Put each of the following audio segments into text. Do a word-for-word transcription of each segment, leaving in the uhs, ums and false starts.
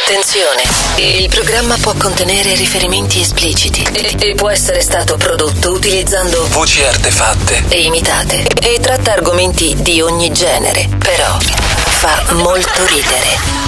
Attenzione, il programma può contenere riferimenti espliciti e, e può essere stato prodotto utilizzando voci artefatte e imitate e tratta argomenti di ogni genere, però fa molto ridere.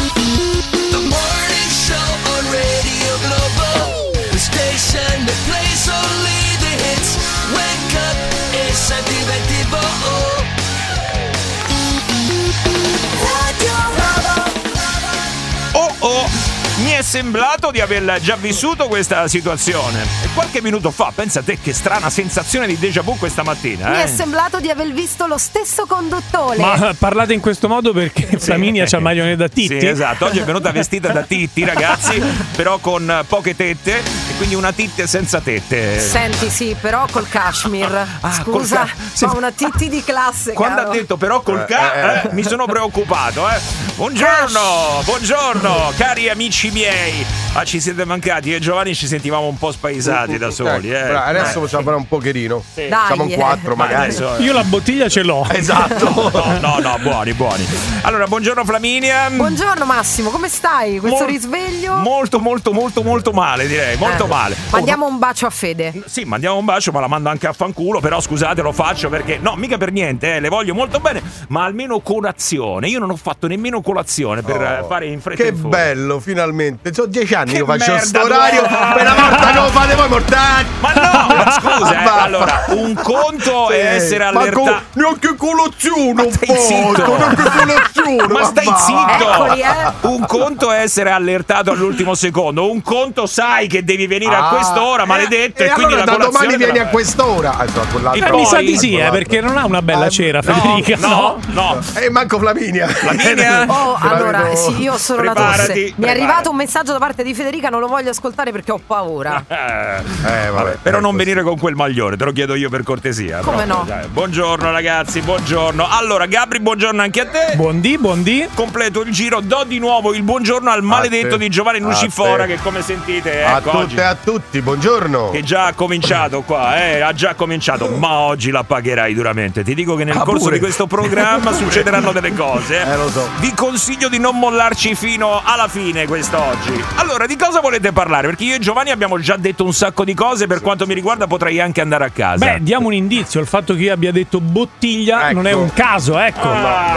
Oh oh, mi è sembrato di aver già vissuto questa situazione. E qualche minuto fa, pensa te che strana sensazione di déjà vu questa mattina. Mi eh? è sembrato di aver visto lo stesso conduttore. Ma parlate in questo modo perché sì. Flaminia c'ha il maglione da Titti. Sì, esatto, oggi è venuta vestita da Titti, ragazzi, però con poche tette e quindi una titte senza tette. Senti, sì, però col cashmere. Ah, Scusa, ca- sì. ma una Titti di classe. Quando caro. ha detto però col ca eh, mi sono preoccupato, eh. Buongiorno, buongiorno, cari amici miei. Ah, ci siete mancati, e Giovanni ci sentivamo un po' spaesati uh, da soli, eh. Bra, adesso facciamo fare un pocherino. Sì. Siamo un quattro, magari. Adesso, io la bottiglia ce l'ho. Esatto. No, no, no, buoni, buoni. Allora, buongiorno Flaminia. Buongiorno Massimo, come stai? Questo Mol- risveglio? Molto, molto, molto, molto male, direi. Molto eh. male. Mandiamo un bacio a Fede. Sì, mandiamo un bacio, ma la mando anche a fanculo. Però scusate, lo faccio perché, no, mica per niente, eh, le voglio molto bene. Ma almeno colazione. Io non ho fatto nemmeno colazione per oh, fare in fretta che in furia. bello, finalmente. Sono dieci anni Che che faccio merda, sto orario. no. Per una volta che lo fate voi mortali. Ma no, ma scusa, eh, allora, un conto è essere allertato. Ma co- neanche colazione, Ma un stai po'. zitto. Neanche colazione. Ma stai va. zitto. Eccoli, eh. Un conto è essere allertato all'ultimo secondo. Un conto sai che devi venire Ah, a quest'ora, maledetto. E, E, e quindi allora la da domani colazione vieni la- a quest'ora. Ah, so, E Eh, poi- mi sa di sì, eh, quell'altro. perché non ha una bella Ah, cera, No, Federica. no, no. E manco Flaminia. Flaminia? Oh, Te la allora, vedo- sì, io sono la Preparati, tosse. Mi è preparati. arrivato un messaggio da parte di Federica, non lo voglio ascoltare perché ho paura. Eh, Eh, vabbè, vabbè, però eh, non così. venire con quel maglione, te lo chiedo io per cortesia. Come proprio, no? dai. Buongiorno ragazzi, buongiorno. Allora, Gabri, buongiorno anche a te. Buondì, buondì. Completo il giro, do di nuovo il buongiorno al maledetto te. di Giovanni A Lucifora, te. che come sentite, A ecco, tutte oggi e a tutti, buongiorno. che già ha cominciato qua, eh, ha già cominciato, ma oggi la pagherai duramente. Ti dico che nel Ah, corso pure. di questo programma succederanno delle cose. Eh. Eh, lo so. Vi consiglio di non mollarci fino alla fine quest'oggi. Allora, di cosa volete parlare? Perché io e Giovanni abbiamo già detto un sacco di cose, per quanto mi riguarda potrei anche andare a casa. Beh, diamo un indizio. Il fatto che io abbia detto bottiglia Ecco. non è un caso, ecco.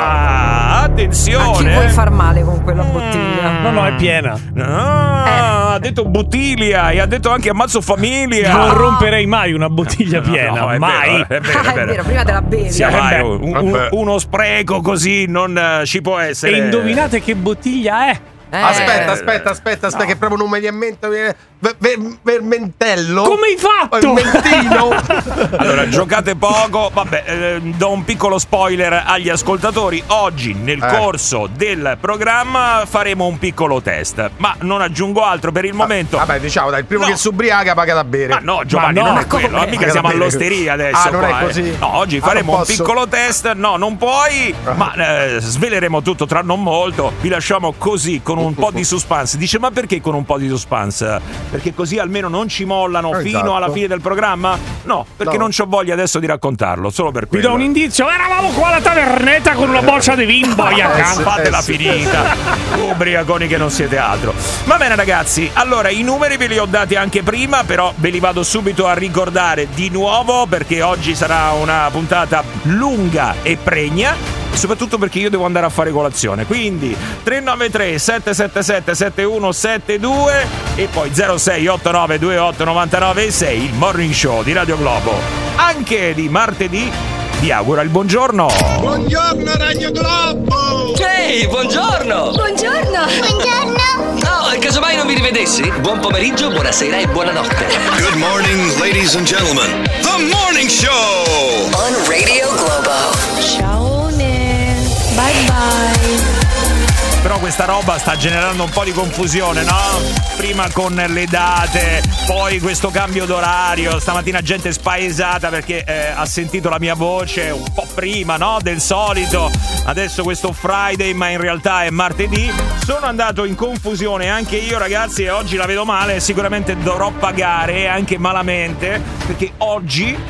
Ah, A chi attenzione. vuoi far male con quella bottiglia? No, no, è piena. Ah, ha detto bottiglia e ha detto anche ammazzo famiglia. Non romperei mai una bottiglia No, piena, no, è mai. vero, è vero, Ah, è è vero. vero, prima te la bevi. Sì, Eh, vai, beh. un- un- Vabbè. uno spreco così non eh, ci può essere. E indovinate che bottiglia è? Eh. Aspetta, aspetta, aspetta, aspetta, che proprio non mi viene in mente. Ver- ver- Vermentello? Come hai fatto? Vermentino? Allora, giocate poco. Vabbè, eh, do un piccolo spoiler agli ascoltatori. Oggi, nel Eh. corso del programma, faremo un piccolo test. Ma non aggiungo altro per il momento. Vabbè, diciamo, dai, il primo No. che si ubriaca paga da bere. Ma no, Giovanni, Ma no, non è ma come? quello. Mica Paga siamo da bere. all'osteria adesso. Ah, non qua, è eh. così? No, oggi Ah, faremo non un posso? piccolo test. No, non puoi. Ma eh, sveleremo tutto tra non molto. Vi lasciamo così, con un po' di suspense. Dice, ma perché con un po' di suspense? Perché così almeno non ci mollano Esatto. fino alla fine del programma? No, perché No. non c'ho voglia adesso di raccontarlo. Solo per Vi quello. do un indizio. Eravamo qua alla tavernetta con una boccia di vin boia Eh, accanto. sì. Fatela Eh, sì. finita. Ubriaconi che non siete altro. Va bene ragazzi, allora i numeri ve li ho dati anche prima, però ve li vado subito a ricordare di nuovo perché oggi sarà una puntata lunga e pregna. Soprattutto perché io devo andare a fare colazione. Quindi tre nove tre sette sette sette sette uno sette due e poi zero sei otto nove due otto nove nove sei, il morning show di Radio Globo. Anche di martedì vi augura il buongiorno. Buongiorno Radio Globo! Ehi, buongiorno! Buongiorno! Buongiorno! No, casomai non vi rivedessi? Buon pomeriggio, buonasera e buonanotte. Good morning, ladies and gentlemen. The Morning Show! On Radio Globo. Ciao Ne! Bye bye! Però questa roba sta generando un po' di confusione, no? Prima con le date, poi questo cambio d'orario. Stamattina gente spaesata perché eh, ha sentito la mia voce un po' prima, no? Del solito. Adesso questo Friday, ma in realtà è martedì. Sono andato in confusione anche io, ragazzi, e oggi la vedo male. Sicuramente dovrò pagare, anche malamente, perché oggi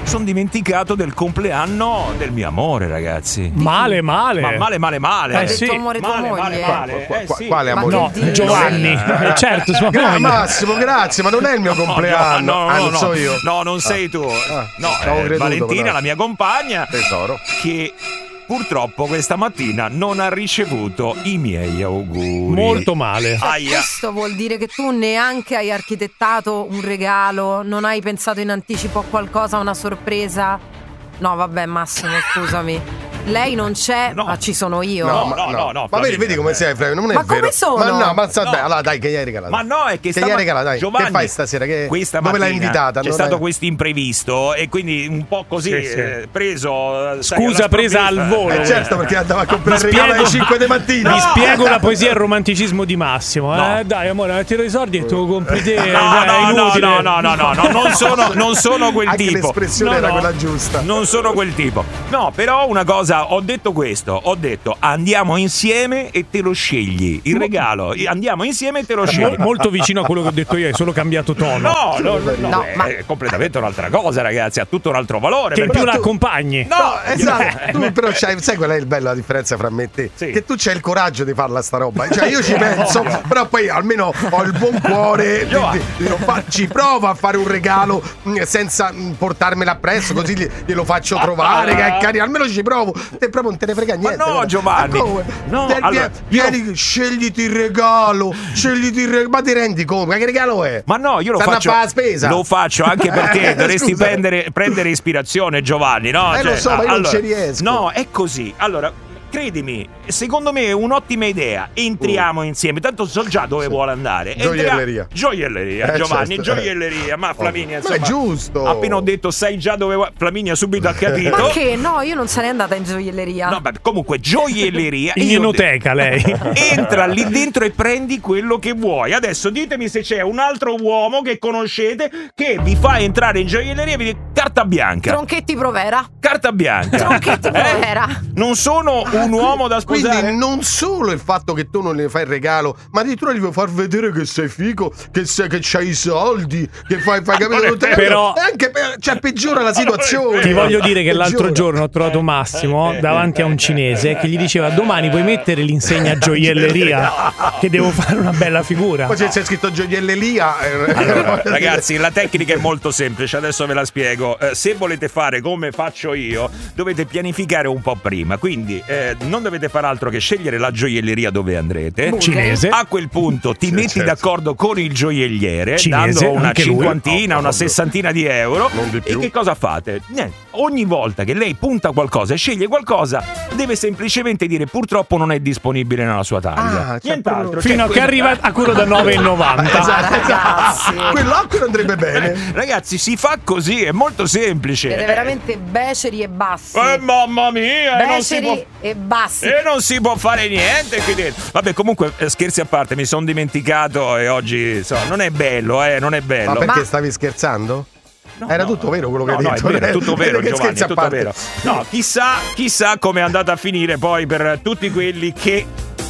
sono dimenticato del compleanno del mio amore, ragazzi. Male, male. Ma male, male, male. Ha Eh, detto sì. amore tua Male, moglie. male, male. Qua- Eh, qua- sì. quale Ma amore? che No, Dio. Giovanni. Eh. Certo, sua Gra- moglie. Massimo, grazie, ma non è il mio compleanno. No, no, ah, no, non no. so io. No, non sei tu. Ah, no, stavo è creduto, Valentina, però. la mia compagna, Tesoro. che purtroppo questa mattina non ha ricevuto i miei auguri. Molto male. Aia. Questo vuol dire che tu neanche hai architettato un regalo, non hai pensato in anticipo a qualcosa, una sorpresa? No, vabbè, Massimo, scusami. Lei non c'è, No. ma ci sono io. No, no, no, no, Ma vedi, Flavia, vedi come eh. sei, Flavio? Non è Ma vero. come sono? Ma no, ma sa- No. dai, allora dai, che gli hai regalato? Ma no, è che Che stama- gli hai regalato, dai. Giovanni, Che fai stasera? Che... questa Dove l'hai mattina invitata? C'è Non stato hai- questo imprevisto e quindi un po' così Sì, sì. eh, preso. sai, Scusa una presa sprovvista. al volo. Eh certo, perché andava a comprare il Mi regalo alle spiego- cinque di mattina. Mi spiego la poesia e il romanticismo di Massimo. No. Eh, dai, amore, mi tiro i soldi e tu lo compri te. No, Dai, no, è no, inutile. no, no, no, no, no, non sono, non sono quel Anche tipo. l'espressione No, era no, quella giusta. Non sono quel tipo. No, però una cosa, ho detto questo, ho detto andiamo insieme e te lo scegli. Il regalo, andiamo insieme e te lo Mo- scegli. molto vicino a quello che ho detto io, hai solo cambiato tono. No, no, no, no, No, è ma- completamente un'altra cosa, ragazzi, ha tutto un altro valore. Che in perché- più la accompagni. No, Esatto, tu però c'hai, sai qual è il bello, la differenza fra me e te? Sì. Che tu c'hai il coraggio di farla sta roba. Cioè io ci penso, però poi almeno ho il buon cuore di, Giovanni. di- di non fa- ci provo a fare un regalo mh, senza mh, portarmelo appresso, così gli- glielo faccio trovare, che è carino, almeno ci provo. Te proprio non te ne frega niente. no, guarda. Giovanni. Ma come? No, Te- allora, vieni, scegliti il regalo, scegliti il regalo. Ma ti rendi conto? Ma che regalo è? Ma no, io lo Stanno a faccio, fare la spesa. lo faccio anche perché Eh, dovresti scusa. prendere, prendere ispirazione, Giovanni, no? Eh, lo so, ma io non ci riesco. No, è così. Allora, credimi, secondo me è un'ottima idea. Entriamo insieme, tanto so già dove vuole andare. Entriamo- Gioielleria. Gioielleria, Eh, Giovanni, certo. gioielleria. Ma Flaminia, Ma è insomma, giusto. appena ho detto sai già dove vuoi. Flaminia subito ha capito. Ma che? No, io non sarei andata in gioielleria. No, vabbè, comunque gioielleria. In Io ho enoteca lei. detto, entra lì dentro e prendi quello che vuoi. Adesso ditemi se c'è un altro uomo che conoscete che vi fa entrare in gioielleria e vi dice carta bianca. Tronchetti Provera. Carta bianca. Tronchetti Provera. Non sono un uomo da sposare. Quindi non solo il fatto che tu non le fai il regalo, ma addirittura gli vuoi far vedere che sei figo, che, sei, che c'hai i soldi, che fai, fai capire tutte le Però- cose. E anche per- cioè peggiora la situazione. Ti voglio dire che l'altro Peggiora. giorno ho trovato Massimo davanti a un cinese che gli diceva domani puoi mettere l'insegna gioielleria che devo fare una bella figura. Poi c'è, c'è scritto gioielleria. eh, Allora, ragazzi, la tecnica è molto semplice, adesso ve la spiego. Eh, se volete fare come faccio io, dovete pianificare un po' prima. Quindi eh, non dovete fare altro che scegliere la gioielleria dove andrete. Cinese. A quel punto ti Sì, metti certo. d'accordo con il gioielliere, Cinese, dando una anche lui. cinquantina, Oh, una vabbè. sessantina di euro. Non di E più. che cosa fate? Niente. Ogni volta che lei punta qualcosa e sceglie qualcosa, deve semplicemente dire purtroppo non è disponibile nella sua taglia. Ah, cioè Nient'altro. proprio- Cioè, Fino a che quello- arriva a quello da nove e novanta. Esatto, ragazzi. esatto. Quell'occhio andrebbe bene. Ragazzi, si fa così, è molto semplice. Siete veramente beceri e bassi. Eh, mamma mia, eh, non si può... Beceri e bassi. E non si può fare niente qui dentro. Vabbè, comunque, eh, scherzi a parte, mi sono dimenticato e oggi insomma, non è bello, eh, non è bello. Ma perché Ma- stavi scherzando? No, Era no. tutto vero quello che No, hai no, detto. è vero, è tutto vero, Che Giovanni, scherzi è a tutto parte. vero. No, chissà, chissà come è andata a finire poi per tutti quelli che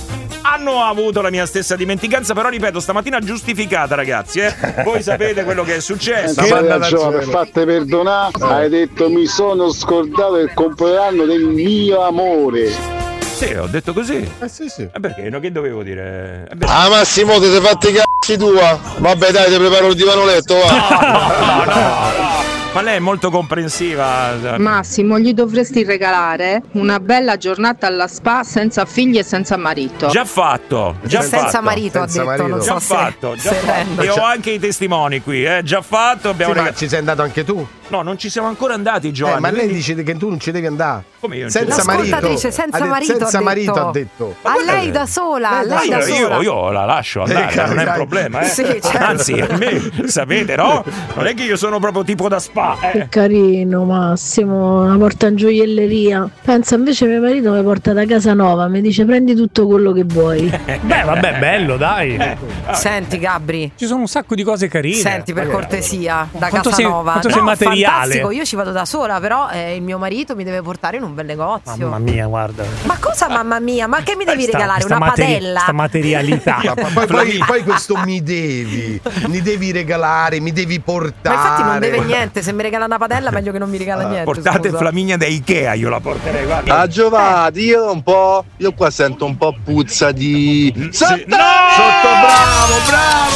hanno avuto la mia stessa dimenticanza, però ripeto, stamattina giustificata, ragazzi, eh. Voi sapete quello che è successo. Che Maria ragione. Gio, per fatte perdonare, hai detto mi sono scordato il compleanno del mio amore. Sì, ho detto così. Eh sì, sì. E perché? No, che dovevo dire? Eh, beh, Ah Massimo, ti sei fatti i cazzi tua? Vabbè dai, ti preparo il divano letto, va. Ma lei è molto comprensiva. Massimo, gli dovresti regalare una bella giornata alla spa senza figli e senza marito. Già fatto, già senza fatto. marito Senza ha detto, marito. non Già so se- fatto, già se fatto. rende. E ho anche i testimoni qui, eh. Già fatto, abbiamo Sì, ma rega- ci sei andato anche tu? No, non ci siamo ancora andati, Eh, Giovanni. ma lei quindi- dice che tu non ci devi andare. Come io non ci Senza devo andare? marito. L'ascoltatrice senza Ha detto- marito senza ha marito detto. ha detto. A lei da sola, a Lei da lei da Io, sola. io, io la lascio andare, Eh, non è un dai. problema, eh. Sì, certo. Anzi, a me, sapete, no? Non è che io sono proprio tipo da spa, eh. Carino Massimo, la porta in gioielleria. Pensa invece mio marito mi porta da casa nuova, mi dice prendi tutto quello che vuoi. Beh, vabbè, bello, dai. Senti Gabri, Ci sono un sacco di cose carine. senti per cortesia, da Quanto sei- Casanova. quanto sei No, materiale. fantastico, io ci vado da sola, però eh, il mio marito mi deve portare in un bel negozio. Mamma mia, guarda. Ma cosa mamma mia? Ma che mi devi Sta- regalare? sta Una materi- padella? Sta materialità. Ma poi, poi, poi questo mi devi, mi devi regalare, mi devi portare. Ma infatti non deve niente, se mi regala una padella meglio che non mi regala niente. Portate scusa. Flaminia da Ikea, io la porterei, guarda. Ah, Giovanni, io un po'. Io qua sento un po' puzza di. Sotto, no! Sotto, bravo, bravo.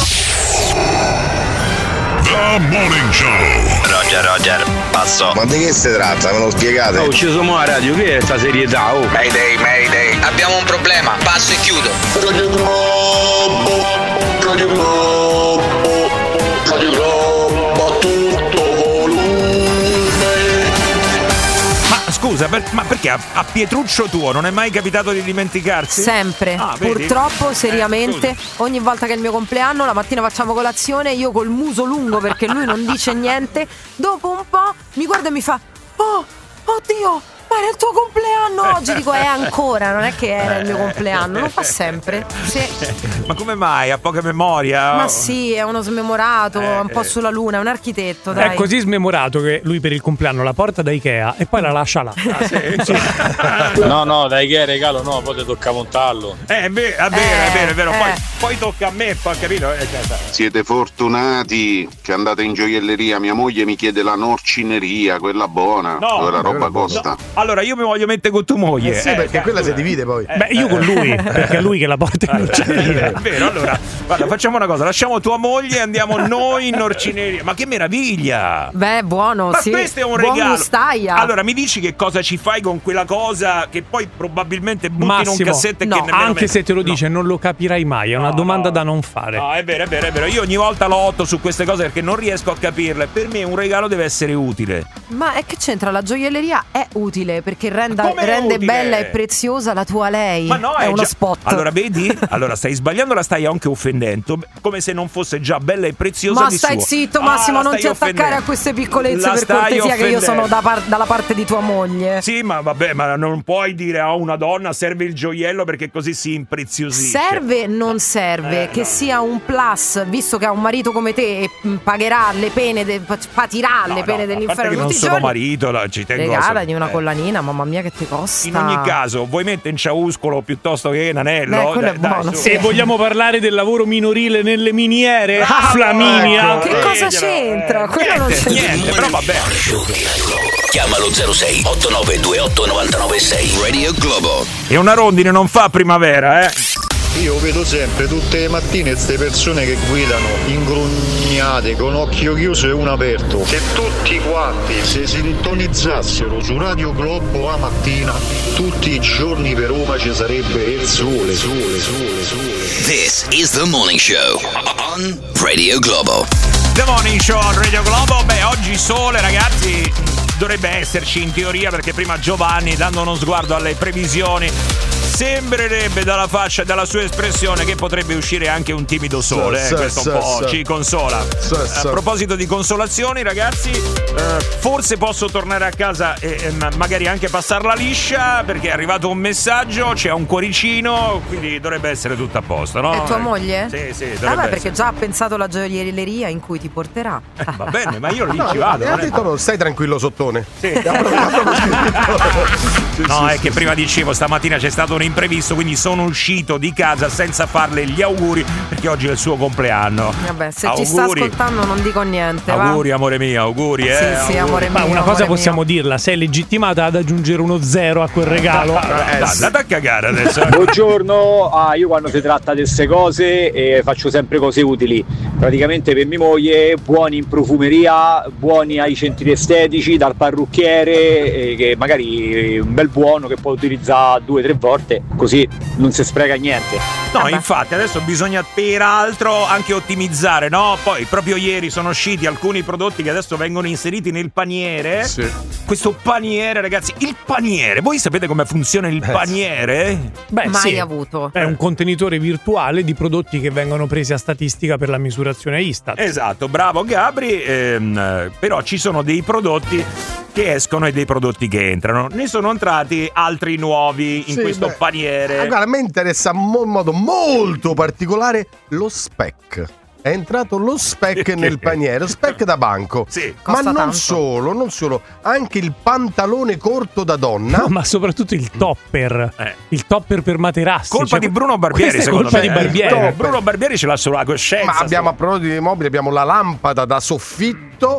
The Morning Show. Roger, Roger, passo. Ma di che si tratta? Me lo spiegate? Oh, ci siamo a radio, che è sta serietà? Oh. Mayday, Mayday. Abbiamo un problema, passo e chiudo. Radio Globo, Radio Globo, Radio Globo, a tutto volume. Ma scusa, per- ma perché a, a Pietruccio tuo non è mai capitato di dimenticarsi? Sempre, Ah, vedi? purtroppo, seriamente, Eh, ogni volta che è il mio compleanno, la mattina facciamo colazione, io col muso lungo perché lui non dice niente, dopo un po' mi guarda e mi fa: oh, oddio, ma era il tuo compleanno oggi. Dico, è ancora, non è che era il mio compleanno, lo fa sempre. Sì. Ma come mai? Ha poca memoria? Ma sì, è uno smemorato, Eh, un po' eh. sulla luna, è un architetto, dai. È così smemorato che lui per il compleanno la porta da Ikea e poi la lascia là. Ah, sì? No, no, dai che regalo no, poi ti tocca montarlo. Eh, è vero, è vero, Eh, è vero, è vero. Poi, eh. poi tocca a me, poi capito? Eh, cioè, Siete fortunati che andate in gioielleria. Mia moglie mi chiede la norcineria, quella buona, No, dove la roba quella buona. costa. allora io mi voglio mettere con tua moglie. Eh sì, perché cazzo, quella si eh. divide poi. Beh, io con lui, perché è lui che la porta in Eh, norcineria. È vero, allora, guarda, facciamo una cosa, lasciamo tua moglie e andiamo noi in norcineria. Ma che meraviglia! Beh, buono, Ma sì. questo è un Buon regalo. gustaia. Allora, mi dici che cosa ci fai con quella cosa che poi probabilmente butti in un Massimo, cassetto e no, che nemmeno Anche me- se te lo No. dice, non lo capirai mai. È una No, domanda no. da non fare. No, è vero, è vero, è vero. Io ogni volta lotto su queste cose perché non riesco a capirle. Per me un regalo deve essere utile. Ma è che c'entra? La gioielleria è utile perché renda- Come è rende utile? bella e preziosa la tua lei. Ma no, è, è uno già- spot. Allora, vedi? Allora, stai sbagliando, la stai anche offendendo. Come se non fosse già bella e preziosa Ma di stai suo. zitto, Ah, Massimo, la non stai ti attaccare offendendo. a queste piccolezze La per stai cortesia, che io sono offendendo. da par- dalla parte di tua moglie. Sì, ma vabbè, ma non puoi dire a una donna serve il gioiello perché così si impreziosisce. Serve, non serve, Eh, che no. sia un plus, visto che ha un marito come te e mh, pagherà le pene, de- patirà No, le no, pene a parte dell'inferno che non tutti i sono giorni. marito, la- ci tengo a- Regalagli una eh. collanina, mamma mia che ti costa. In ogni caso, vuoi mettere in ciauscolo piuttosto che in anello? Eh, quello è Dai, buono, su. sì. Se vogliamo parlare del lavoro minorile nelle miniere, Bravo, Flaminia. ecco, Che cosa vediglielo. c'entra? Eh, Quello non niente, c'entra. niente, però vabbè. Chiamalo zero sei otto nove due otto nove nove sei. Radio Globo. E una rondine non fa primavera, eh. Io vedo sempre tutte le mattine queste persone che guidano ingrugnate con occhio chiuso e uno aperto. Se tutti quanti si sintonizzassero su Radio Globo la mattina, tutti i giorni per Roma ci sarebbe il sole, sole, sole, sole. This is the Morning Show on Radio Globo. The Morning Show on Radio Globo. Beh, oggi sole, ragazzi, dovrebbe esserci in teoria, perché prima Giovanni, dando uno sguardo alle previsioni, sembrerebbe dalla faccia e dalla sua espressione che potrebbe uscire anche un timido sole. Sì, eh, questo sì, un po' sì. ci consola. Sì, sì. A proposito di consolazioni, ragazzi, eh, forse posso tornare a casa e, e ma- magari anche passarla liscia, perché è arrivato un messaggio, c'è un cuoricino, quindi dovrebbe essere tutto a posto, no? È tua moglie? Sì, sì, dovrebbe Vabbè, essere. perché già ha pensato la gioielleria in cui ti porterà. Va bene, ma io lì No, ci vado. e non ha è- detto no, stai tranquillo sottone. Sì. Ha proprio- ha proprio scritto. Sì, No, sì, è che prima dicevo, stamattina c'è stato un imprevisto, quindi sono uscito di casa senza farle gli auguri, perché oggi è il suo compleanno. Vabbè, se auguri. ci sta ascoltando non dico niente, va? Auguri, amore mio, auguri, eh. Sì, sì, auguri. amore mio. Ma una cosa amore possiamo dirla, sei legittimata ad aggiungere uno zero a quel regalo. Eh, dai, andate a cagare adesso. Buongiorno, ah, io quando si tratta di queste cose eh, faccio sempre cose utili. Praticamente per mia moglie, buoni in profumeria, buoni ai centri estetici, dal parrucchiere, eh, che magari un bel buono che può utilizzare due o tre volte, così non si spreca niente. No, Vabbè. infatti adesso bisogna peraltro anche ottimizzare, no? Poi proprio ieri sono usciti alcuni prodotti che adesso vengono inseriti nel paniere. Sì. Questo paniere, ragazzi, il paniere, voi sapete come funziona il paniere? Beh, Mai sì. avuto. È un contenitore virtuale di prodotti che vengono presi a statistica per la misurazione Istat. Esatto, bravo Gabri, ehm, eh, però ci sono dei prodotti che escono e dei prodotti che entrano. Ne sono entrati altri nuovi in Sì, questo beh. paniere. Ah, guarda, a me interessa mo- in modo molto particolare lo spec. È entrato lo spec nel paniere, lo spec da banco. Sì. Ma Costa non tanto. solo, non solo, anche il pantalone corto da donna. No, ma soprattutto il topper. Eh. Il topper per materassi. Colpa Cioè, di Bruno Barbieri, questa è secondo colpa me. di Barbieri. No, Bruno Barbieri ce l'ha sulla coscienza. Ma abbiamo sì. a prodotti di mobili, abbiamo la lampada da soffitto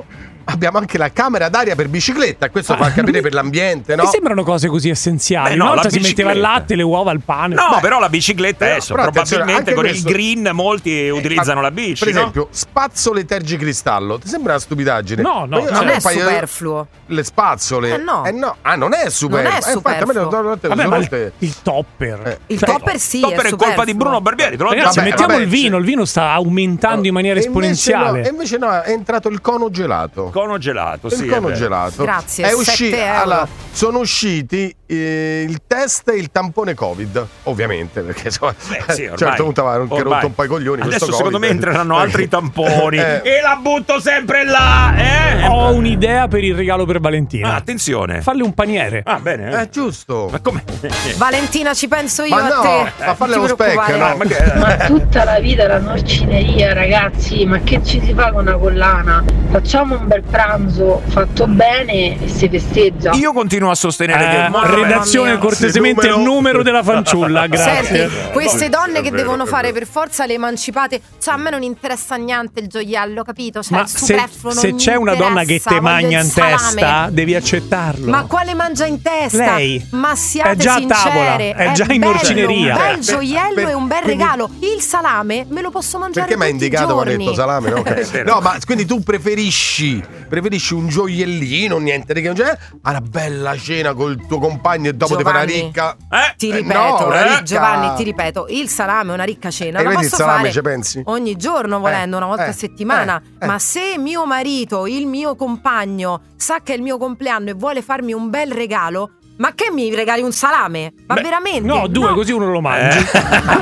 abbiamo anche la camera d'aria per bicicletta, questo Ah, fa capire mi- per l'ambiente, no? Mi sembrano cose così essenziali. Beh, no, Una volta la si metteva il bicicletta. latte, le uova, il pane. No, Beh, però la bicicletta Però- adesso, però attenzione, probabilmente anche con questo- il green molti utilizzano Ma- la bici, Per no? esempio, spazzole tergicristallo, ti sembra una stupidaggine? No, no, Ma io- Non a me è un paio- superfluo. Le spazzole? Eh, no. Eh, no. Ah, non è superfluo. Non è Eh, infatti, a me le- superfluo. le- le- Vabbè, ma il, le- il topper. Il Cioè, topper sì, Topper è colpa superfluo. di Bruno Barbieri, te lo Ragazzi, Vabbè, mettiamo vabbè, il vino, c'è- il vino sta aumentando in maniera E invece esponenziale. no, e invece no, è entrato il cono gelato. Cono gelato, Il sì. cono è vero. gelato. Grazie, È sette usci- euro. allora, sono usciti eh, il test e il tampone Covid, ovviamente, perché insomma, Beh, sì, a un certo punto aveva anche ormai. rotto un po' i coglioni. Adesso questo secondo Covid. me entreranno altri tamponi Eh. e la butto sempre là, eh? Ho un'idea per il regalo per Valentina. Ah, attenzione. Farle un paniere. Ah, bene. È giusto. Ma come? Valentina, ci penso io Ma a no, te. ma farle Non ti lo specchio, preoccupare. no? Ma che- Ma tutta la vita la norcineria, ragazzi, ma che ci si fa con una collana? Facciamo un bel pranzo fatto bene e si festeggia. Io continuo a sostenere che Eh, molto redazione, Mamma mia. cortesemente il Numero- numero della fanciulla, grazie. Senti, queste donne che È vero, devono è fare vero. per forza le emancipate, cioè a me non interessa niente il gioiello, capito? Cioè, Ma il se, superfluo se non c'è mi una donna che interessa, te voglio magna il in salame. testa, devi accettarlo. Ma quale mangia in testa? Lei. Ma siate È già a sincere, tavola, è già in bello, orcineria. un bel Per- gioiello per- e un bel quindi- regalo. Il salame me lo posso mangiare Perché mi ha tutti i indicato, mi ha giorni. detto salame, no? Eh, vero. No, ma quindi tu preferisci preferisci un gioiellino, niente di che, cioè, a una bella cena col tuo compagno e dopo ti fai una Giovanni, ricca. Eh? Ti Eh, ripeto, no, una ricca- Giovanni, ti ripeto, il salame è una ricca cena. E La vedi il posso salame, fare ci pensi? ogni giorno volendo, Eh, una volta eh, a settimana. eh, eh. Ma se mio marito, il mio compagno, sa che è il mio compleanno e vuole farmi un bel regalo, ma che mi regali un salame? Ma Beh, veramente? No, due, così uno lo mangi. Eh.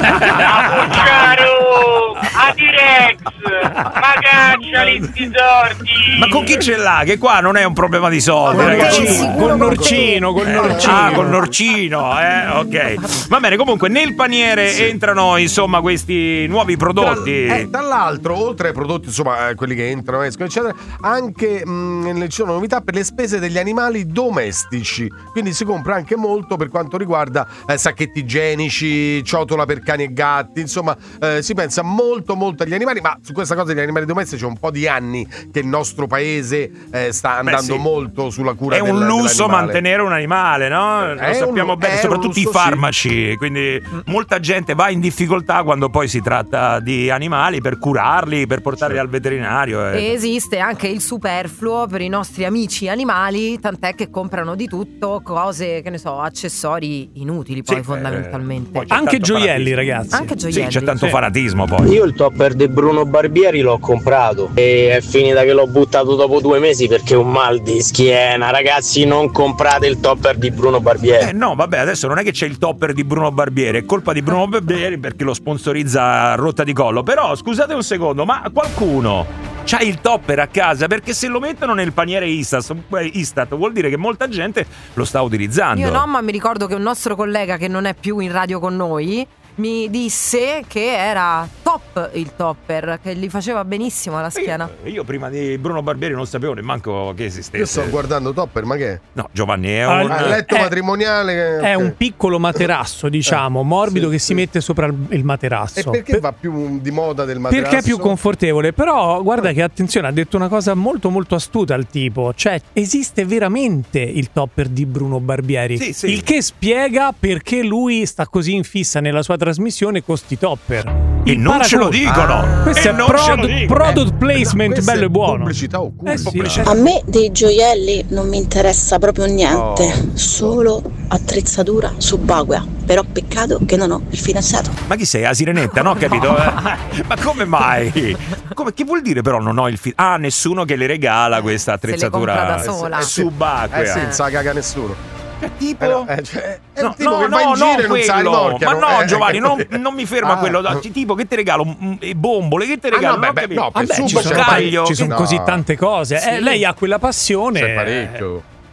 Caro, a Direx, ma cacciali sti sordi. Ma con chi ce l'ha? Che qua non è un problema di soldi, Con te, ragazzi. sicuro Col con norcino, col Eh, norcino. Ah, col norcino, eh, ok. Va bene, comunque nel paniere entrano insomma questi nuovi prodotti. Tra, eh, tra l'altro, oltre ai prodotti, insomma, eh, quelli che entrano, escono, eccetera, anche mh, ci sono novità per le spese degli animali domestici. Quindi si compra anche molto per quanto riguarda eh, sacchetti igienici, ciotola per cani e gatti. Insomma, eh, si pensa molto, molto agli animali. Ma su questa cosa degli animali domestici c'è un po' di anni che il nostro paese eh, sta andando sì. molto sulla cura È del, un lusso dell'animale. mantenere un animale, no? Lo È sappiamo un- bene, è un soprattutto i lusso, sì. farmaci. Quindi molta gente va in difficoltà quando poi si tratta di animali per curarli, per portarli al veterinario. E eh. esiste anche il superfluo per i nostri amici animali, tant'è che comprano di tutto, cose, che ne so, accessori inutili poi Sì, fondamentalmente. eh, poi c'è Anche tanto gioielli, fanatismo. ragazzi. Anche Sì, gioielli. c'è tanto Sì. fanatismo poi. Io il topper di Bruno Barbieri l'ho comprato e è finita che l'ho buttato dopo due mesi perché ho un mal di schiena. Ragazzi, non comprate il topper di Bruno Barbieri. Eh no, vabbè, adesso non è che c'è il topper di Bruno Barbieri, è colpa di Bruno Barbieri perché lo sponsorizza a rotta di collo. Però scusate un secondo, ma qualcuno c'ha il topper a casa? Perché se lo mettono nel paniere Istat, eh, Istat vuol dire che molta gente lo sta utilizzando. Io no, ma mi ricordo che un nostro collega che non è più in radio con noi mi disse che era top il topper, che gli faceva benissimo alla schiena. Io, io prima di Bruno Barbieri non sapevo nemmeno che esistesse. Io sto guardando Topper, ma che è? No, Giovanni è Ah, un... Ah, il letto Eh, matrimoniale. che- È ok. un piccolo materasso, diciamo, morbido sì, che sì. si mette sopra il, il materasso. E perché Per- va più di moda del materasso? Perché è più confortevole. Però guarda che attenzione, ha detto una cosa molto molto astuta al tipo. Cioè esiste veramente il topper di Bruno Barbieri. Sì, sì. Il che spiega perché lui sta così in fissa nella sua trasmissione con sti topper. E non Impara ce lo tu. dicono. Ah. Questo E è non ce lo prod- dicono. product placement Questa bello è e buono. pubblicità occulta. Eh sì, Pubblicità. A me dei gioielli non mi interessa proprio niente, Oh. solo attrezzatura subacquea. Però peccato che non ho il fidanzato. Ma chi sei? La sirenetta, no? Capito? Eh? Ma come mai? Come, che vuol dire però non ho il fi- Ah, nessuno che le regala questa Se le compra attrezzatura da sola. Eh sì. subacquea. Eh sì, non sa caga nessuno. Tipo? Eh no, eh, cioè, è No, il tipo no, che va no, in giro no, e non sa quello. rimorchiano. Ma no, Eh, Giovanni, non, capito? non mi ferma Ah. quello. da- Tipo, che ti regalo? Mm, E bombole, che ti Ah, regalo? no, Non ho beh, beh, capito. no, per Vabbè, ci Suba sono, c'è Caglio, ci sono no. così tante cose. Eh, Sì. lei ha quella passione. C'è parecchio.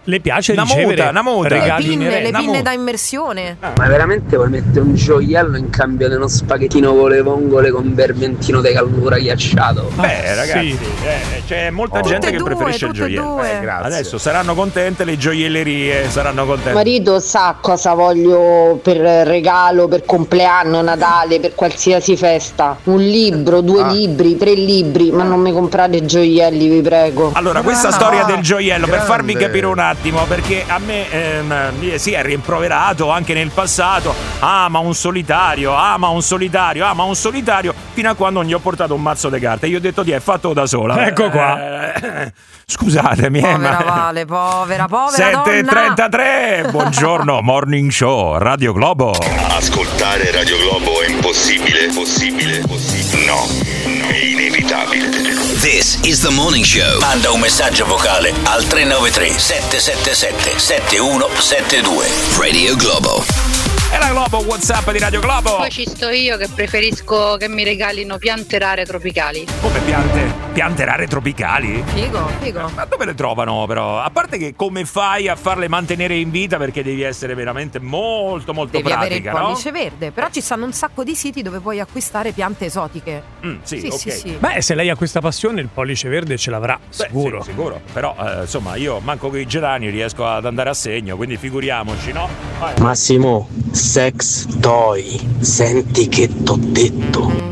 le piace Una ricevere muta, una muta. regali Le pinne, inerenti. le Una pinne mu- da immersione. Ma veramente vuoi mettere un gioiello in cambio di uno spaghettino con le vongole con vermentino di calura ghiacciato? Beh, ragazzi, sì. eh, c'è molta Oh. gente Tutte che e due, preferisce il tutte e gioiello. due. Eh, grazie. Adesso saranno contente le gioiellerie, saranno contente. Marito sa cosa voglio per regalo, per compleanno, Natale, per qualsiasi festa. Un libro, due Ah. libri, tre libri, ma non mi comprate gioielli, vi prego. Allora, questa Ah, storia del gioiello, per grande. farvi capire un attimo, perché a me ehm, mi si è rimproverato anche nel passato, ah ma un solitario, ah ma un solitario, ah ma un solitario, fino a quando non gli ho portato un mazzo di carte. Io ho detto, ti è fatto da sola. Ecco qua. Eh, scusatemi, eh, Povera ma... Vale, povera, povera sette e donna. trentatré, buongiorno, Morning Show, Radio Globo. Ascoltare Radio Globo è impossibile? Possibile? Possibile? No, è inevitabile. This is the morning show. Manda un messaggio vocale al tre nove tre sette sette sette sette uno sette due. Radio Globo. È la Globo, WhatsApp di Radio Globo. Poi ci sto io che preferisco che mi regalino piante rare tropicali. Come piante? Piante rare tropicali? Figo, figo. Ma dove le trovano però? A parte che come fai a farle mantenere in vita, perché devi essere veramente molto molto Devi avere il pratica, no? pollice verde. Però ci stanno un sacco di siti dove puoi acquistare piante esotiche. Mm, sì, Sì, ok. sì, sì. Beh, se lei ha questa passione, il pollice verde ce l'avrà, Beh, sicuro. sì, sicuro. Però eh, insomma io manco con i gerani riesco ad andare a segno, quindi figuriamoci, no? Vai. Massimo, sex toy, senti che t'ho detto.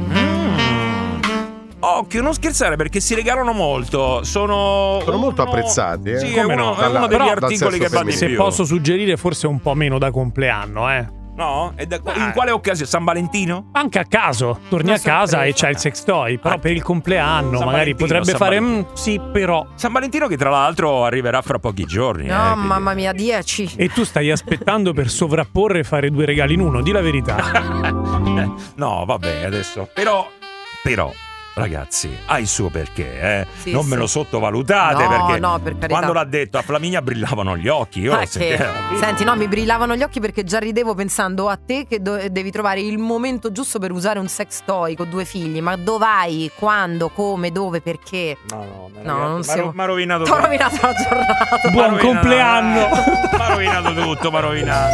Occhio, non scherzare perché si regalano molto. Sono Sono molto uno- apprezzati, eh. Sì, Come è uno, no? è uno Dalla- degli però dal articoli sesso che vanno in Se più. posso suggerire, forse un po' meno da compleanno, eh. No? E da- in quale occasione? San Valentino? Anche a caso, torni Una a casa e sorpresa. c'hai il sex toy, però Ah, per il compleanno San magari Valentino, potrebbe San fare Valentino. mm, sì, però. San Valentino che tra l'altro arriverà fra pochi giorni. No, eh, quindi- mamma mia, dieci. E tu stai aspettando per sovrapporre e fare due regali in uno, di la verità. No, vabbè, adesso. Però, però, ragazzi, ha il suo perché, eh. Sì, non sì. me lo sottovalutate, No, perché no, per carità. quando l'ha detto a Flaminia brillavano gli occhi. Io Ah, l'ho che- sentito. Senti, no, mi brillavano gli occhi perché già ridevo pensando a te che do- devi trovare il momento giusto per usare un sex toy con due figli. Ma dov'hai? Quando? Come? Dove? Perché? No, no, No, non mi siamo- ha rovinato T'ho tutto. rovinato la giornata. Buon M'ha rovinato- compleanno! Mi ha rovinato tutto, mi ha rovinato.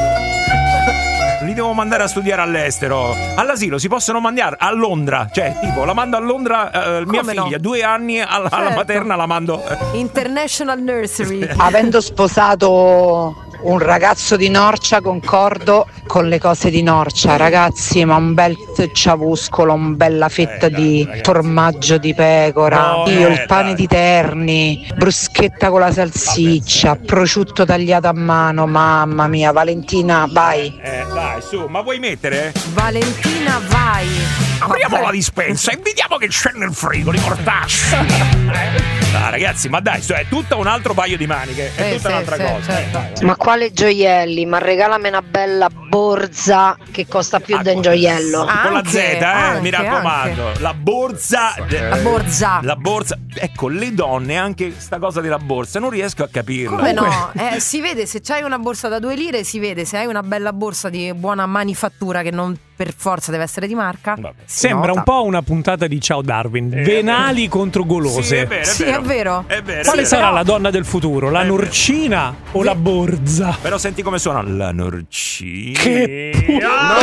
Li devo mandare a studiare all'estero. All'asilo si possono mandare a Londra. Cioè, tipo, la mando a Londra, eh, mia Come no? figlia, due anni alla, alla Certo. materna la mando. International Nursery. Avendo sposato un ragazzo di Norcia, concordo con le cose di Norcia, ragazzi, ma un bel ciavuscolo, una bella fetta Eh, dai, di ragazzi. formaggio di pecora, No, io eh, il pane dai. di Terni, bruschetta con la salsiccia, prosciutto tagliato a mano, mamma mia, Valentina, vai. Eh, dai, su, ma vuoi mettere? Valentina, vai. Apriamo Vabbè. la dispensa e vediamo che c'è nel frigo di mortacci. Ah, ragazzi, ma dai, so, è tutto un altro paio di maniche. È Sì, tutta sì, un'altra sì, cosa. certo. Eh, vai, vai. Ma quale gioielli? Ma regalami una bella borsa che costa più Ah, di un gioiello. Con la Anche, Z, eh, anche, mi raccomando. La borsa. La borsa. La borsa. Ecco, le donne, anche sta cosa della borsa, non riesco a capirla. Come no? Eh, si vede, se c'hai una borsa da due lire, si vede. Se hai una bella borsa di buona manifattura, che non per forza deve essere di marca, Vabbè. si Sembra nota. un po' una puntata di Ciao Darwin. Venali contro golose. Sì, è vero, è Sì, vero. è vero. È vero, Quale è sarà vero. la donna del futuro? La È vero. norcina o la borza? Però senti come suona la norcina. Che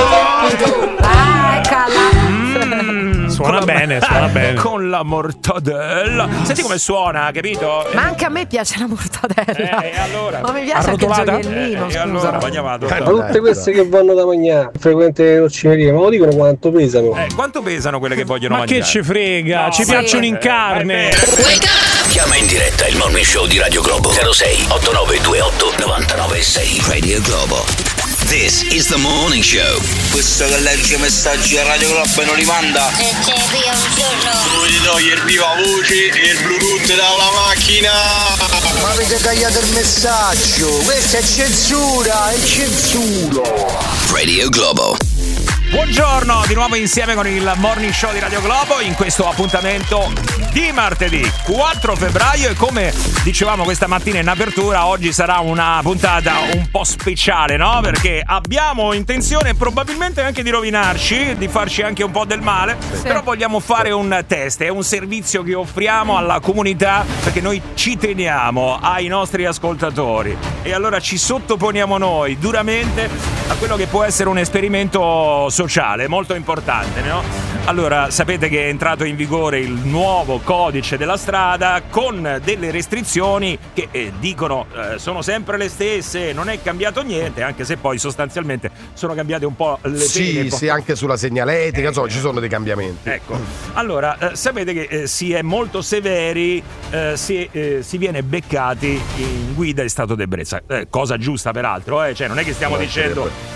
Ah, eccola. Mm, Suona con la- bene, suona bene. Con la mortadella. Senti come suona, capito? Ma anche a me piace la mortadella. Eh, e allora? Ma mi piace anche il Arrotolata? gioiellino, E scusa. allora, andiamo a Eh, Ma dai, tutte queste dai. che vanno da mangiare, frequenti le roccinerie, ma lo dicono quanto pesano? Eh, quanto pesano quelle che vogliono Ma che mangiare? ci frega? No, Ci sì. piacciono in Eh, carne. è vero. Chiama in diretta il morning show di Radio Globo zero sei otto nove due otto nove nove sei. Radio Globo. This is the morning show. Questo che legge messaggi a Radio Globo e non li manda. Se c'è via un giorno. Dovete togliere viva voce e il Bluetooth dalla macchina. Ma avete tagliato il messaggio, questa è censura, è censura. Radio Globo. Buongiorno, di nuovo insieme con il Morning Show di Radio Globo in questo appuntamento di martedì quattro febbraio e come dicevamo questa mattina in apertura, oggi sarà una puntata un po' speciale, no? Perché abbiamo intenzione probabilmente anche di rovinarci, di farci anche un po' del male, sì. Però vogliamo fare un test, è un servizio che offriamo alla comunità perché noi ci teniamo ai nostri ascoltatori e allora ci sottoponiamo noi duramente a quello che può essere un esperimento sociale molto importante, no? Allora, sapete che è entrato in vigore il nuovo codice della strada con delle restrizioni che eh, dicono eh, sono sempre le stesse, non è cambiato niente, anche se poi sostanzialmente sono cambiate un po' le sì, pene. Sì, anche sulla segnaletica, eh, insomma, ci sono dei cambiamenti. Ecco, allora, eh, sapete che eh, si è molto severi eh, se eh, si viene beccati in guida in stato d'ebbrezza, eh, cosa giusta peraltro, eh? Cioè non è che stiamo no, dicendo...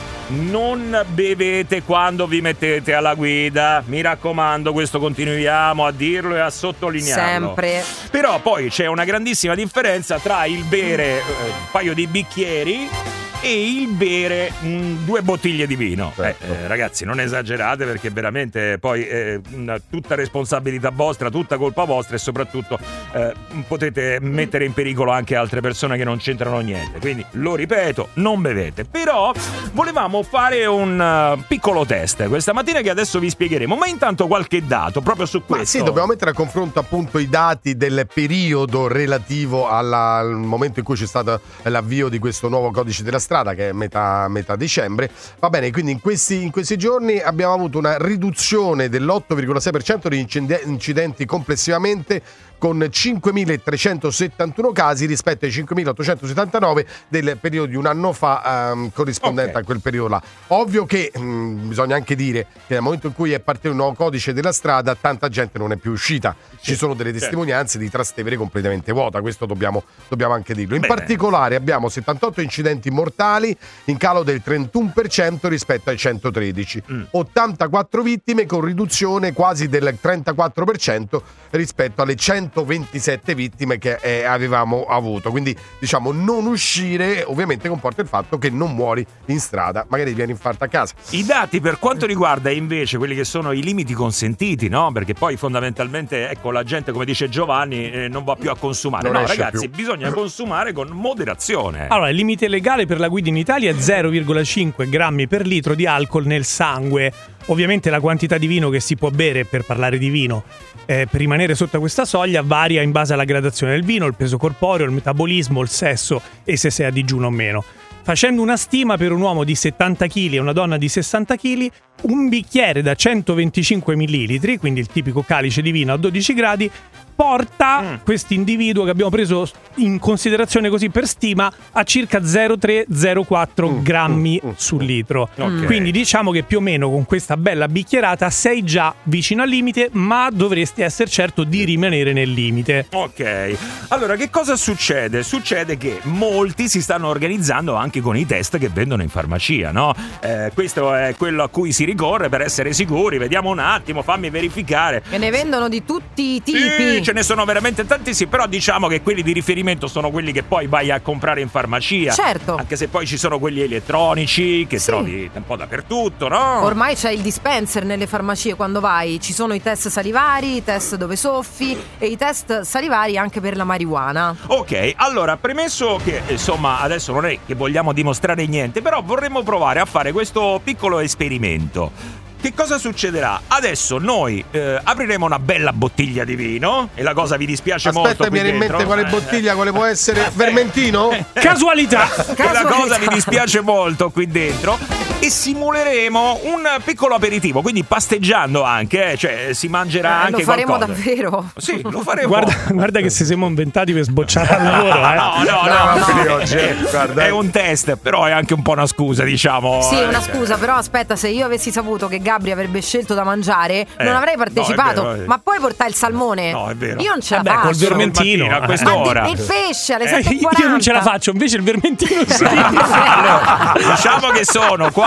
Non bevete quando vi mettete alla guida, mi raccomando, questo continuiamo a dirlo e a sottolinearlo. Sempre. Però poi c'è una grandissima differenza tra il bere eh, un paio di bicchieri e il bere mh, due bottiglie di vino. Certo. Eh, eh, ragazzi, non esagerate perché veramente poi è eh, tutta responsabilità vostra, tutta colpa vostra e soprattutto eh, potete mettere in pericolo anche altre persone che non c'entrano niente. Quindi, lo ripeto, non bevete. Però volevamo fare un uh, piccolo test questa mattina che adesso vi spiegheremo, ma intanto qualche dato proprio su questo. Ma sì, dobbiamo mettere a confronto appunto i dati del periodo relativo alla, al momento in cui c'è stato l'avvio di questo nuovo codice della strada, che è metà, metà dicembre. Va bene, quindi in questi, in questi giorni abbiamo avuto una riduzione dell'otto virgola sei per cento di incidenti complessivamente, con cinquemilatrecentosettantuno casi rispetto ai cinquemilaottocentosettantanove del periodo di un anno fa, ehm, corrispondente okay. a quel periodo là. Ovvio che mh, bisogna anche dire che nel momento in cui è partito il nuovo codice della strada, tanta gente non è più uscita. Sì. Ci sono delle testimonianze di Trastevere completamente vuota, questo dobbiamo, dobbiamo anche dirlo. In Bene. particolare abbiamo settantotto incidenti mortali, in calo del trentuno per cento rispetto ai centotredici, mm. ottantaquattro vittime con riduzione quasi del trentaquattro per cento rispetto alle centoventisette vittime che eh, avevamo avuto. Quindi diciamo non uscire ovviamente comporta il fatto che non muori in strada, magari vieni infarto a casa. I dati per quanto riguarda invece quelli che sono i limiti consentiti, no? Perché poi fondamentalmente ecco la gente, come dice Giovanni, eh, non va più a consumare. Non no ragazzi, più. Bisogna consumare con moderazione. Allora, il limite legale per la guida in Italia è zero virgola cinque grammi per litro di alcol nel sangue. Ovviamente la quantità di vino che si può bere, per parlare di vino, eh, per rimanere sotto questa soglia varia in base alla gradazione del vino, il peso corporeo, il metabolismo, il sesso e se sei a digiuno o meno. Facendo una stima, per un uomo di settanta chili e una donna di sessanta chili, un bicchiere da centoventicinque millilitri, quindi il tipico calice di vino a dodici gradi, porta mm. questo individuo che abbiamo preso in considerazione così per stima a circa zero virgola tre zero quattro mm. grammi mm. sul litro. Okay. Quindi diciamo che più o meno con questa bella bicchierata sei già vicino al limite, ma dovresti essere certo di rimanere nel limite. Ok, allora che cosa succede? Succede che molti si stanno organizzando anche con i test che vendono in farmacia, no? Eh, questo è quello a cui si ricorre per essere sicuri. Vediamo un attimo, fammi verificare. E ne vendono di tutti i tipi. Sì, ce ne sono veramente tantissimi, però diciamo che quelli di riferimento sono quelli che poi vai a comprare in farmacia. Certo. Anche se poi ci sono quelli elettronici che sì. trovi un po' dappertutto, no? Ormai c'è il dispenser nelle farmacie quando vai. Ci sono i test salivari, i test dove soffi e i test salivari anche per la marijuana. Ok, allora, premesso che insomma adesso non è che vogliamo dimostrare niente, però vorremmo provare a fare questo piccolo esperimento. Che cosa succederà? Adesso noi eh, apriremo una bella bottiglia di vino e la cosa vi dispiace Aspetta, molto. Aspetta, mi viene in mente quale bottiglia, quale può essere? Vermentino? Casualità! E la cosa vi dispiace molto qui dentro e simuleremo un piccolo aperitivo, quindi pasteggiando anche, eh, cioè si mangerà eh, anche lo faremo qualcosa. Davvero? Sì, lo faremo. Guarda, guarda che se siamo inventati per sbocciare al lavoro, eh. No, no, no, no, no. Oggi, è, è un test, però è anche un po' una scusa, diciamo. Sì, una scusa, però aspetta, se io avessi saputo che Gabri avrebbe scelto da mangiare, eh, non avrei partecipato. No, vero, ma poi portai il salmone. No, è vero. Io non ce la Vabbè, faccio. Col vermentino a quest'ora. Ma il pesce alle eh, sette e quaranta. Io non ce la faccio, invece il vermentino sì. Allora, diciamo che sono qua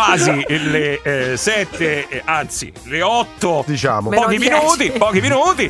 quasi le eh, sette, eh, anzi le otto, diciamo. Pochi Meno minuti, dieci. pochi minuti.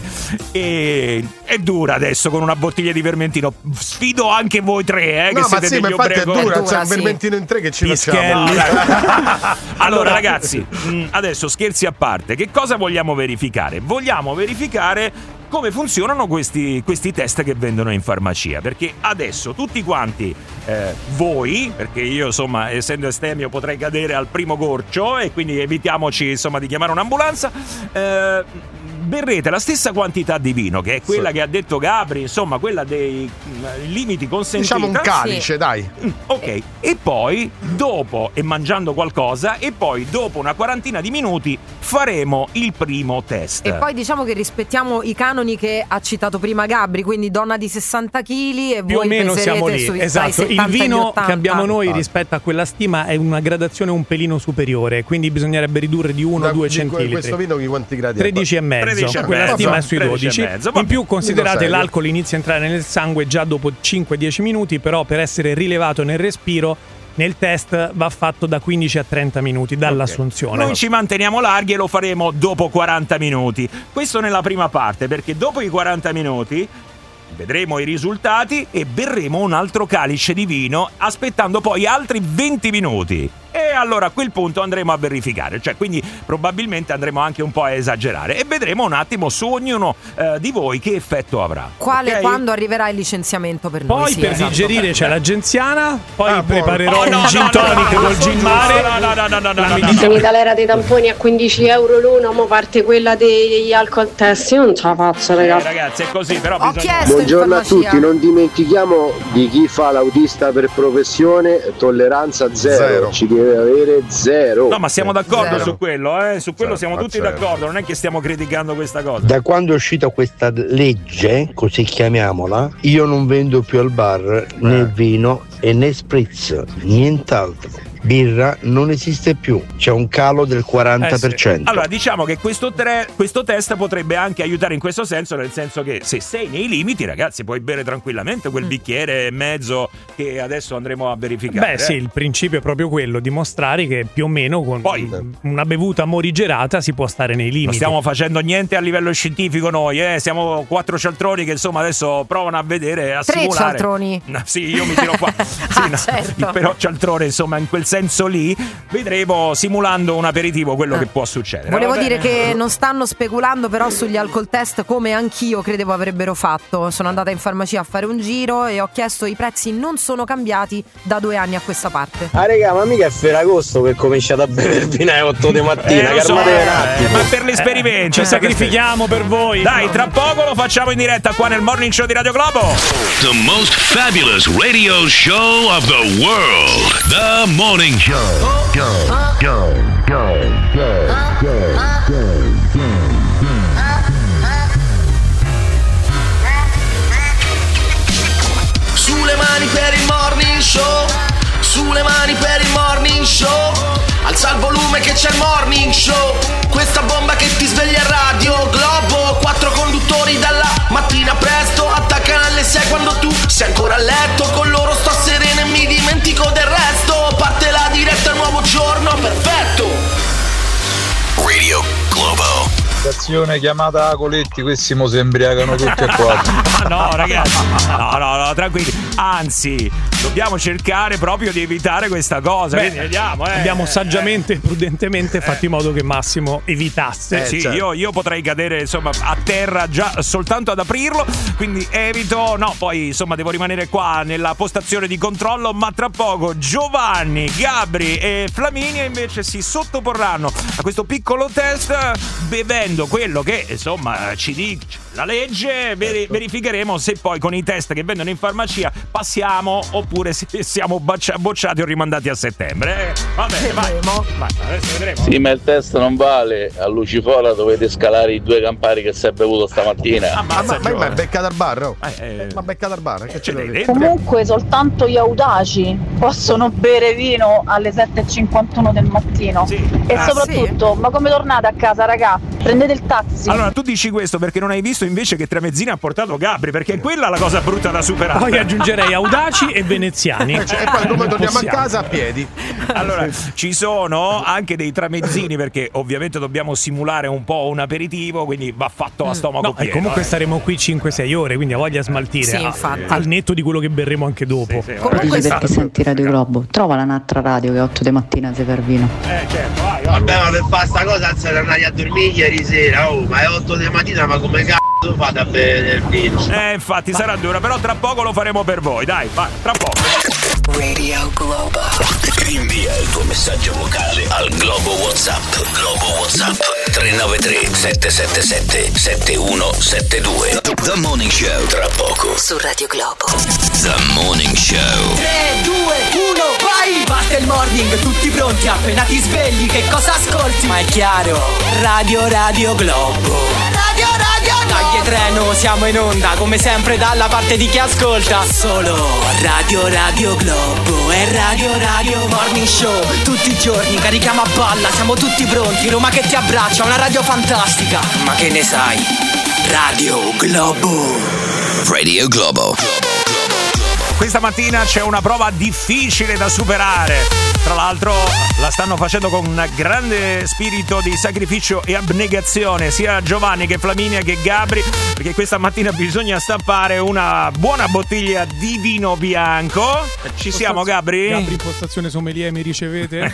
E è dura adesso con una bottiglia di vermentino. Sfido anche voi tre, eh, che No, ma siete sì, ma degli infatti è ubriaconi. dura, È dura, c'è il sì. vermentino in tre che ci Pischelli. facciamo. Allora ragazzi, mh, adesso scherzi a parte, che cosa vogliamo verificare? Vogliamo verificare come funzionano questi, questi test che vendono in farmacia, perché adesso tutti quanti eh, voi, perché io insomma essendo estemio potrei cadere al primo gorcio e quindi evitiamoci insomma di chiamare un'ambulanza, eh, berrete la stessa quantità di vino, che è quella Sì. che ha detto Gabri, insomma quella dei mh, limiti consentiti. Diciamo un calice, Sì. dai. Mm, ok, e poi dopo, e mangiando qualcosa, e poi dopo una quarantina di minuti faremo il primo test. E poi diciamo che rispettiamo i canoni che ha citato prima Gabri, quindi donna di sessanta chili e Più o voi meno peserete siamo lì, sui- esatto. dai Il settanta agli vino ottanta. che abbiamo noi Ah. rispetto a quella stima è una gradazione un pelino superiore, quindi bisognerebbe ridurre di uno o Da- due di centilitri. Questo vino di quanti gradi è? tredici e mezzo, tredici e quella mezzo, stima è sui tredici e dodici. mezzo, va In più Vino considerate serio. l'alcol inizia a entrare nel sangue già dopo cinque dieci minuti, però per essere rilevato nel respiro nel test va fatto da quindici a trenta minuti dall'assunzione. Noi ci manteniamo larghi e lo faremo dopo quaranta minuti. Questo nella prima parte, perché dopo i quaranta minuti vedremo i risultati e berremo un altro calice di vino, aspettando poi altri venti minuti. E allora a quel punto andremo a verificare, cioè quindi probabilmente andremo anche un po' a esagerare e vedremo un attimo su ognuno eh, di voi che effetto avrà. Quale ok? quando arriverà il licenziamento per noi? Poi sì, per esatto. digerire c'è la genziana, poi Ah, buono. preparerò Oh, no, un no, gin no, tonic no, no, col gin no, mare. no, no, no, no, no, no, La no, medicina- Finita l'era dei tamponi a quindici euro l'uno, mo parte quella degli alcol test. Io non ce la faccio, Eh, ragazzi. ragazzi, è così, però Ho bisogna... chiesto in Buongiorno a farmacia. tutti, non dimentichiamo di chi fa l'autista per professione, tolleranza zero, Zero. ci deve avere zero. No, ma siamo d'accordo Zero. su quello, eh? Su quello Zero, siamo ma tutti zero. d'accordo, non è che stiamo criticando questa cosa. Da quando è uscita questa legge, così chiamiamola, io non vendo più al bar né vino e né spritz, nient'altro. Birra non esiste più, c'è un calo del quaranta per cento. Allora, diciamo che questo, tre, questo test potrebbe anche aiutare in questo senso, nel senso che se sei nei limiti, ragazzi, puoi bere tranquillamente quel bicchiere e mezzo che adesso andremo a verificare. Beh sì, eh. il principio è proprio quello, dimostrare che più o meno con Poi- una bevuta morigerata si può stare nei limiti. Non stiamo facendo niente a livello scientifico noi, eh? Siamo quattro cialtroni che insomma adesso provano a vedere, a Tre simulare. cialtroni. No, sì, io mi tiro qua. Sì, Ah, no, certo. Però cialtrone, insomma, in quel senso lì, vedremo simulando un aperitivo quello che può succedere. Volevo Va dire bene? che non stanno speculando però sugli alcol test come anch'io credevo avrebbero fatto. Sono andata in farmacia a fare un giro e ho chiesto, i prezzi non sono cambiati da due anni a questa parte. Ah raga, ma mica è Ferragosto che cominciate a bere il vino alle otto di mattina, Eh, lo so, calmatevi un eh, attimo. ma per l'esperimento Ci eh, sacrifichiamo per voi. Dai, tra poco lo facciamo in diretta qua nel Morning Show di Radio Globo. The most fabulous radio show of the world. The Morning Show. Go, go, go, go, go, go, Sulle mani per il morning show, sulle mani per il morning show. Alza il volume che c'è il morning show. Questa bomba che ti sveglia a Radio Globo. Quattro conduttori dalla mattina presto attaccano alle sei quando tu sei ancora a letto. Con loro sto sereno e mi dimentico del resto. Parte la diretta, nuovo giorno perfetto. Radio Globo. Stazione chiamata Coletti, questi mo si embriagano tutti e quattro. Ah, no, ragazzi, no, no, no, tranquilli. Anzi, dobbiamo cercare proprio di evitare questa cosa. Beh, quindi vediamo, eh. abbiamo saggiamente e prudentemente fatto in modo che Massimo evitasse. Eh, sì, io, io potrei cadere insomma a terra già soltanto ad aprirlo, quindi evito. No, poi insomma devo rimanere qua nella postazione di controllo, ma tra poco Giovanni, Gabri e Flaminia invece si sottoporranno a questo piccolo test bevendo quello che insomma ci dice la legge. Veri- verificheremo se poi con i test che vendono in farmacia passiamo oppure se siamo baccia- bocciati o rimandati a settembre. Eh, va bene, vai. vai, adesso vedremo. Sì, ma il test non vale. A Lucifora dovete scalare i due campari che si è bevuto stamattina. Ma, ma, ma, ma è beccata al bar, oh. eh, Ma beccata al bar, che ce l'hai dentro? Comunque soltanto gli audaci possono bere vino alle sette e cinquantuno del mattino. E Ah, soprattutto, ma come tornate a casa, raga? prendete il taxi. Allora, tu dici questo perché non hai visto invece che Tramezzini ha portato Gabri, perché è quella la cosa brutta da superare. Poi aggiungerei audaci e veneziani. Cioè, e poi come torniamo a casa a piedi. Allora, ci sono anche dei tramezzini perché ovviamente dobbiamo simulare un po' un aperitivo, quindi va fatto a stomaco No, pieno. e comunque eh. staremo qui cinque sei ore, quindi ha voglia smaltire. Sì, a- infatti. al netto di quello che berremo anche dopo. Sì, sì, Comunque Dici perché senti Radio Globo? Trova un'altra radio che otto di mattina si fervino. Eh, certo, vai, vai. Vabbè, ma per fare sta cosa anzi di andare a dormire ieri sera, oh, ma è otto di mattina, ma come cazzo fate a bere il vino? Eh, infatti sarà dura, però tra poco lo faremo per voi, dai, vai, tra poco. Radio Globo. Invia il tuo messaggio vocale al Globo WhatsApp. Globo WhatsApp tre nove tre sette sette sette sette uno sette due. The Morning Show tra poco Su Radio Globo. The Morning Show. tre, due, uno, vai! Parte il morning, tutti pronti, appena ti svegli, che cosa ascolti? Ma è chiaro, Radio Radio Globo. Radio Radio Globo. Dai treno, siamo in onda, come sempre dalla parte di chi ascolta. Solo Radio Radio Globo e Radio Radio Morning Show. Tutti i giorni carichiamo a palla, siamo tutti pronti, Roma che ti abbraccia, una radio fantastica. Ma che ne sai? Radio Globo. Radio Globo. Questa mattina c'è una prova difficile da superare. Tra l'altro la stanno facendo con un grande spirito di sacrificio e abnegazione sia Giovanni che Flaminia che Gabri, perché questa mattina bisogna stappare una buona bottiglia di vino bianco. Ci siamo, Gabri? Gabri, impostazione sommelier, mi ricevete?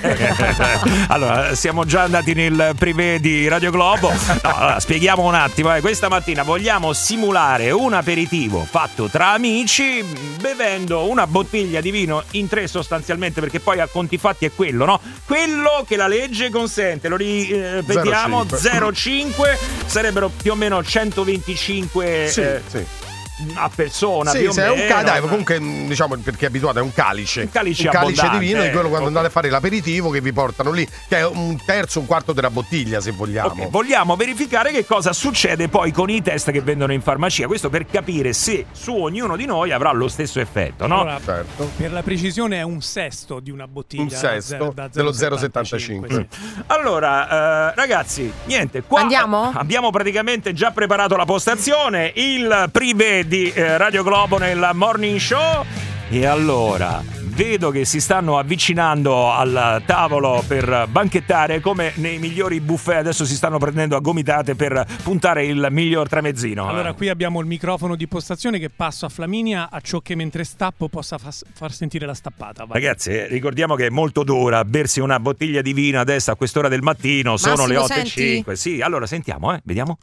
Allora, siamo già andati nel privé di Radio Globo. No, allora, spieghiamo un attimo. Eh. Questa mattina vogliamo simulare un aperitivo fatto tra amici, bevendo una bottiglia di vino in tre sostanzialmente, perché poi a conti fatti è quello, no? Quello che la legge consente. Lo ripetiamo, zero virgola cinque sarebbero più o meno centoventicinque Sì, eh, sì. a persona. Sì, più o se è un meno. ca- dai, comunque diciamo perché è abituato, è un calice. Un calice un calice di abbondante, vino di quello eh. quando andate a fare l'aperitivo che vi portano lì, che è un terzo, un quarto della bottiglia se vogliamo. Ok, vogliamo verificare che cosa succede poi con i test che vendono in farmacia. Questo per capire se su ognuno di noi avrà lo stesso effetto, no? Allora, Certo. per la precisione è un sesto di una bottiglia. Un sesto da dello zero zero virgola virgola settantacinque. settantacinque, Allora, eh, ragazzi, niente, qua Andiamo? abbiamo praticamente già preparato la postazione, il privé di eh, Radio Globo nel Morning Show. E allora, vedo che si stanno avvicinando al tavolo per banchettare come nei migliori buffet. Adesso si stanno prendendo a gomitate per puntare il miglior tramezzino. Allora, qui abbiamo il microfono di postazione che passo a Flaminia a ciò che mentre stappo possa fas- far sentire la stappata. Vai. Ragazzi, eh, ricordiamo che è molto dura bersi una bottiglia di vino adesso a quest'ora del mattino, sono Massimo, le otto e senti? cinque. Sì, allora sentiamo, eh, vediamo.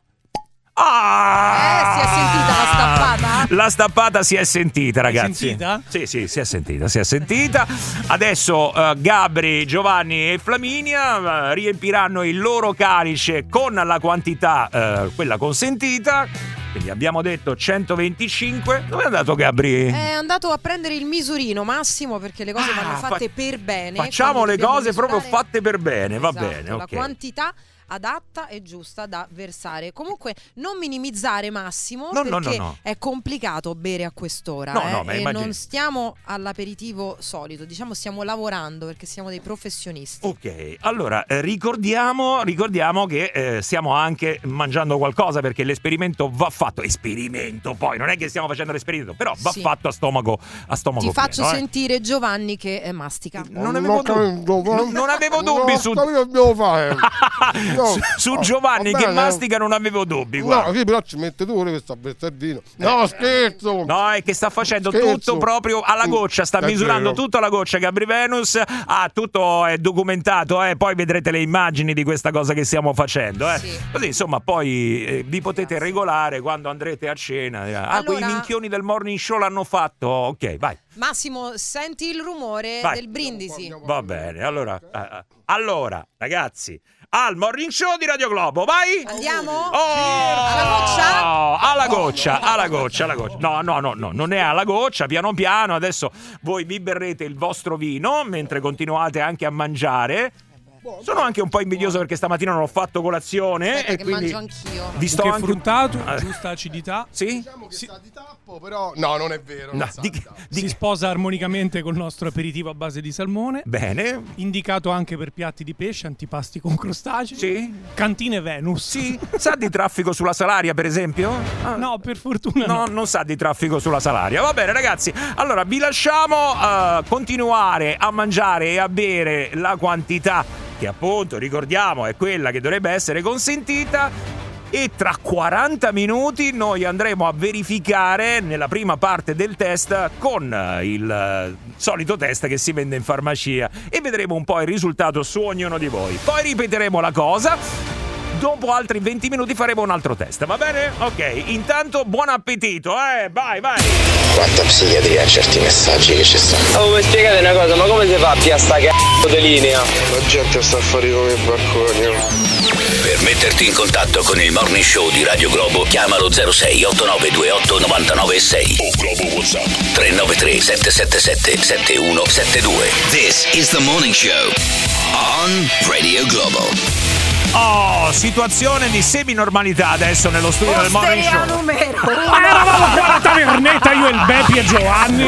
Ah! Eh, si è sentita la stappata? La stappata si è sentita, ragazzi. sentita? Sì, sì, si è sentita, si è sentita. Adesso uh, Gabri, Giovanni e Flaminia uh, riempiranno il loro calice con la quantità, uh, quella consentita. Quindi abbiamo detto centoventicinque. Dove è andato Gabri? È andato a prendere il misurino Massimo perché le cose vanno fatte fa- per bene. Facciamo quindi le dobbiamo cose proprio misurare- fatte per bene, va Esatto, bene, la ok. quantità adatta e giusta da versare. Comunque non minimizzare Massimo, No, no, perché no, no. è complicato bere a quest'ora, No, eh, no, ma e immagini- non stiamo all'aperitivo solito, diciamo stiamo lavorando perché siamo dei professionisti. Ok, allora eh, ricordiamo, ricordiamo che eh, stiamo anche mangiando qualcosa perché l'esperimento va fatto. Esperimento poi, non è che stiamo facendo l'esperimento, però va Sì. fatto a stomaco, a stomaco Ti faccio pieno, eh. sentire Giovanni che eh, mastica. Non avevo, dubbi, non, non avevo dubbi su, Devo fare. No. su, su Oh, Giovanni va che bene. mastica, non avevo dubbi. Guarda. No, sì, però ci mette tu pure questa bezzardino. No, scherzo. No, è che sta facendo Scherzo. tutto proprio alla goccia, sta È misurando vero. tutto alla goccia. Gabri Venus, ah, tutto è documentato, eh. Poi vedrete le immagini di questa cosa che stiamo facendo, eh. Sì. Così insomma poi eh, vi potete regolare quando andrete a cena. Ah, Allora- quei minchioni del morning show l'hanno fatto. Ok, vai. Massimo, senti il rumore Vai. del brindisi? Va bene, allora, eh, allora ragazzi, al morning show di Radio Globo, vai! Andiamo? Oh! Alla goccia? Alla goccia, alla goccia, alla goccia. No, no, no, no, non è alla goccia, piano piano. Adesso voi vi berrete il vostro vino mentre continuate anche a mangiare. Sono anche un po' invidioso perché stamattina non ho fatto colazione. Aspetta, e che quindi mangio anch'io. vi sto Che anche fruttato, Eh. giusta acidità. Sì? Diciamo che sa di tappo, però no, non è vero. No, non sa di- di tappo. Si sposa armonicamente col nostro aperitivo a base di salmone. Bene. Indicato anche per piatti di pesce, antipasti con crostacei. Sì. Cantine Venus. Sì. Sa di traffico sulla Salaria, per esempio? Ah. No, per fortuna No, no. non sa di traffico sulla Salaria. Va bene, ragazzi. Allora, vi lasciamo uh, continuare a mangiare e a bere la quantità che appunto, ricordiamo, è quella che dovrebbe essere consentita. E tra quaranta minuti noi andremo a verificare nella prima parte del test con il eh, solito test che si vende in farmacia e vedremo un po' il risultato su ognuno di voi. Poi ripeteremo la cosa. Dopo altri venti minuti faremo un altro test, va bene? Ok, intanto buon appetito, eh, vai, vai! Quanta psichiatria in certi messaggi che ci stanno. Oh, mi spiegate una cosa, ma come si fa a pia sta c***o di linea? La gente sta fuori come i barconi. Per metterti in contatto con il Morning Show di Radio Globo, chiamalo zero sei otto nove due otto nove nove sei o Globo WhatsApp tre nove tre sette sette sette sette uno sette due. This is the Morning Show on Radio Globo. Oh, situazione di semi-normalità adesso nello studio del Morning Osteria Show. numero Ma eravamo qua alla tavernetta, io, il Beppi e Giovanni.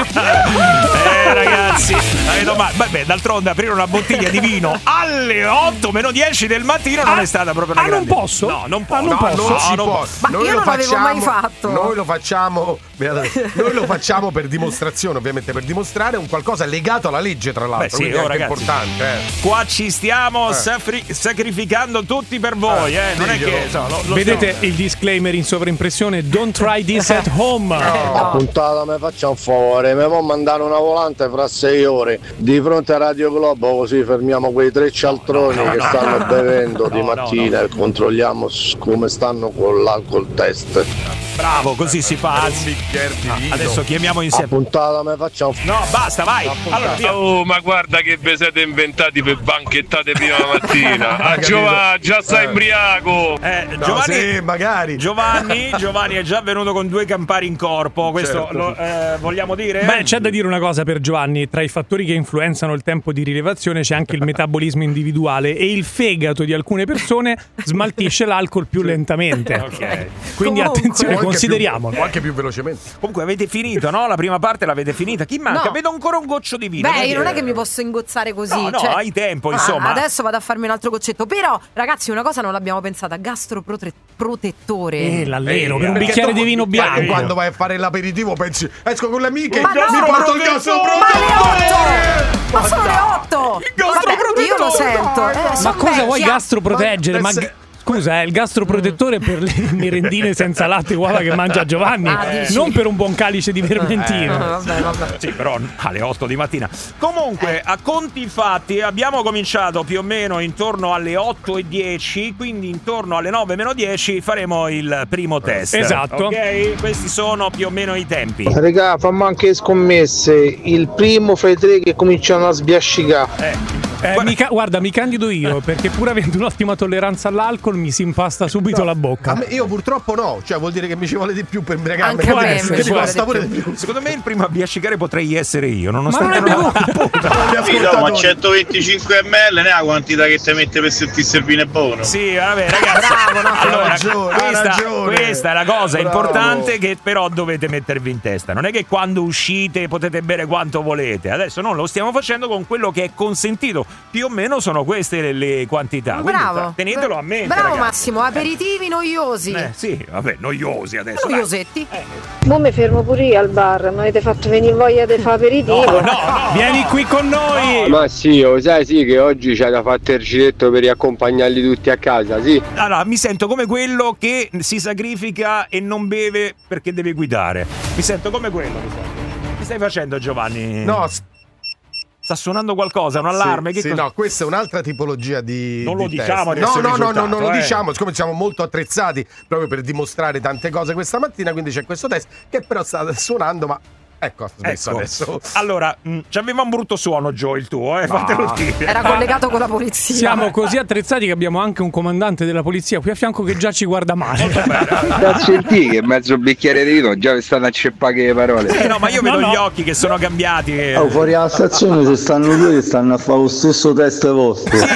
Eh ragazzi, eh, no, ma, vabbè, d'altronde aprire una bottiglia di vino alle otto meno dieci del mattino non Ah, è stata proprio una ah, non grande... posso? No, non Ah, posso. non No, posso? non si No, non può. posso. Ma Noi io lo non l'avevo facciamo, mai fatto. Noi lo facciamo, noi lo facciamo per dimostrazione, ovviamente, per dimostrare un qualcosa legato alla legge, tra l'altro. Beh, sì, quindi è oh, anche ragazzi. importante. Eh. Qua ci stiamo Eh. safri- sacrificando tutti per voi, eh. Non è diglielo. che so, lo, lo Vedete stiamo- il disclaimer in sovraimpressione? Don't try this at home. A puntata mi faccia un favore, mi può mandare una volante fra sei ore di fronte a Radio Globo, così fermiamo quei tre cialtroni No, no, che no, stanno no. bevendo di No, no, mattina no. e controlliamo s- come stanno con l'alcol test. Bravo, così si fa. Un Anzi, bicchiere di ah, vino. adesso chiamiamo A insieme. puntata mi faccia un No, basta, vai. Allora, via. Oh, ma guarda che vi siete inventati per banchettate prima mattina. Ah, capito? Giova, già sta Eh. imbriaco. Eh, No, Giovanni, sì, magari. Giovanni, Giovanni è già venuto con due campari in corpo. Questo Certo. lo eh, vogliamo dire? Beh, c'è da dire una cosa per Giovanni: tra i fattori che influenzano il tempo di rilevazione c'è anche il metabolismo individuale e il fegato di alcune persone smaltisce l'alcol più lentamente. Ok. Quindi Comunque. attenzione, O anche consideriamolo. più- o anche più velocemente. Comunque avete finito, no? La prima parte l'avete finita. Chi manca? No. Vedo ancora un goccio di vino. Beh, Perché- io non è che mi posso ingozzare così. No, no, cioè- hai tempo, Ah, insomma. adesso vado a farmi un altro goccetto. Però, ragazzi, una cosa non l'abbiamo pensata: gastroprotettore. Eh, l'allero, Eh, per un perché bicchiere dopo- di vino eh, bianco. Quando vai a fare l'aperitivo pensi, esco con le amiche, Ma mi no, porto il gas Ma le otto! Ma sono le otto! Vabbè, io lo sento. Eh, Ma son cosa vuoi vecchia. gastroproteggere? Ma- Ma se- scusa, è il gastroprotettore per le merendine senza latte e uova che mangia Giovanni, Ah, dici? non per un buon calice di vermentino. Ah, vabbè, vabbè. Sì, però alle otto di mattina. Comunque, a conti fatti, abbiamo cominciato più o meno intorno alle otto e dieci, quindi intorno alle nove meno dieci faremo il primo test. Esatto. Ok? Questi sono più o meno i tempi. Regà, fammo anche scommesse. Il primo fra i tre che cominciano a sbiascicare. Eh, Eh, mi ca- guarda, mi candido io, perché pur avendo un'ottima tolleranza all'alcol mi si impasta subito la bocca. A me- io purtroppo no, cioè vuol dire che mi ci vuole di più per imbriacarmi. Anche a me Che mi mi ci vuole costa di pure più. di più. Secondo me il primo a biascicare potrei essere io, Ma nonostante non è non- bevuto. Gli Sì, no, ma ascoltatori. centoventicinque millilitri ne ha la quantità che ti mette per sentirsi servine buono. Sì, vabbè, ragazzi. Bravo, no? Allora, Ha ragione, ha questa, ragione. questa è la cosa Bravo. importante che però dovete mettervi in testa. Non è che quando uscite potete bere quanto volete. Adesso non lo stiamo facendo con quello che è consentito. Più o meno sono queste le, le quantità. Quindi Bravo. tenetelo a mente. Bravo ragazzi. Massimo, aperitivi noiosi. Eh, sì, vabbè, noiosi adesso. dai. Noiosetti. Mo mi fermo pure io al bar, mi avete fatto venire voglia di fare aperitivo. No, no, no. Vieni qui con noi. Ma sì, lo sai sì che oggi c'è da fare il giretto per riaccompagnarli tutti a casa, sì. Allora, mi sento come quello che si sacrifica e non beve perché deve guidare. Mi sento come quello. Mi sento. Che stai facendo, Giovanni? No, s- Sta suonando qualcosa, un allarme? Sì, che sì, cosa- no, questa è un'altra tipologia di. Non lo di diciamo test. adesso No, il no, no, no, non risultato, lo eh. diciamo, siccome siamo molto attrezzati proprio per dimostrare tante cose questa mattina, quindi c'è questo test che però sta suonando, ma ecco, ha smesso Ecco. adesso. Allora, mh, c'aveva un brutto suono, Joe, il tuo, eh? Fatelo dire. Era collegato con la polizia. Siamo così attrezzati che abbiamo anche un comandante della polizia qui a fianco che già ci guarda male. Da sentire che mezzo bicchiere di vino già vi stanno a ceppare le parole. Eh, no, ma io No, vedo no. gli occhi che sono cambiati. che- Oh, fuori alla stazione ci stanno due che stanno a fare lo stesso test vostro. Sì, credo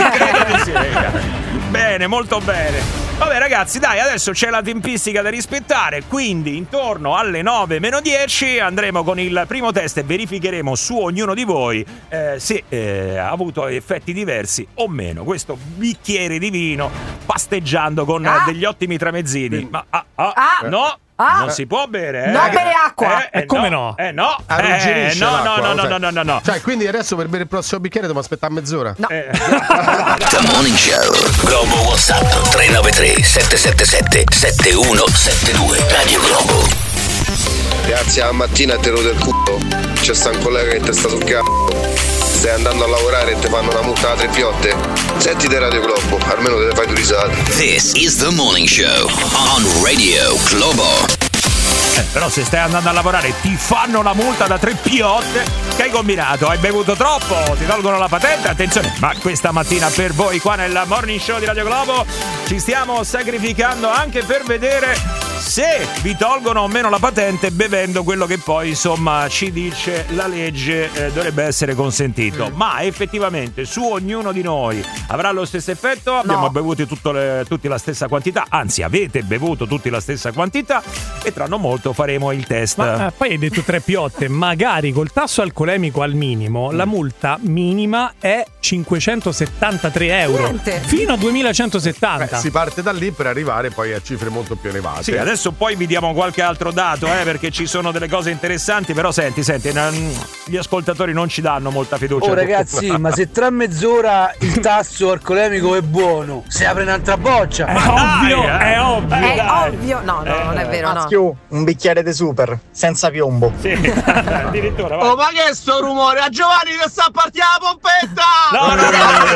Bene, molto bene. Vabbè ragazzi, dai, adesso c'è la tempistica da rispettare, quindi intorno alle nove meno dieci andremo con il primo test e verificheremo su ognuno di voi eh, se eh, ha avuto effetti diversi o meno. Questo bicchiere di vino pasteggiando con Ah. degli ottimi tramezzini. Ma ah, ah, Ah. no, Ah. non si può bere, eh? Non bere acqua. Eh, E come no? Eh no, eh, Arrugginisce no, no, l'acqua, no, no, cioè- no, no, no, no. Cioè, quindi adesso per bere il prossimo bicchiere dobbiamo aspettare mezz'ora? No. Eh, The Morning Show. Globo WhatsApp tre nove tre sette sette sette sette uno sette due. Radio Globo. Grazie, la mattina te lo del culo. C'è sta un collega che ti sta sul c***o. Stai andando a lavorare e ti fanno una multa da tre piotte. Sentite Radio Globo, almeno te le fai due risate. This is The Morning Show on Radio Globo. Eh, però se stai andando a lavorare ti fanno la multa da tre piotte. Che hai combinato? Hai bevuto troppo? Ti tolgono la patente? Attenzione, ma questa mattina per voi qua nel Morning Show di Radio Globo ci stiamo sacrificando anche per vedere se vi tolgono o meno la patente bevendo quello che poi insomma ci dice la legge eh, dovrebbe essere consentito. Mm. Ma effettivamente su ognuno di noi avrà lo stesso effetto? Abbiamo No. bevuto tutto le, tutti la stessa quantità, anzi avete bevuto tutti la stessa quantità e tra non molto faremo il test. Ma eh, poi hai detto tre piotte, magari col tasso alcolemico al minimo la multa minima è cinquecentosettantatré euro. Niente. Fino a duemilacentosettanta. Beh, si parte da lì per arrivare poi a cifre molto più elevate. Sì, adesso poi vi diamo qualche altro dato, eh, perché ci sono delle cose interessanti, però senti, senti, non- gli ascoltatori non ci danno molta fiducia. Oh ragazzi, ma se tra mezz'ora il tasso alcolemico è buono, si apre un'altra boccia. È ovvio, eh. è ovvio. È dai. ovvio. No, no, non è vero, no. Maschio, un bicchiere di super, senza piombo. Sì, addirittura, vai. Oh, ma che è sto rumore? A Giovanni che sta a partire la pompetta! No, no,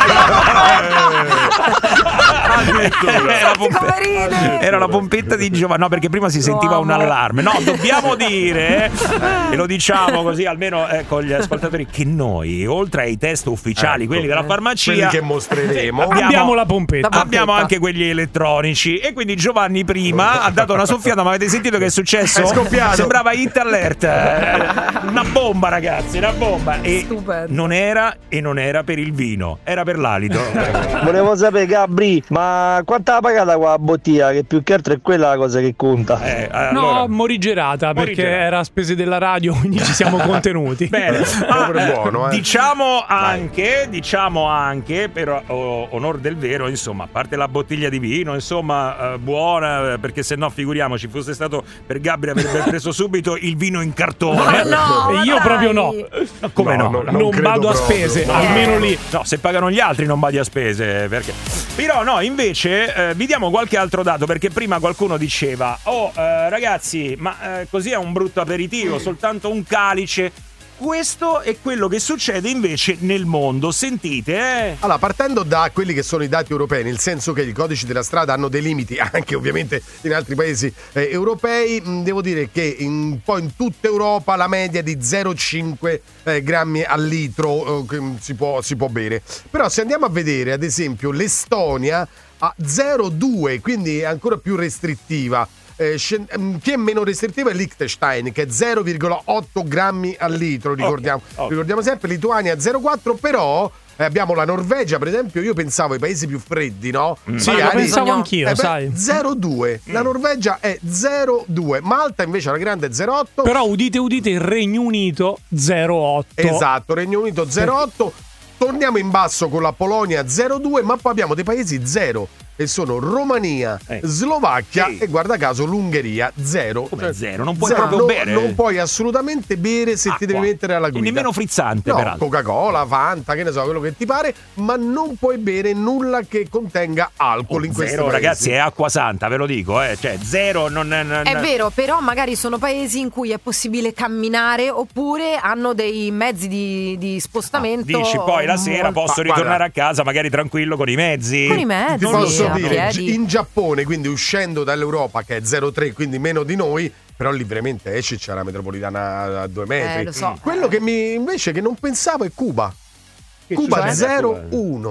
no, era, la pompe- Poverine. era la pompetta di Giovanni. No, perché prima si sentiva un allarme. No, dobbiamo dire, e lo diciamo così almeno eh, con gli ascoltatori, che noi, oltre ai test ufficiali, Ecco, quelli della farmacia, quelli che mostreremo, abbiamo, Abbiamo la pompetta. La pompetta. abbiamo anche quelli elettronici. E quindi Giovanni prima ha dato una soffiata, ma avete sentito che è successo? È scoppiato. Sembrava Hit Alert. Una bomba, ragazzi, una bomba. E Stupendo. non era e non era per il vino, era per l'alito. Volevo sapere, Gabri, ma quanto ha pagata qua la bottiglia? Che più che altro è quella la cosa che conta. Eh, No, allora, morigerata, perché Morigerata. era a spese della radio, quindi ci siamo contenuti. bene. Proprio Ah, buono, eh. Diciamo anche, diciamo anche, per o- onor del vero, insomma, a parte la bottiglia di vino, insomma, eh, buona, eh, perché se no figuriamoci, fosse stato per Gabri avrebbe preso subito il vino in cartone. Ma no, E ma io dai. proprio no. Come no? No, no, Non, credo vado a proprio. spese, No. almeno lì. No, se pagano gli altri non vadi a spese, perché. Però no, invece eh, vi diamo qualche altro dato, perché prima qualcuno diceva "Oh, eh, ragazzi, ma eh, così è un brutto aperitivo, soltanto un calice". Questo è quello che succede invece nel mondo. Sentite, eh? Allora, partendo da quelli che sono i dati europei, nel senso che i codici della strada hanno dei limiti, anche ovviamente in altri paesi eh, europei, mh, devo dire che in, un po' in tutta Europa la media è di zero virgola cinque eh, grammi al litro eh, che si può, si può bere. Però se andiamo a vedere, ad esempio, l'Estonia ha zero virgola due, quindi è ancora più restrittiva. Eh, scen- ehm, chi è meno restrittivo è Liechtenstein, che è zero virgola otto grammi al litro, ricordiamo, Ok, ok. ricordiamo sempre. Lituania zero virgola quattro, però eh, abbiamo la Norvegia, per esempio. Io pensavo ai paesi più freddi, no? Sì, Magari- lo pensavo anch'io, Eh beh, sai. zero virgola due. La Norvegia è zero virgola due. Malta invece la grande è zero virgola otto. Però udite udite, il Regno Unito zero virgola otto. Esatto, Regno Unito zero virgola otto. Torniamo in basso con la Polonia zero virgola due, ma poi abbiamo dei paesi zero, e sono Romania, Eh. Slovacchia Sì. e guarda caso l'Ungheria zero. Come zero? Non puoi Zero. proprio No, bere? Non puoi assolutamente bere se Acqua. ti devi mettere alla E guida. nemmeno frizzante, No, peraltro. Coca-Cola, Fanta, che ne so, quello che ti pare, ma non puoi bere nulla che contenga alcol in questi Zero, paesi. ragazzi, è acqua santa, ve lo dico, eh. Cioè, zero non, non- È vero, però magari sono paesi in cui è possibile camminare oppure hanno dei mezzi di, di spostamento. Dici poi la sera molto- posso Ma ritornare guarda, a casa magari tranquillo con i mezzi. Con i mezzi, Ti posso a dire, piedi. in Giappone, quindi uscendo dall'Europa che è zero virgola tre, quindi meno di noi, però lì veramente esci, c'è la metropolitana a due metri. Eh, lo so. Quello che mi invece che non pensavo è Cuba. Cuba succede a zero Cuba? virgola uno.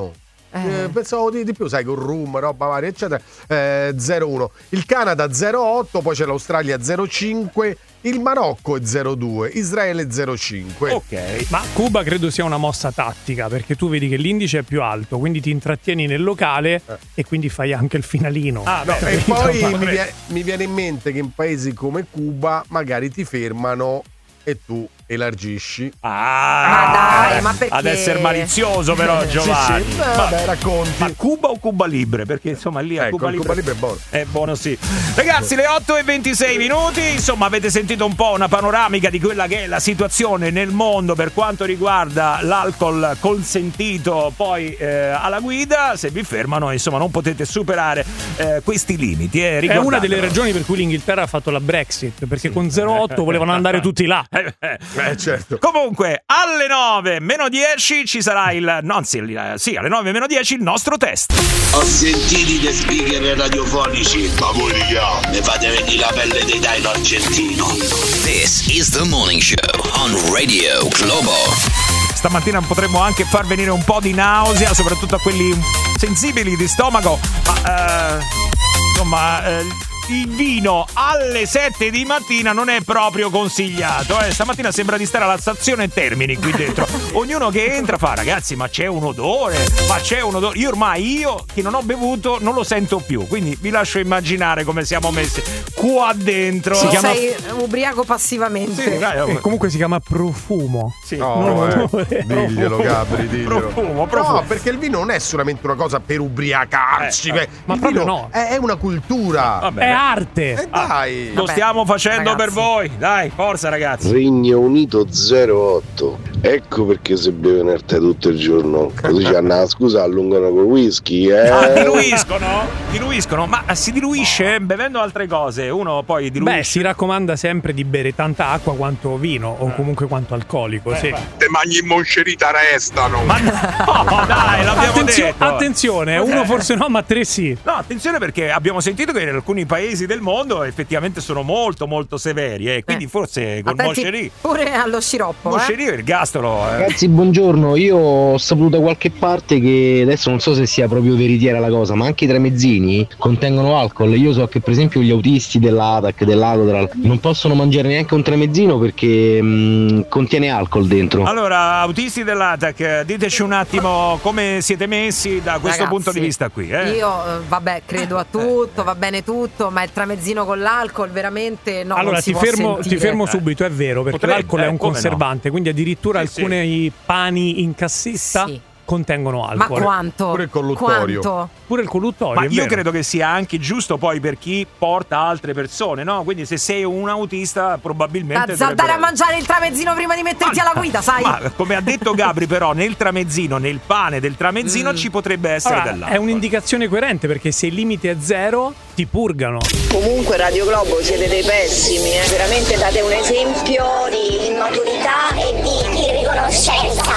Eh. Eh, pensavo di, di più, sai, con rum, roba varia, eccetera. Eh, zero virgola uno. Il Canada zero virgola otto, poi c'è l'Australia zero virgola cinque, il Marocco è zero virgola due, Israele zero virgola cinque. Ok. Ma Cuba credo sia una mossa tattica, perché tu vedi che l'indice è più alto, quindi ti intrattieni nel locale eh. e quindi fai anche il finalino. Ah, no, e poi mi viene, mi viene in mente che in paesi come Cuba magari ti fermano e tu elargisci. Ah, ma dai, ma perché? Ad essere malizioso però, Giovanni. Sì, sì. Beh, vabbè, racconti. Ma Cuba o Cuba Libre? Perché insomma lì a ecco, Cuba, Libre, Cuba Libre è buono. È buono, sì. Ragazzi, le otto e ventisei minuti. Insomma, avete sentito un po' una panoramica di quella che è la situazione nel mondo per quanto riguarda l'alcol consentito poi eh, alla guida. Se vi fermano, insomma, non potete superare eh, questi limiti. Eh, è una delle ragioni per cui l'Inghilterra ha fatto la Brexit, perché sì. con zero virgola otto volevano andare tutti là. Eh, certo. Comunque, alle nove meno dieci ci sarà il. No, sì, sì, alle nove meno dieci il nostro test. Ho sentito dei speaker radiofonici, ma voi raga, ne fate venire la pelle dei Dino argentino. This is the morning show on Radio Globo. Stamattina potremmo anche far venire un po' di nausea, soprattutto a quelli sensibili di stomaco. Ma, eh, insomma. Eh, il vino alle sette di mattina non è proprio consigliato, eh. Stamattina sembra di stare alla stazione Termini qui dentro. Ognuno che entra fa: ragazzi, ma c'è un odore, ma c'è un odore. Io ormai, io che non ho bevuto, non lo sento più. Quindi vi lascio immaginare come siamo messi qua dentro. Si chiama... Sei ubriaco passivamente. Sì, dai, e comunque si chiama profumo. Sì. Oh, eh. Diglielo, Gabri, diglielo. Profumo, profumo. No, perché il vino non è solamente una cosa per ubriacarci. Eh, eh. Ma il proprio vino no. È, è una cultura. Vabbè. È arte. Eh dai. Lo Vabbè, stiamo facendo ragazzi. per voi. Dai, forza ragazzi. Regno Unito zero virgola otto. Ecco perché se beve nel tè tutto il giorno. Così ci hanno scusa, allungano col whisky. Eh? Ah, diluiscono? Diluiscono, ma si diluisce bevendo altre cose. Uno poi diluisce. Beh, si raccomanda sempre di bere tanta acqua quanto vino o comunque quanto alcolico. Eh, sì. Te mangi in moscerita restano. Ma no, dai, l'abbiamo Attenzio- detto. Attenzione, uno forse no, ma tre sì. No, attenzione perché abbiamo sentito che in alcuni paesi del mondo effettivamente sono molto molto severi, eh. Quindi eh. forse con Moscerì. Pure allo sciroppo. Moscerì eh. il gastolo. Eh. Ragazzi, buongiorno. Io ho saputo da qualche parte che adesso non so se sia proprio veritiera la cosa, ma anche i tramezzini contengono alcol. Io so che per esempio gli autisti dell'A T A C, dell'Adodral non possono mangiare neanche un tramezzino perché mh, contiene alcol dentro. Allora, autisti dell'A T A C, diteci un attimo come siete messi da questo Ragazzi, punto di vista qui. Eh? Io, vabbè, credo a tutto, va bene tutto, ma il tramezzino con l'alcol veramente no. Allora non si ti può fermo, sentire. ti fermo subito, è vero, perché Potrebbe, l'alcol è un eh, come conservante, no? quindi addirittura Sì, alcuni pani in cassetta Sì. contengono Ma alcol. quanto? Pure il colluttorio. Quanto? Pure il colluttorio. Ma è io vero. credo che sia anche giusto poi per chi porta altre persone, no? Quindi se sei un autista probabilmente Da andare a mangiare il tramezzino prima di metterti alla guida, sai? Ma come ha detto Gabri, però nel tramezzino, nel pane del tramezzino Mm. ci potrebbe essere Allora, dell'alcol. è un'indicazione coerente perché se il limite è zero ti purgano. Comunque Radio Globo siete dei pessimi, eh. Veramente date un esempio di immaturità e di irriconoscenza.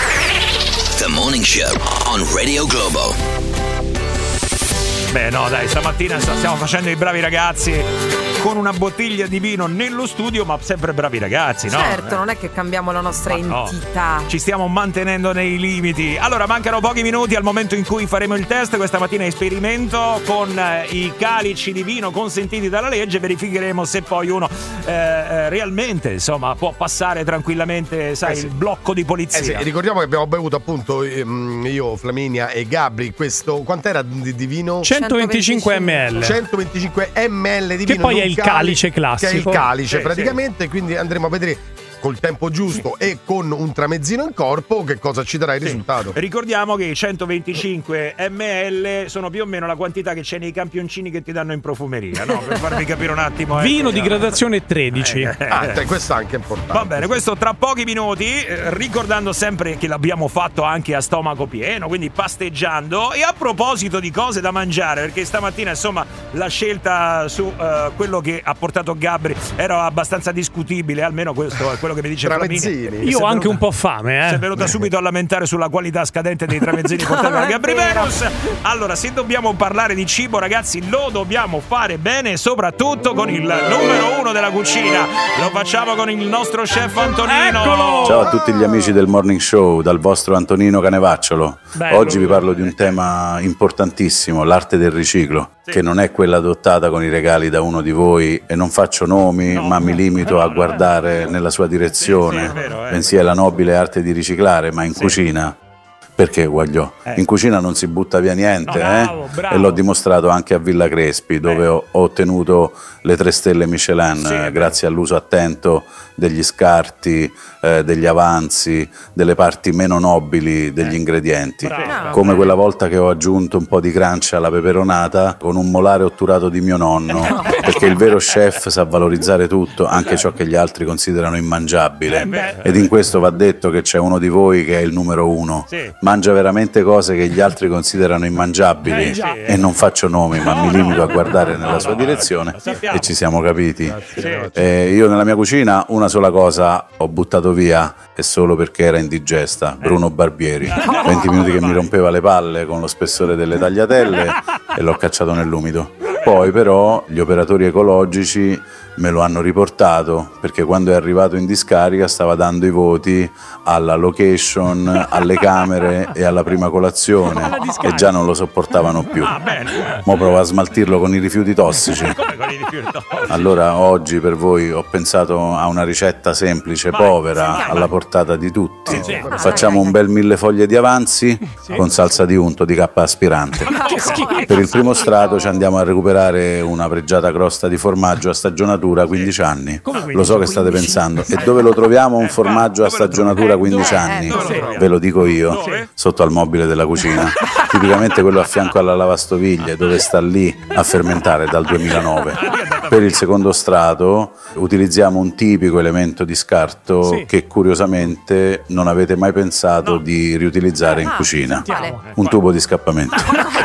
The morning show on Radio Globo. Beh, no, dai, stamattina stiamo facendo i bravi ragazzi con una bottiglia di vino nello studio, ma sempre bravi ragazzi, no? Certo, non è che cambiamo la nostra Ma no. entità. Ci stiamo mantenendo nei limiti. Allora, mancano pochi minuti al momento in cui faremo il test. Questa mattina esperimento con eh, i calici di vino consentiti dalla legge. Verificheremo se poi uno eh, eh, realmente, insomma, può passare tranquillamente, sai, Eh sì. il blocco di polizia. Eh sì, ricordiamo che abbiamo bevuto appunto ehm, io, Flaminia e Gabri questo, quant'era di, di vino? centoventicinque millilitri. centoventicinque millilitri di Che vino. poi in è un il calice classico. Che è il calice Sì, praticamente, quindi andremo a vedere col tempo giusto e con un tramezzino in corpo che cosa ci darà il Sì. risultato. Ricordiamo che i centoventicinque millilitri sono più o meno la quantità che c'è nei campioncini che ti danno in profumeria, no? Per farvi capire un attimo. eh, Vino che- di gradazione tredici. Eh, eh, Ah, eh. te, questo è anche importante. Va bene, questo tra pochi minuti, eh, ricordando sempre che l'abbiamo fatto anche a stomaco pieno, quindi pasteggiando. E a proposito di cose da mangiare, perché stamattina insomma la scelta su uh, quello che ha portato Gabri era abbastanza discutibile, almeno questo è quello che mi dice Flamini. Io ho anche un po' fame, eh. Si è venuta subito a lamentare sulla qualità scadente dei tramezzini portati da Gabri Venus. Allora, se dobbiamo parlare di cibo, ragazzi, lo dobbiamo fare bene, soprattutto con il numero uno della cucina. Lo facciamo con il nostro chef Antonino. Eccolo! Ciao a tutti gli amici del Morning Show, dal vostro Antonino Canevacciolo. Bello. Oggi vi parlo di un tema importantissimo, l'arte del riciclo, sì. Che non è quella adottata con i regali da uno di voi, e non faccio nomi, no. ma mi limito a guardare nella sua direzione, sì, sì, è vero, eh. bensì è la nobile arte di riciclare, ma in sì. cucina. Perché guagliò? Eh. In cucina non si butta via niente, no, bravo, eh? bravo. E l'ho dimostrato anche a Villa Crespi, dove ho, ho ottenuto le tre stelle Michelin, sì, eh, grazie all'uso attento degli scarti, eh, degli avanzi, delle parti meno nobili degli eh. ingredienti. Bravo. Come quella volta che ho aggiunto un po' di crunchy alla peperonata con un molare otturato di mio nonno, no. perché il vero chef sa valorizzare tutto, anche ciò che gli altri considerano immangiabile. Eh, Ed in questo va detto che c'è uno di voi che è il numero uno. Sì. Mangia veramente cose che gli altri considerano immangiabili, eh, già, eh. e non faccio nomi, ma no, mi limito no, a guardare no, nella no, sua no, direzione e ci siamo capiti. Sì. Eh, io nella mia cucina una sola cosa ho buttato via, e solo perché era indigesta, Bruno Barbieri. venti minuti che mi rompeva le palle con lo spessore delle tagliatelle e l'ho cacciato nell'umido. Poi però gli operatori ecologici me lo hanno riportato, perché quando è arrivato in discarica stava dando i voti alla location, alle camere e alla prima colazione, e già non lo sopportavano più. Mo provo a smaltirlo con i rifiuti tossici. Allora oggi per voi ho pensato a una ricetta semplice, povera, alla portata di tutti. Facciamo un bel mille foglie di avanzi con salsa di unto di cappa aspirante. Per il primo strato ci andiamo a recuperare una pregiata crosta di formaggio a stagionatura quindici anni. Lo so che state pensando, e dove lo troviamo un formaggio a stagionatura quindici anni? Ve lo dico io, sotto al mobile della cucina, tipicamente quello a fianco alla lavastoviglie, dove sta lì a fermentare dal duemilanove. Per il secondo strato utilizziamo un tipico elemento di scarto che curiosamente non avete mai pensato di riutilizzare in cucina: un tubo di scappamento.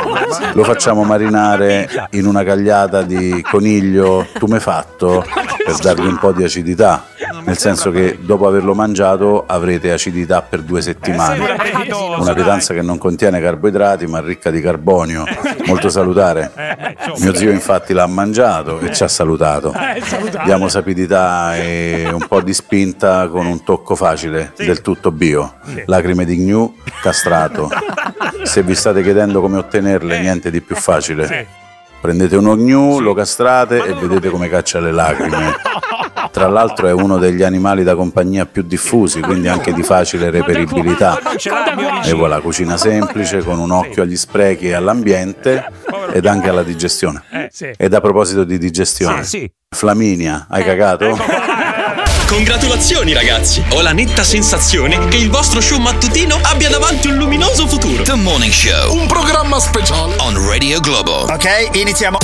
Lo facciamo marinare in una cagliata di coniglio tumefatto per dargli un po' di acidità, nel senso che dopo averlo mangiato avrete acidità per due settimane. Una pietanza che non contiene carboidrati ma ricca di carbonio, molto salutare. Mio zio infatti l'ha mangiato e ci ha salutato. Diamo sapidità e un po' di spinta con un tocco facile, del tutto bio. Lacrime di gnu castrato. Se vi state chiedendo come ottenerle, niente di più facile. Prendete uno gnu, lo castrate e vedete come caccia le lacrime. Tra l'altro è uno degli animali da compagnia più diffusi, quindi anche di facile reperibilità. E voilà, cucina semplice, con un occhio agli sprechi e all'ambiente, ed anche alla digestione. Ed a proposito di digestione, Flaminia, hai cagato? Congratulazioni ragazzi, ho la netta sensazione che il vostro show mattutino abbia davanti un luminoso futuro. The Morning Show, un programma speciale on Radio Globo. Ok, iniziamo.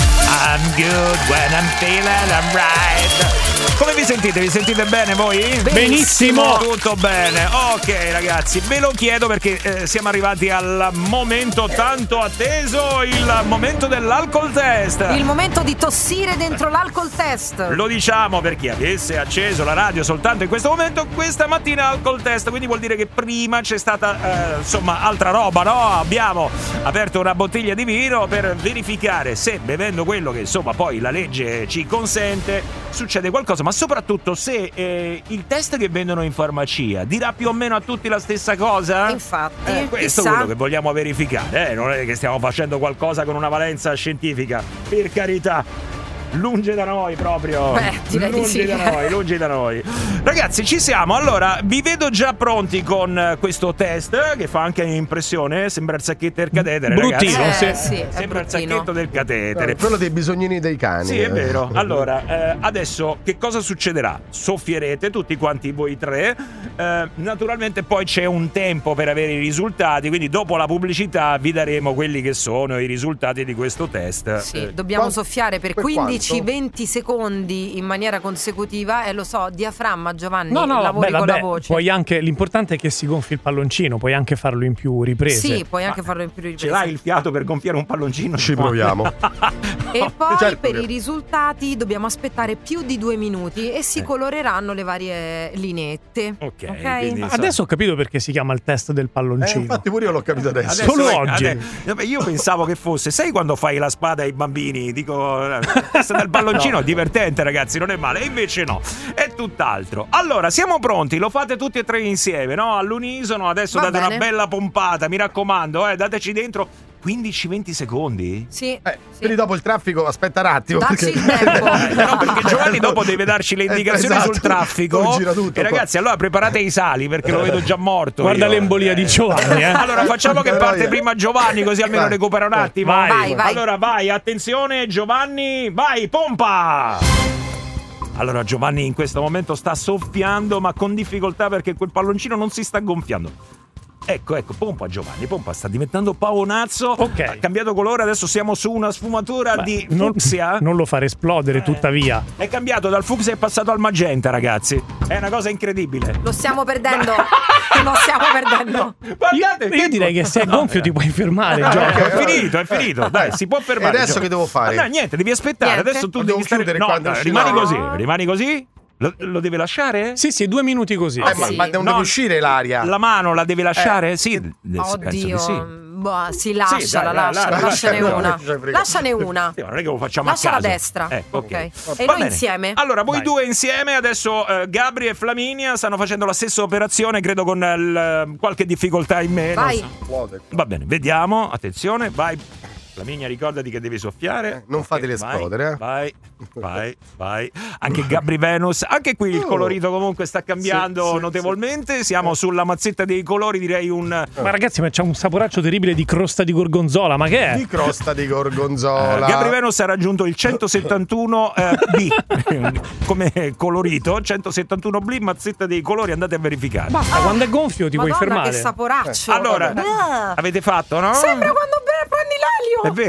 I'm good when I'm feeling I'm right. Come vi sentite? Vi sentite bene voi? Benissimo. Tutto bene. Ok ragazzi, ve lo chiedo perché eh, siamo arrivati al momento tanto atteso, il momento dell'alcol test. Il momento di tossire dentro l'alcol test. Lo diciamo per chi avesse acceso la radio soltanto in questo momento. Questa mattina alcol test, quindi vuol dire che prima c'è stata eh, insomma altra roba, no? Abbiamo aperto una bottiglia di vino per verificare se bevendo quello che insomma poi la legge ci consente succede qualcosa, ma soprattutto se eh, il test che vendono in farmacia dirà più o meno a tutti la stessa cosa. Infatti, eh, questo chissà. è quello che vogliamo verificare, eh? Non è che stiamo facendo qualcosa con una valenza scientifica, per carità. Lungi da noi proprio. Beh, direi lungi di sì. da noi, lungi da noi. Ragazzi, ci siamo. Allora, vi vedo già pronti con questo test che fa anche impressione. Sembra il sacchetto del catetere, bruttino, ragazzi. Eh, sì, Sembra bruttino. il sacchetto del catetere. Quello dei bisognini dei cani. Sì, è vero. Allora, eh, adesso che cosa succederà? Soffierete tutti quanti voi tre. Eh, naturalmente poi c'è un tempo per avere i risultati, quindi dopo la pubblicità vi daremo quelli che sono i risultati di questo test. Sì, eh, dobbiamo quando, soffiare per per quindici quindici venti secondi in maniera consecutiva e lo so, diaframma Giovanni, No, no, lavori beh, con vabbè, la voce. puoi anche, l'importante è che si gonfi il palloncino, puoi anche farlo in più riprese. Sì, puoi anche farlo in più riprese. Ce l'hai il fiato per gonfiare un palloncino? Ci proviamo. E poi Certo per che- i risultati dobbiamo aspettare più di due minuti e si coloreranno le varie lineette. Ok, Ok? quindi, Adesso ho capito perché si chiama il test del Eh, palloncino. infatti pure io l'ho capito adesso. Adesso, Solo eh, oggi. ade- vabbè, io pensavo che fosse, sai quando fai la spada ai bambini? Dico, eh, questa del palloncino è divertente, ragazzi, non è male. E invece no, è tutt'altro. Allora, siamo pronti, lo fate tutti e tre insieme, no? All'unisono, adesso Va date bene. una bella pompata, mi raccomando, eh, dateci dentro quindici venti secondi. Sì. Eh, quindi dopo il traffico aspetta un attimo. Dacci perché- il tempo. No, perché Giovanni dopo deve darci le indicazioni Esatto. sul traffico. Poi gira tutto E qua. ragazzi, allora preparate i sali perché lo vedo già morto. Guarda io. l'embolia di Giovanni, eh. Allora facciamo che parte prima Giovanni, così almeno Vai. recupera un attimo. Vai. Vai, vai. Allora vai, attenzione Giovanni, vai, pompa! Allora Giovanni in questo momento sta soffiando ma con difficoltà perché quel palloncino non si sta gonfiando. Ecco, ecco, pompa Giovanni, pompa, sta diventando pavonazzo. Ok. Ha cambiato colore, adesso siamo su una sfumatura Beh, di non, fucsia. non lo fare esplodere, tuttavia. È cambiato dal fucsia e è passato al magenta, ragazzi. È una cosa incredibile. Lo stiamo perdendo. Lo stiamo perdendo. Guardate, Io, io direi che se è gonfio ti puoi fermare, Ah, Giovanni. è finito, è finito. Dai, si può fermare. E adesso Gio- che devo fare? Ah, no, niente, devi aspettare. Niente. Adesso tu Lo devi devo stare. chiudere No, quando no, uscirà? rimani No. così, rimani così. Lo, lo deve lasciare? Sì, sì, due minuti così. Eh, ma, sì. ma non No. deve uscire l'aria. La mano la deve lasciare? Sì, penso Oddio. di sì. Boh, sì, lasciala, Sì, dai, dai, lasciala, dai, lasciane lascia- una. non ci frega. Lasciane una. Sì, ma non è che lo facciamo Lascia a la caso. destra. Eh, ok. Ok. E Va noi bene. insieme? Allora, voi Vai. due insieme, adesso eh, Gabri e Flaminia stanno facendo la stessa operazione, credo con il- qualche difficoltà in meno. Vai. Va bene, vediamo, attenzione, vai. Flaminia, ricordati che devi soffiare. non fateli Ok, vai, esplodere, eh. Vai, vai, vai. Anche Gabri Venus, anche qui il colorito comunque sta cambiando Sì, sì, notevolmente. Siamo sulla mazzetta dei colori, direi un... Ma ragazzi, ma c'è un saporaccio terribile di crosta di gorgonzola, ma che è? Di crosta di gorgonzola. Eh, Gabri Venus ha raggiunto il centosettantuno eh, B come colorito, centosettantuno B, mazzetta dei colori, andate a verificare. Basta, quando è gonfio ti Madonna, puoi fermare. che saporaccio. Allora, Ah. avete fatto, no? Sembra quando be- prendi l'alio. È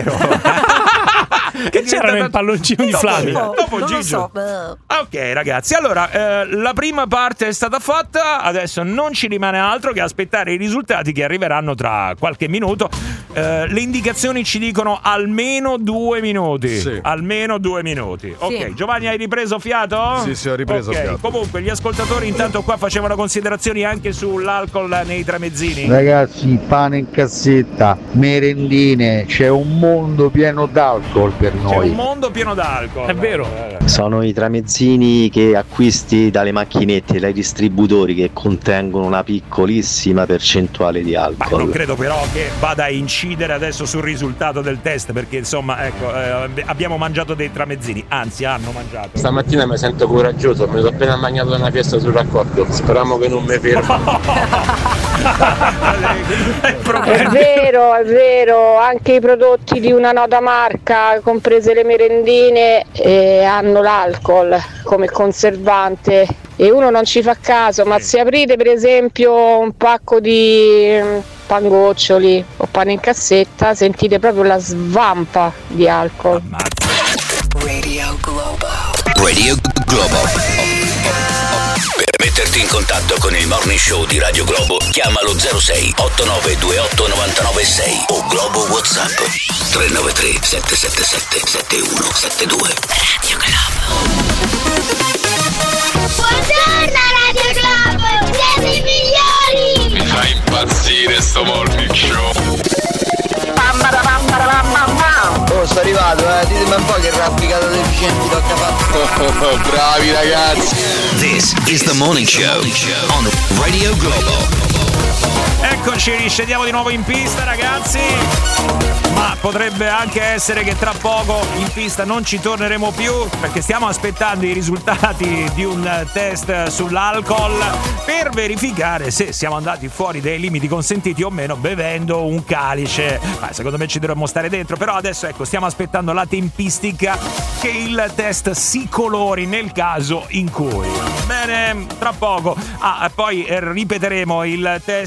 vero. Che c'era nel palloncino di Dopo- Flavio? Dopo Non lo Gigio. so. Beh. Ok ragazzi, allora eh, la prima parte è stata fatta, adesso non ci rimane altro che aspettare i risultati che arriveranno tra qualche minuto. Eh, le indicazioni ci dicono almeno due minuti. Sì. Almeno due minuti. Ok, Sì. Giovanni, hai ripreso fiato? Sì, sì, ho ripreso Ok, fiato. comunque gli ascoltatori intanto qua facevano considerazioni anche sull'alcol nei tramezzini. Ragazzi, pane in cassetta, merendine, c'è un mondo pieno d'alcol per C'è un noi. mondo pieno d'alcol. È vero. Sono i tramezzini che acquisti dalle macchinette, dai distributori che contengono una piccolissima percentuale di Ma non alcol. credo però che vada a incidere adesso sul risultato del test, perché insomma, ecco, eh, abbiamo mangiato dei tramezzini, anzi hanno mangiato. Stamattina mi sento coraggioso, mi sono appena mangiato una fiesta sul raccordo. Speriamo che non mi fermo. È vero, è vero, anche i prodotti di una nota marca, comprese le merendine, eh, hanno l'alcol come conservante e uno non ci fa caso, ma se aprite per esempio un pacco di mm, pangoccioli o pane in cassetta, sentite proprio la svampa di alcol. Radio Globo. Radio Globo. Per metterti in contatto con il Morning Show di Radio Globo, chiamalo zero sei otto nove due otto nove nove sei o Globo WhatsApp tre nove tre sette sette sette sette uno sette due. Radio Globo. Buongiorno Radio Globo, siete i migliori! Mi fa impazzire sto morning show. Oh, sto arrivato, eh, ditemi un po' che rappicata deficienti tocca fare. Bravi ragazzi. This is the Morning Show on Radio Globo. Eccoci, riscendiamo di nuovo in pista, ragazzi. Ma potrebbe anche essere che tra poco in pista non ci torneremo più, perché stiamo aspettando i risultati di un test sull'alcol per verificare se siamo andati fuori dai limiti consentiti o meno bevendo un calice. Ma secondo me ci dovremmo stare dentro, però adesso ecco, stiamo aspettando la tempistica che il test si colori nel caso in cui. Bene, tra poco. Ah, poi ripeteremo il test, lo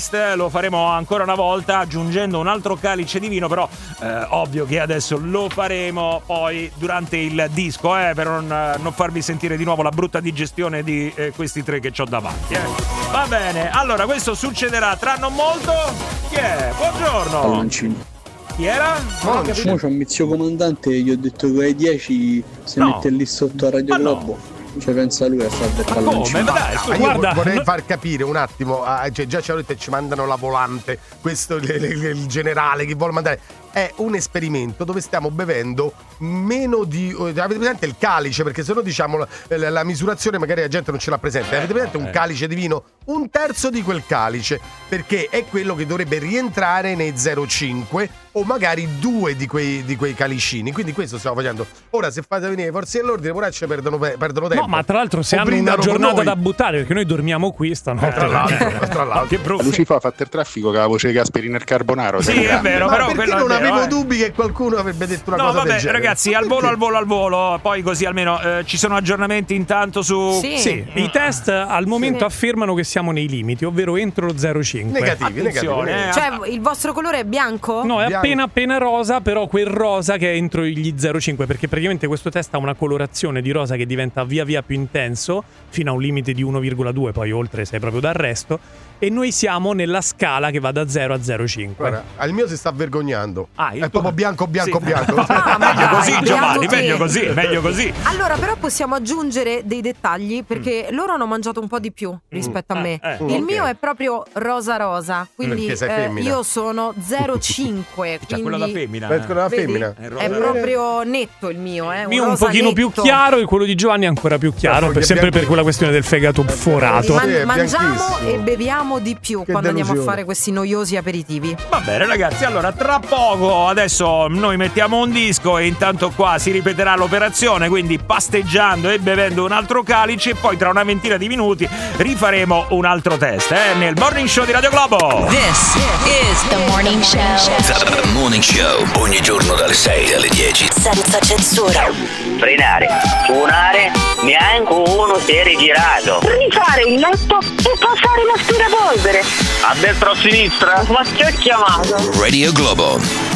lo faremo ancora una volta aggiungendo un altro calice di vino, però eh, ovvio che adesso lo faremo poi durante il disco, eh, per non, non farvi sentire di nuovo la brutta digestione di eh, questi tre che ho davanti. Eh. Va bene, allora questo succederà tra non molto. Chi è? Buongiorno. Palloncino. Chi era? No, c'è un mizio comandante, gli ho detto che ai dieci si No. mette lì sotto a Radio Ma no. Globo. Cioè pensa lui a fare del palloncino. Ma dai, Ma io guarda, vorrei no- far capire un attimo, ah, cioè già ci hanno detto che ci mandano la volante, questo le- le- le- il generale che vuole mandare. È un esperimento dove stiamo bevendo meno di. Avete presente il calice? Perché se no diciamo la, la- la misurazione magari la gente non ce l'ha presente. Avete presente un calice di vino? Un terzo di quel calice, perché è quello che dovrebbe rientrare nei zero virgola cinque o magari due di quei, di quei calicini. Quindi questo stiamo facendo. Ora se fate venire le forze dell'ordine, poracce perdono, perdono tempo. No, ma tra l'altro se O hanno una brindano con giornata noi. da buttare, perché noi dormiamo qui stanotte. Eh, tra l'altro, tra l'altro. Che brutto. Lucifa ha fatto il traffico con la voce di Gasperini e il Carbonaro. Sì, sei è grande. vero, Ma però perché quello è non vero, avevo eh. dubbi che qualcuno avrebbe detto una No, cosa vabbè, del genere? ragazzi, al volo, al volo, al volo. Poi così almeno eh, ci sono aggiornamenti intanto su. Sì. Sì, i test al momento Sì. affermano che siamo nei limiti, ovvero entro lo zero virgola cinque. Negativi, Attenzione, negativi. eh. Cioè, il vostro colore è bianco? No, è Bianco. appena appena rosa, però quel rosa che è entro gli zero virgola cinque, perché praticamente questo test ha una colorazione di rosa che diventa via via più intenso, fino a un limite di uno virgola due, poi oltre sei proprio d'arresto, e noi siamo nella scala che va da zero a zero virgola cinque. Guarda, al mio si sta vergognando. Ah, il è tuo- proprio bianco, bianco, Sì. bianco. Ah, ma Meglio dai, così, Giovanni, beato te. meglio così, meglio così. Allora, però possiamo aggiungere dei dettagli perché loro hanno mangiato un po' di più rispetto a me. Eh, eh, Il ok. mio è proprio rosa rosa, quindi Perché sei eh, femmina. io sono zero virgola cinque. Cioè, quello da femmina. Beh, quello da Vedi? femmina. È È rosa. proprio netto il mio, eh. Il mio è un rosa pochino più netto. chiaro e quello di Giovanni è ancora più chiaro, No, per- gli sempre abbiamo- per quella questione del fegato forato. Man- Sì, è mangiamo bianchissimo. e beviamo di più Che quando andiamo a delusione. fare questi noiosi aperitivi. Va bene ragazzi, allora tra poco adesso noi mettiamo un disco e intanto qua si ripeterà l'operazione, quindi pasteggiando e bevendo un altro calice e poi tra una ventina di minuti rifaremo un altro test eh, nel Morning Show di Radio Globo. This is the morning show. The Morning Show. Ogni giorno dalle sei alle dieci. Senza censura. Frenare, suonare, neanche uno si è rigirato. Rifare il letto e passare l'aspirapolvere. A destra o a sinistra? Ma che ho chiamato? Radio Globo.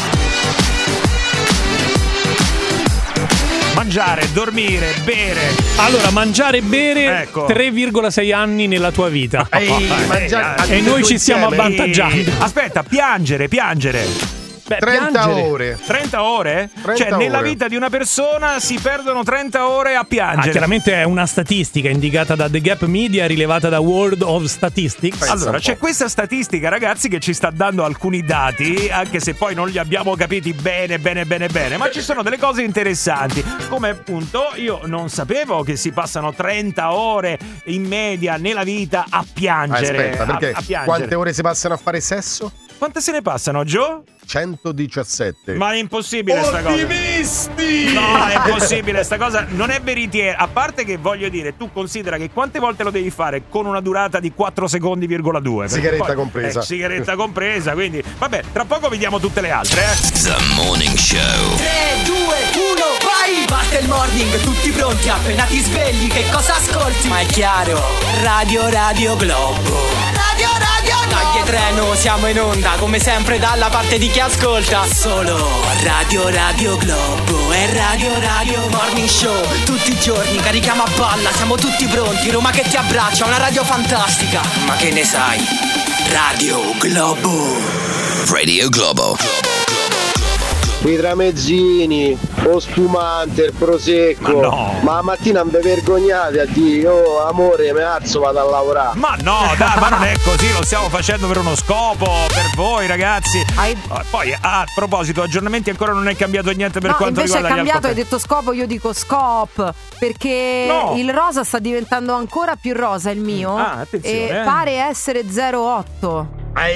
Mangiare, dormire, bere. Allora, mangiare e bere Ecco. tre virgola sei anni nella tua vita. Ehi, eh, mangiare- eh, E noi ci stiamo insieme. avvantaggiando. Aspetta, piangere, piangere. Beh, trenta piangere. ore. trenta ore? trenta cioè, nella ore. vita di una persona si perdono trenta ore a Ah, piangere. chiaramente è una statistica indicata da The Gap Media, rilevata da World of Statistics. Pensa Allora, un c'è po'. questa statistica, ragazzi, che ci sta dando alcuni dati, anche se poi non li abbiamo capiti bene, bene, bene, bene, ma ci sono delle cose interessanti, come appunto io non sapevo che si passano trenta ore in media nella vita a piangere. Aspetta, perché a, a piangere. quante ore si passano a fare sesso? Quante se ne passano, Gio? centodiciassette. Ma è impossibile sta cosa. Ottimisti! No, è impossibile sta cosa, non è veritiera. A parte che voglio dire, tu considera che quante volte lo devi fare con una durata di quattro secondi virgola due. perché Sigaretta poi- compresa. Eh, sigaretta compresa, quindi vabbè, tra poco vediamo tutte le altre, eh. The Morning Show. tre, due, uno, vai! Parte il morning, tutti pronti, appena ti svegli, che cosa ascolti? Ma è chiaro, Radio Radio Globo. Radio Radio Globo. Dai treno, siamo in onda, come sempre dalla parte di chi ascolta. Solo Radio Radio Globo e Radio Radio Morning Show. Tutti i giorni carichiamo a palla, siamo tutti pronti, Roma che ti abbraccia, una radio fantastica. Ma che ne sai? Radio Globo. Radio Globo. I tramezzini, lo spumante, il prosecco. Ma no. Ma la mattina non vi vergognate a dire, oh amore, mi alzo, vado a lavorare. Ma no, dai, ma non è così, lo stiamo facendo per uno scopo, per voi ragazzi. Hai- Ah, Poi a proposito, aggiornamenti ancora non è cambiato niente per No, quanto invece è riguarda gli cambiato, hai alcol. detto scopo, io dico scop, perché No. il rosa sta diventando ancora più rosa il mio. Ah, attenzione, E eh. pare essere zero virgola otto.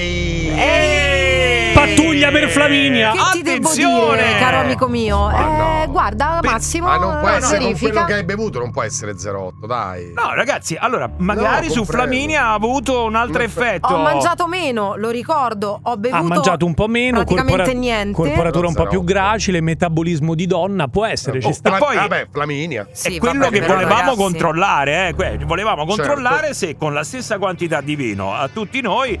Ehi! Pattuglia per Flaminia. Che ti devo Attenzione! dire, caro amico mio? Ma eh, no. guarda, Beh, Massimo, ma non può eh, essere con verifica. quello che hai bevuto, non può essere zero virgola otto, dai. No, ragazzi, allora, magari No, su comprendo. Flaminia ha avuto un altro Non- effetto. Ho mangiato meno, lo ricordo, ho bevuto Ha mangiato un po' meno, praticamente corpora- niente. corporatura un po' più zero virgola otto. gracile, metabolismo di donna, può essere, ci Oh, sta. ma poi- Vabbè, Flaminia. Sì, è quello vabbè, che però, volevamo ragazzi. controllare, eh? que- volevamo Certo. controllare se con la stessa quantità di vino a tutti noi eh,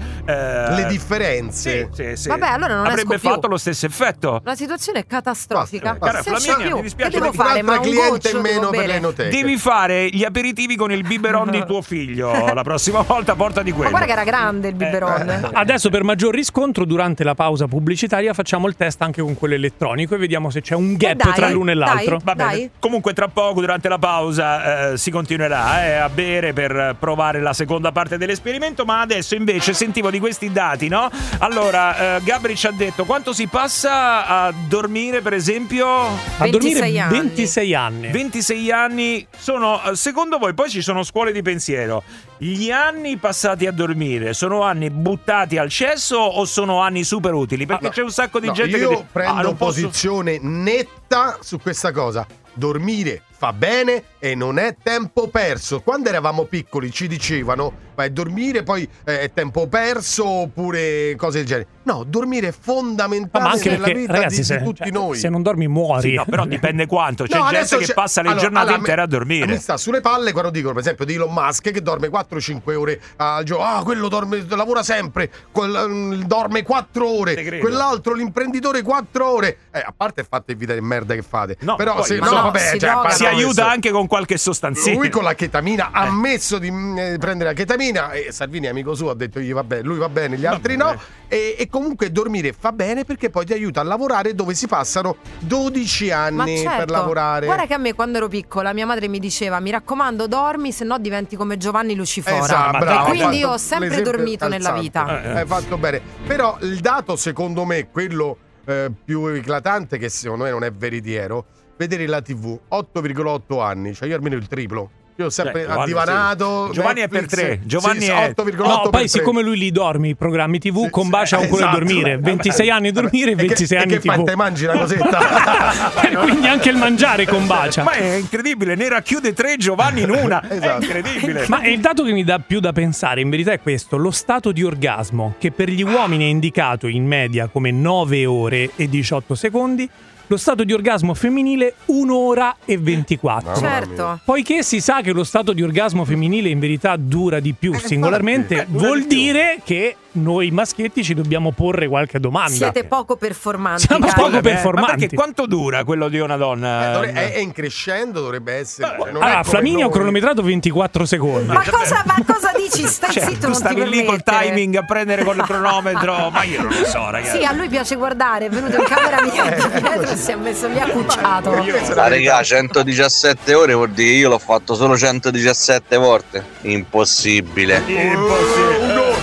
eh, le differenze. Sì, sì, sì. Vabbè, allora non avrebbe esco più. fatto lo stesso effetto. La situazione è catastrofica. Cara Non Flaminia, più. mi dispiace, Che devo ma fare? Ma un cliente goccio in meno devo per bere? l'enoteca. Devi fare gli aperitivi con il biberon di tuo figlio. La prossima volta porta di Ma quello. guarda che era grande il biberon. Adesso per maggior riscontro durante la pausa pubblicitaria facciamo il test anche con quello elettronico e vediamo se c'è un gap dai, tra l'uno e l'altro. Va bene. Dai. Comunque tra poco durante la pausa eh, si continuerà eh, a bere per provare la seconda parte dell'esperimento, ma adesso invece sentivo di questi dati, no? Allora, eh, Gabri ci ha detto quanto si passa a dormire, per esempio? A dormire ventisei anni. ventisei anni. ventisei anni sono, secondo voi, poi ci sono scuole di pensiero, gli anni passati a dormire sono anni buttati al cesso o sono anni super utili? Perché Ah, no. c'è un sacco di No, gente io che dice, prendo "Ah, non posso". posizione netta su questa cosa. Dormire fa bene e non è tempo perso. Quando eravamo piccoli ci dicevano vai a dormire, poi eh, è tempo perso oppure cose del genere. No, dormire è fondamentale Ma anche nella perché, vita ragazzi, di, se, di tutti cioè, noi. se non dormi muori. Sì, no, però dipende quanto. C'è No, gente adesso che c'è- passa le allora, giornate allora, intere a mi- dormire. Mi sta sulle palle quando dicono, per esempio, di Elon Musk che dorme quattro cinque ore al giorno. Ah, quello dorme, lavora sempre, quel, mm, dorme quattro ore. Te credo. Quell'altro, l'imprenditore, quattro ore. Eh, a parte fate vita di merda che fate. No, però poi- se ma no, no, vabbè, si cioè, droga. Si parliamo di aiuta questo. anche con qualche sostanzina. Lui con la chetamina ha ammesso di mm, prendere la chetamina e Salvini, amico suo, ha detto gli va bene, lui va bene, gli altri bene. no. E, e comunque dormire fa bene perché poi ti aiuta a lavorare dove si passano dodici Ma anni certo, per lavorare. guarda che a me quando ero piccola mia madre mi diceva mi raccomando dormi, se no diventi come Giovanni Lucifora. Esatto, E bravo, quindi hai io ho fatto sempre l'esempio dormito nella calzante. vita. Eh, eh. Hai fatto bene. Però il dato secondo me, quello eh, più eclatante, che secondo me non è veritiero, vedere la tivù otto virgola otto anni, cioè io almeno il triplo. Io ho sempre Eh, Giovanni, addivanato. sì. Giovanni è per Netflix, tre, Giovanni sì, è- otto virgola otto No, per poi tre. siccome lui li dormi i programmi tivù, Sì, combacia sì, con quello esatto. a dormire. ventisei anni a dormire e E che- ventisei e anni che fai, tivù. te mangi una cosetta? E quindi anche il mangiare combacia. Ma è incredibile, ne racchiude tre Giovanni in una. Esatto. È incredibile. Ma il dato che mi dà più da pensare in verità è questo: lo stato di orgasmo, che per gli uomini è indicato in media come nove ore e diciotto secondi, lo stato di orgasmo femminile un'ora e ventiquattro. Certo. Poiché si sa che lo stato di orgasmo femminile in verità dura di più singolarmente, infatti, eh, dura vuol di più. dire che noi maschietti ci dobbiamo porre qualche domanda. Siete poco performanti. Siamo cari. poco Scusami, eh, performanti. Ma perché quanto dura quello di una donna? Eh, dovre- è, è in crescendo, dovrebbe essere. cioè, non è Allora, come Flaminia ho noi. cronometrato ventiquattro secondi. Ma cosa, ma cosa dici? Stai Cioè, zitto, tu non ti stavi lì col permettere. timing a prendere con il cronometro. Ma io non lo so, ragazzi. Sì, a lui piace guardare, è venuto in camera mia dietro e si è messo lì accucciato. Questa è Ah, la regà, centodiciassette ore vuol dire che io l'ho fatto solo centodiciassette volte. Impossibile. Impossibile. Un'ora,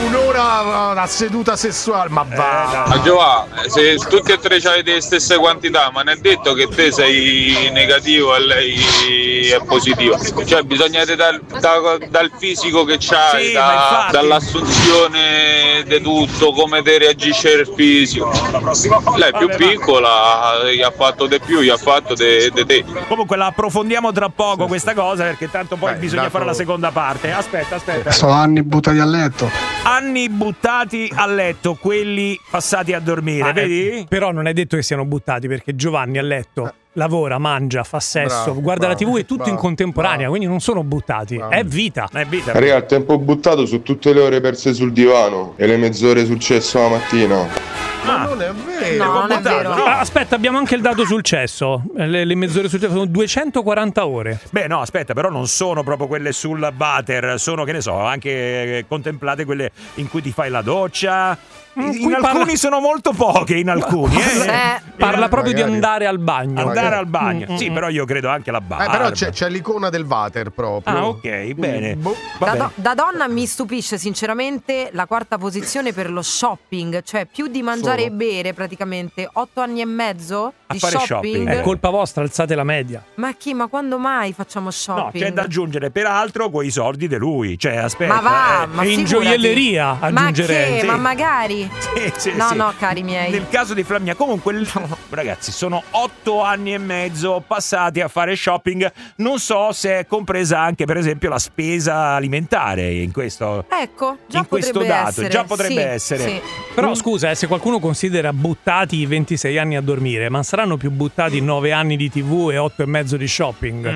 un'ora una seduta sessuale, ma va. Ma Giovanni, se tutti e tre avete le stesse quantità, ma non è detto che te sei negativo e lei è positivo. Cioè bisogna vedere dal, da- dal fisico che c'hai, Sì, da- ma infatti. dall'assunzione di tutto, come te reagisce il fisico. Lei è più Vabbè, ma- piccola, gli ha fatto di più, gli ha fatto di te. Comunque la approfondiamo tra poco questa cosa, perché tanto poi Beh, bisogna dato- fare la seconda parte. Aspetta, aspetta. Sono anni buttati a letto. Anni buttati a letto, quelli passati a dormire, Ah, vedi? eh, però non è detto che siano buttati, perché Giovanni a letto lavora, mangia, fa sesso, Bravo, guarda la bravo, tivù e tutto bravo, in contemporanea, bravo. quindi non sono buttati, Bravo. è vita. È vita. Raga, il tempo buttato su tutte le ore perse sul divano e le mezz'ore sul cesso la mattina. Ma non è vero. No, non è vero. No. Ah, aspetta, abbiamo anche il dato sul cesso, le, le mezz'ore sul cesso sono duecentoquaranta ore. Beh, no, aspetta, però non sono proprio quelle sul water, sono, che ne so, anche eh, contemplate quelle in cui ti fai la doccia. In, qui in alcuni parla- sono molto poche, in alcuni. Eh. Eh, Parla proprio Magari. di andare al bagno. Andare magari. al bagno. Mm, Sì, mm, però io credo anche la barba. Eh, però c'è, c'è l'icona del water proprio. Ah, ok, bene. Boh. Va Da, bene. do- da donna mi stupisce sinceramente la quarta posizione per lo shopping, cioè più di mangiare Solo. e bere praticamente otto anni e mezzo A di fare shopping. shopping. È colpa vostra, alzate la media. Ma chi? Ma quando mai facciamo No, shopping? c'è da aggiungere peraltro quei soldi di lui. Cioè, aspetta. Ma va, eh. ma E in figurati. gioielleria aggiungerei. Ma che? Sì. Ma magari? Sì, sì, No, sì. no, cari miei. Nel caso di Flamia, comunque, il- ragazzi, sono otto anni e mezzo passati a fare shopping. Non so se è compresa anche, per esempio, la spesa alimentare in questo. Ecco, già In questo potrebbe dato, essere. già potrebbe Sì, essere. sì. Però scusa, eh, se qualcuno considera buttati i ventisei anni a dormire, ma saranno più buttati nove anni di tivù e otto e mezzo di shopping? Mm.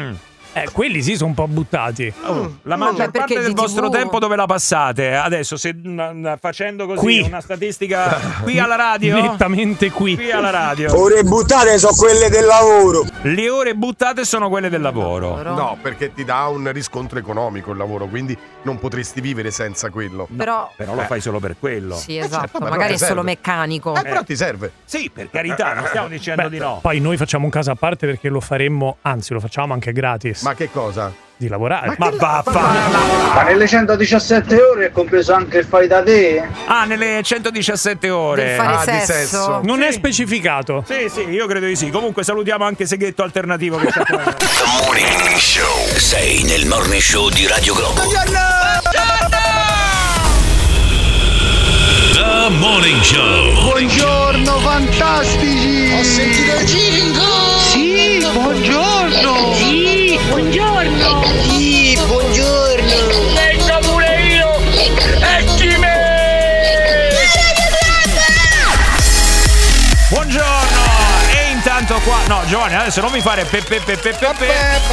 Eh, quelli sì, sono un po' buttati. Oh, la maggior Beh, parte del di vostro tivù tempo dove la passate? Adesso, se n- facendo così Qui. una statistica qui alla radio? Nettamente qui. Qui alla radio. Ore buttate sono quelle del lavoro. Le ore buttate sono quelle del lavoro. No, perché ti dà un riscontro economico il lavoro, quindi non potresti vivere senza quello. Però, Però lo Eh. fai solo per quello. sì, esatto, certo, ma magari è però ti solo serve. meccanico. Eh, però ti serve. Sì, per carità, non stiamo dicendo Beh, di no. Poi noi facciamo un caso a parte perché lo faremmo, anzi lo facciamo anche gratis. Ma che cosa? Di lavorare. Ma vaffa. Ma nelle centodiciassette ore è compreso anche il fai da te? Ah, nelle centodiciassette ore. Del fare Ah, di sesso. sesso. Non Sì. è specificato. Sì, sì, io credo di sì. Comunque salutiamo anche Seghetto Alternativo che c'è qua. The Morning Show. Sei nel Morning Show di Radio Globo. The Morning Show. Buongiorno fantastici! Ho sentito il jingle! Sì, buongiorno! Sì, buongiorno. Sì, buongiorno! Vengo pure io. E chi me? Buongiorno! E intanto qua. No, Giovanni, adesso non mi fare pe pe pe pe pe pe.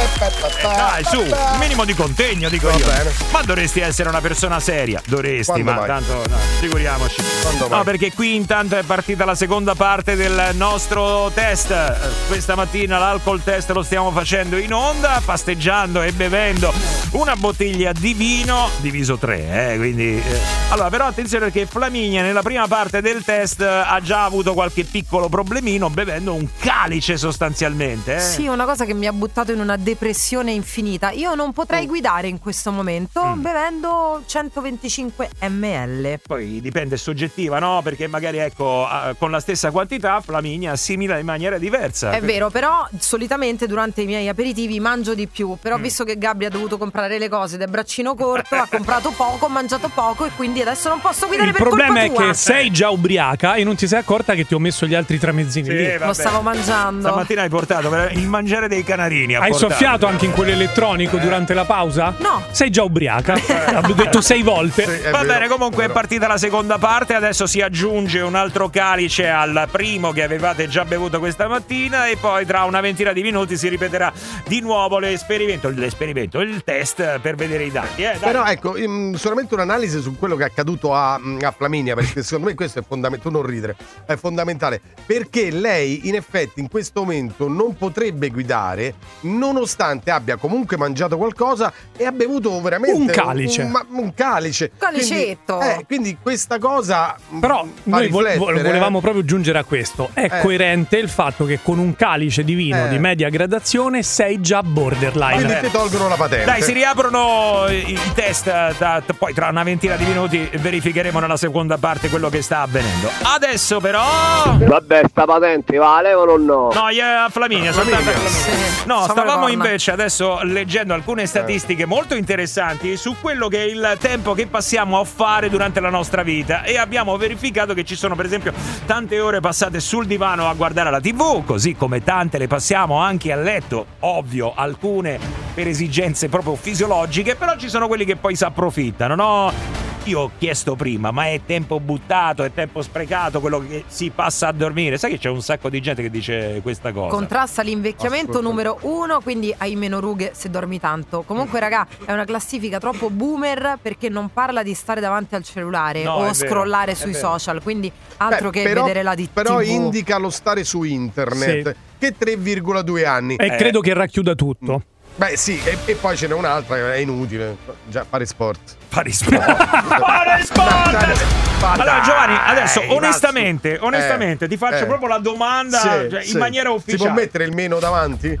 Eh, dai, su, un minimo di contegno, dico Va io. bene. Ma dovresti essere una persona seria. Dovresti, Quando ma mai? tanto no, figuriamoci. Quando No, mai? perché qui intanto è partita la seconda parte del nostro test. Eh, Questa mattina l'alcol test lo stiamo facendo in onda, pasteggiando e bevendo una bottiglia di vino diviso tre, eh, quindi eh. Allora, però attenzione perché Flaminia nella prima parte del test ha già avuto qualche piccolo problemino bevendo un calice sostanzialmente, eh. Sì, una cosa che mi ha buttato in una depressione infinita. Io non potrei guidare in questo momento bevendo centoventicinque millilitri. Poi dipende, è soggettiva, no? Perché magari ecco, ah, con la stessa quantità Flaminia assimila in maniera diversa. È vero, però solitamente durante i miei aperitivi mangio di più. Però visto che Gabri ha dovuto comprare le cose ed è braccino corto, ha comprato poco, ha mangiato poco e quindi adesso non posso guidare Il per problema è colpa tua. che sei già ubriaca e non ti sei accorta che ti ho messo gli altri tramezzini Sì, lì. vabbè. Lo stavo mangiando. Stamattina hai portato per il mangiare dei canarini. ha Hai portato. soffiato anche in quell'elettronico durante la pausa? No. Sei già ubriaca. Abbiamo detto sei volte. Sì, è Va vero, bene, comunque è vero. partita la seconda parte, adesso si aggiunge un altro calice al primo che avevate già bevuto questa mattina e poi tra una ventina di minuti si ripeterà di nuovo l'esperimento, l'esperimento, il test per vedere i dati. Eh, dai. Però ecco, mm, solamente un'analisi su quello che è accaduto a, mm, a Flaminia, perché secondo me questo è fondamentale, tu non ridere, è fondamentale, perché lei in effetti in questo momento non potrebbe guidare nonostante abbia comunque mangiato qualcosa e ha bevuto veramente Un calice. un, ma- un calice. Calicetto. Quindi, eh, quindi questa cosa mm, Però fa noi vo- vo- riflettere, volevamo eh. proprio giungere a questo. È Eh. coerente il fatto che con un calice di vino Eh. di media gradazione sei già borderline. Quindi ti tolgono la patente. Dai, si riaprono i i test, da- t- poi tra una ventina di minuti verificheremo nella seconda parte quello che sta avvenendo. Adesso però... Vabbè, sta patente vale o no? No, io a Flaminia, soltanto a Flaminia. Sì, No, siamo stavamo le corna. invece adesso leggendo alcune statistiche molto interessanti su quello che è il tempo che passiamo a fare durante la nostra vita e abbiamo verificato che ci sono per esempio tante ore passate sul divano a guardare la tivù, così come tante le passiamo anche a letto, ovvio, alcune per esigenze proprio fisiologiche, però ci sono quelli che poi si approfittano, no? Io ho chiesto prima, ma è tempo buttato, è tempo sprecato quello che si passa a dormire? Sai che c'è un sacco di gente che dice questa cosa. Contrasta l'invecchiamento numero uno, quindi hai meno rughe se dormi tanto. Comunque, raga, è una classifica troppo boomer perché non parla di stare davanti al cellulare No, o è vero, scrollare è sui vero. social. Quindi altro Beh, che però- vedere la di Però tivù. indica lo stare su internet, che tre virgola due anni. E credo che racchiuda tutto. Beh sì, e, e poi ce n'è un'altra, è inutile. Già, fare sport. Fare sport. Fare sport! Allora Giovanni, adesso Dai, onestamente, Mazzu. onestamente Eh, ti faccio eh. proprio la domanda, Sì, cioè, sì. in maniera Si ufficiale. può mettere il meno davanti?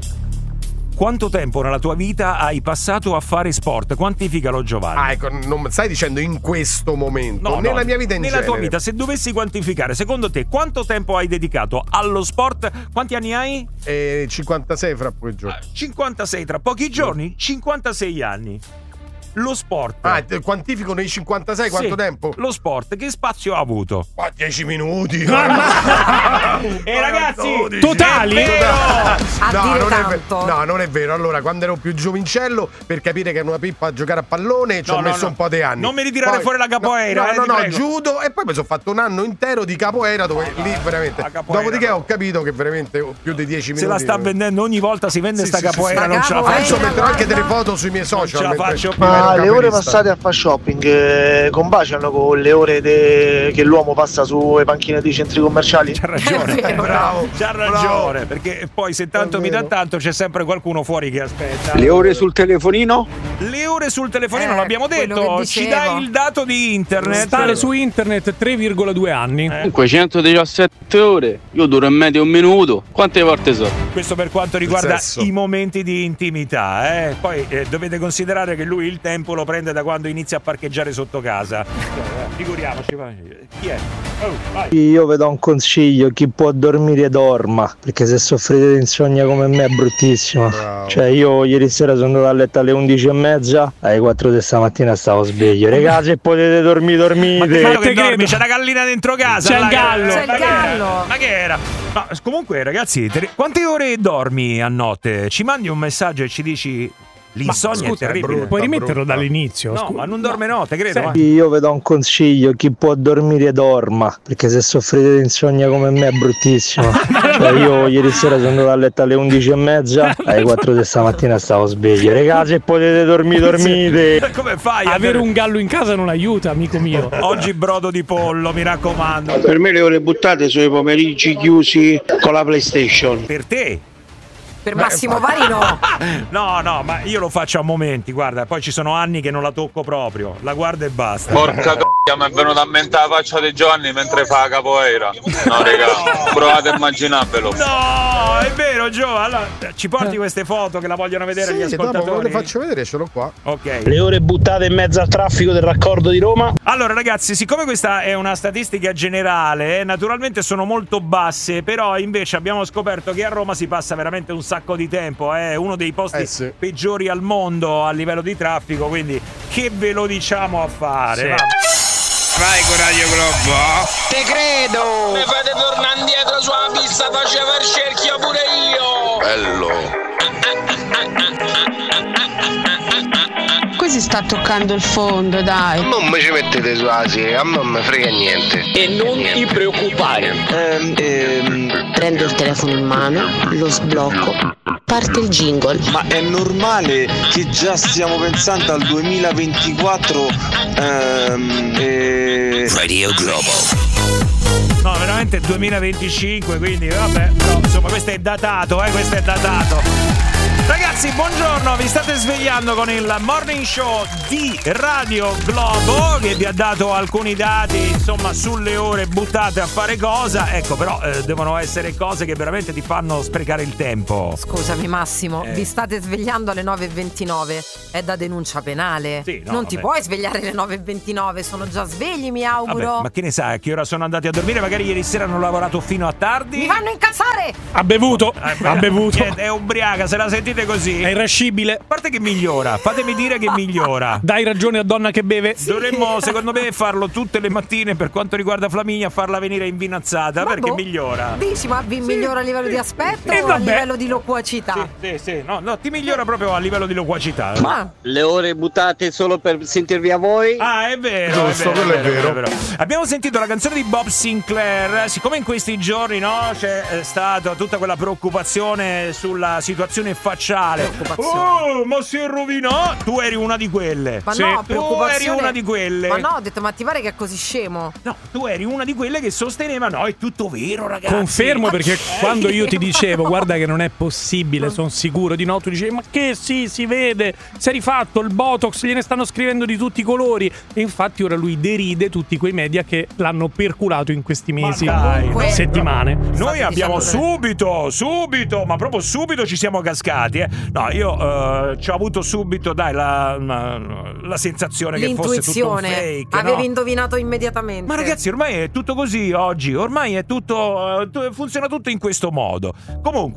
Quanto tempo nella tua vita hai passato a fare sport? Quantificalo, Giovanni. Ah, ecco, non stai dicendo in questo momento, No, nella no, mia vita in nella genere. tua vita, se dovessi quantificare, secondo te quanto tempo hai dedicato allo sport? Quanti anni hai? Eh, cinquantasei fra pochi giorni. cinquantasei tra pochi giorni, cinquantasei anni. Lo sport. Ah, quantifico nei cinquantasei quanto Sì, tempo? Lo sport, che spazio ha avuto? Ma dieci minuti. E ragazzi, totali? è vero! A No, dire non è ve- tanto. no, non è vero. Allora, quando ero più giovincello, per capire che era una pippa a giocare a pallone, ci No, ho no, messo no. un po' di anni. Non mi ritirare Poi- fuori la capoeira, No, eh, no, ti no, prego. judo. E poi mi sono fatto un anno intero di capoeira dove lì veramente. capoeira, Dopodiché ho capito che veramente ho più di dieci minuti. Se la sta vendendo ogni volta si vende Sì, sta sì, sì, capoeira, sì. non ce la Capoeira, faccio. Adesso metterò anche guarda. delle foto sui miei social. ce la mentre- faccio più. mentre Ma ero le ore capolista. passate a fare shopping eh, combaciano con le ore de- che l'uomo passa sulle panchine dei centri commerciali? C'ha ragione, È vero. bravo, c'ha ragione, bravo. perché poi se tanto È mi dà vero. tanto c'è sempre qualcuno fuori che aspetta. Le ore sul telefonino? Le ore sul telefonino, Eh, l'abbiamo quello detto, che ci dicevo. dai il dato di internet. Stare su internet tre virgola due anni. Eh. Comunque centodiciassette ore, io duro in media un minuto. Quante volte so? Questo per quanto riguarda sesso. i momenti di intimità, eh. Poi eh, dovete considerare che lui il tempo lo prende da quando inizia a parcheggiare sotto casa. Eh, Figuriamoci, vai. Chi è? Oh, vai. Io vi do un consiglio, chi può dormire dorma, perché se soffrite di insonnia come me è bruttissimo. Bravo. Cioè io ieri sera sono andato a letto alle undici e mezza, alle quattro di stamattina stavo sveglio. Regà, se potete dormire, Ma dormite. che Ma che te dormi? credo. C'è una gallina dentro casa. C'è il là, che- gallo. C'è il Ma che era? gallo. Ma che era? No, comunque, ragazzi, te- quante ore dormi a notte? Ci mandi un messaggio e ci dici l'insonnia è scusa, è terribile. brutta. Puoi rimetterlo brutta. dall'inizio? No, scusa. ma non dorme notte, credo. eh. Io vi do un consiglio, chi può dormire dorma, perché se soffrite di insonnia come me è bruttissimo. Cioè io ieri sera sono andato a letto alle undici e mezza, alle quattro di stamattina stavo sveglio. Regà, se potete dormire, dormite. Come fai a Avere un gallo in casa non aiuta, amico mio. Oggi brodo di pollo, mi raccomando. Per me le ore buttate sono i pomeriggi chiusi con la PlayStation. Per te? Per Massimo Vari no. No, no, ma io lo faccio a momenti, guarda, poi ci sono anni che non la tocco proprio, la guardo e basta. Porca c***a, mi è venuta a mente la faccia di Giovanni mentre fa la capoeira. No, raga, provate a immaginarvelo. No, è vero, Gio, allora ci porti queste foto che la vogliono vedere gli Sì, dopo ve ascoltatori? le faccio vedere, ce l'ho qua. Ok. Le ore buttate in mezzo al traffico del raccordo di Roma. Allora ragazzi, siccome questa è una statistica generale, naturalmente sono molto basse, però invece abbiamo scoperto che a Roma si passa veramente un sacco di tempo, è uno dei posti Eh sì. peggiori al mondo a livello di traffico, quindi che ve lo diciamo a fare? Sì. Va. Vai con Radio Globo. Te credo! Mi fate tornare indietro sulla pista, faceva il cerchio pure io! Bello. Qui si sta toccando il fondo, dai. Non mi ci mettete su Asi, a me non mi frega niente. E non ti preoccupare. Ehm, ehm, prendo il telefono in mano, lo sblocco, parte il jingle. Ma è normale che già stiamo pensando al duemilaventiquattro ehm, e... Radio Globo. No, veramente duemilaventicinque, quindi vabbè, però insomma questo è datato, eh, questo è datato. Ragazzi, buongiorno, vi state svegliando con il Morning Show di Radio Globo che vi ha dato alcuni dati, insomma, sulle ore buttate a fare cosa. Ecco, però eh, devono essere cose che veramente ti fanno sprecare il tempo. Scusami Massimo, Eh. vi state svegliando alle nove e ventinove, è da denuncia penale. Sì, no, non ti vabbè. puoi svegliare alle nove e ventinove, sono già svegli, mi auguro. Vabbè, ma che ne sai, a che ora sono andati a dormire? Magari ieri sera hanno lavorato fino a tardi. Mi vanno a incazzare! Ha bevuto, Eh, beh, ha bevuto. niente, è ubriaca, se la sentite così. È irascibile. A parte che migliora, fatemi dire che migliora. Dai ragione a donna che beve. Dovremmo, secondo me, farlo tutte le mattine per quanto riguarda Flaminia, farla venire invinazzata Ma perché boh. migliora. Dici, ma vi migliora a livello di aspetto E o a vabbè. livello di loquacità? Sì, sì, no, no, ti migliora proprio a livello di loquacità. Ma Le ore buttate solo per sentirvi a voi? Ah, è vero, Giusto, è vero, quello è vero. Abbiamo sentito la canzone di Bob Sinclair. Siccome in questi giorni, no, c'è eh, stata tutta quella preoccupazione sulla situazione facciale. Preoccupazione. Oh, ma si rovinò? Tu eri una di quelle. Ma Sì. no, tu preoccupazione. eri una di quelle. Ma no, ho detto, ma ti pare che è così scemo? No, tu eri una di quelle che sosteneva no, è tutto vero, ragazzi. Confermo, perché Eh, quando io ti dicevo guarda che non è possibile, sono sicuro di no, tu dicevi ma che sì, si vede, si è rifatto il Botox, gliene stanno scrivendo di tutti i colori. E infatti ora lui deride tutti quei media che l'hanno perculato in questi mesi, dai, Comunque- settimane. Noi State abbiamo dicendo subito, subito, ma proprio subito ci siamo cascati. Eh. No, io eh, ci ho avuto subito, dai, la, la, la sensazione che fosse tutto un L'intuizione, fake. avevi no? indovinato immediatamente. Ma ragazzi, ormai è tutto così oggi, ormai è tutto, eh, tu- funziona tutto in questo modo. Comunque,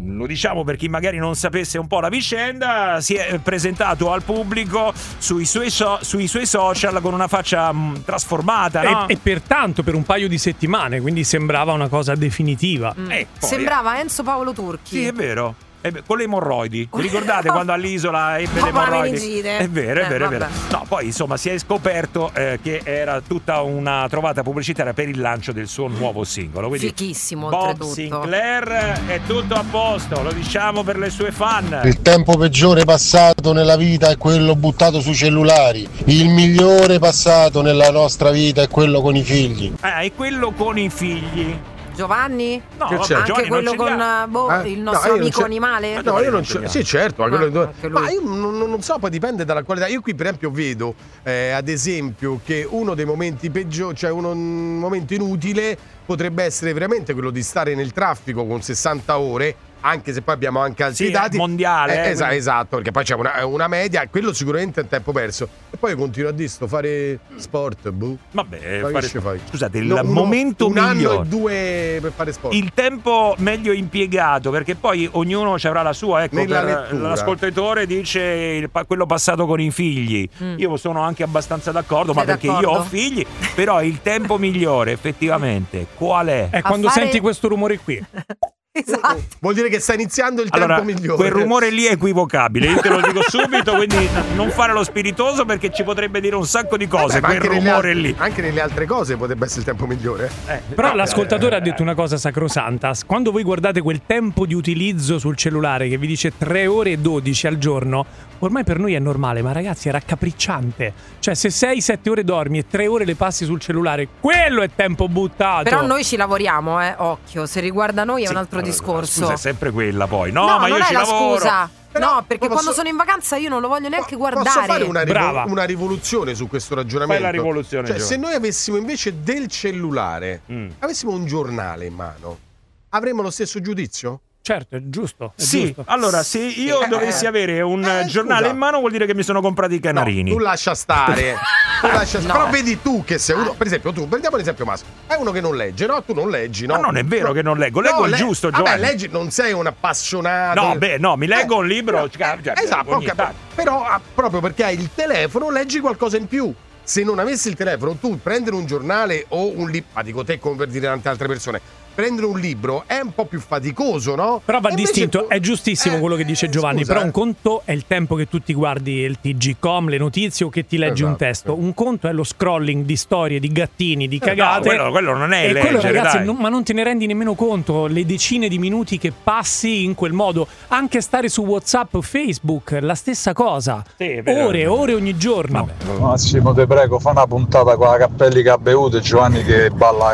lo diciamo per chi magari non sapesse un po' la vicenda, si è presentato al pubblico sui suoi, so- sui suoi social con una faccia mh, trasformata, no? E, e pertanto per un paio di settimane, quindi sembrava una cosa definitiva. Mm. E poi, Sembrava Enzo Paolo Turchi. Sì, è vero. Eh beh, con le emorroidi, vi ricordate quando all'isola ebbe le Dopo la emorroidi? meningite. È vero, è Eh, vero, è vero. vabbè. No, poi insomma si è scoperto eh, che era tutta una trovata pubblicitaria per il lancio del suo nuovo singolo. Quindi Fichissimo, Bob oltretutto. Sinclair è tutto a posto, lo diciamo per le sue fan. Il tempo peggiore passato nella vita è quello buttato sui cellulari. Il migliore passato nella nostra vita è quello con i figli. Eh, è quello con i figli. Giovanni? No, Che vabbè, c'è? Anche Giovanni quello non ce con li ha. uh, boh, Eh? il No, nostro io non amico ce- animale? No, io non ce- sì, certo, ma, quello- anche lui. ma io non, non so, poi dipende dalla qualità. Io qui, per esempio, vedo eh, ad esempio che uno dei momenti peggiori, cioè uno, un momento inutile, potrebbe essere veramente quello di stare nel traffico con sessanta ore. Anche se poi abbiamo anche altri Sì, dati mondiale, eh, eh, esa- quindi- esatto, perché poi c'è una, una media, quello sicuramente è un tempo perso. E poi continuo a dire sto fare sport, boh. Vabbè, Poi fare- che ci fai? scusate, il No, uno- momento un migliore. anno e due per fare sport. Il tempo meglio impiegato, perché poi ognuno ci avrà la sua. Ecco, Nella per lettura. l'ascoltatore dice il pa- quello passato con i figli. Mm. Io sono anche abbastanza d'accordo, ma Sei perché d'accordo? io ho figli. Però il tempo migliore, effettivamente, qual è? È quando fare- senti questo rumore qui. Esatto. Vuol dire che sta iniziando il Allora, tempo migliore. quel rumore lì è equivocabile, io te lo dico subito, quindi non fare lo spiritoso perché ci potrebbe dire un sacco di cose, Vabbè, ma quel anche nelle rumore al- lì. Anche nelle altre cose potrebbe essere il tempo migliore. Eh, Però eh, l'ascoltatore eh, ha detto una cosa sacrosanta. Quando voi guardate quel tempo di utilizzo sul cellulare che vi dice tre ore e dodici al giorno, ormai per noi è normale, ma ragazzi è raccapricciante. Cioè se sei sette ore dormi e tre ore le passi sul cellulare, quello è tempo buttato. Però noi ci lavoriamo, eh, occhio, se riguarda noi è sì, un altro allora, discorso. Scusa, è sempre quella poi. No, No, ma non io è ci la lavoro. scusa. Però no, perché posso- quando sono in vacanza io non lo voglio neanche guardare. Posso fare una, rivo- Brava. una rivoluzione su questo ragionamento? Fai la rivoluzione, Cioè, Giovanni. se noi avessimo invece del cellulare, Mm. avessimo un giornale in mano, avremmo lo stesso giudizio? Certo, è giusto. È Sì, giusto. allora se io Eh, dovessi eh, avere un eh, giornale scusa. in mano vuol dire che mi sono comprati i canarini. Tu lascia stare. Tu lascia No. Però vedi tu che sei uno. Per esempio, tu, prendiamo l'esempio Massimo. È uno che non legge, no? Tu non leggi, no? Ma non è vero No. che non leggo, leggo No, il le- giusto, Vabbè, Giovanni. leggi, non sei un appassionato. No, beh, no, mi leggo Eh, un libro. no, cioè, cioè, esatto, ogni ok, tanto. però ah, proprio perché hai il telefono leggi qualcosa in più. Se non avessi il telefono, tu prendere un giornale o un libro, ma dico te come per dire tante altre persone, prendere un libro è un po' più faticoso, no? Però va E invece distinto, tu- è giustissimo eh, quello che dice Giovanni, scusa, però eh. un conto è il tempo che tu ti guardi il T G com, le notizie o che ti leggi un Esatto. testo, un conto è lo scrolling di storie, di gattini, di Eh, no, cagate. quello- quello non è e quello, leggere, ragazzi, dai. non- ma non te ne rendi nemmeno conto, le decine di minuti che passi in quel modo, anche stare su WhatsApp o Facebook, la stessa cosa. Sì, è vero. ore e ore ogni giorno. Massimo, te prego, fa una puntata con la Cappelli che ha bevuto e Giovanni che balla la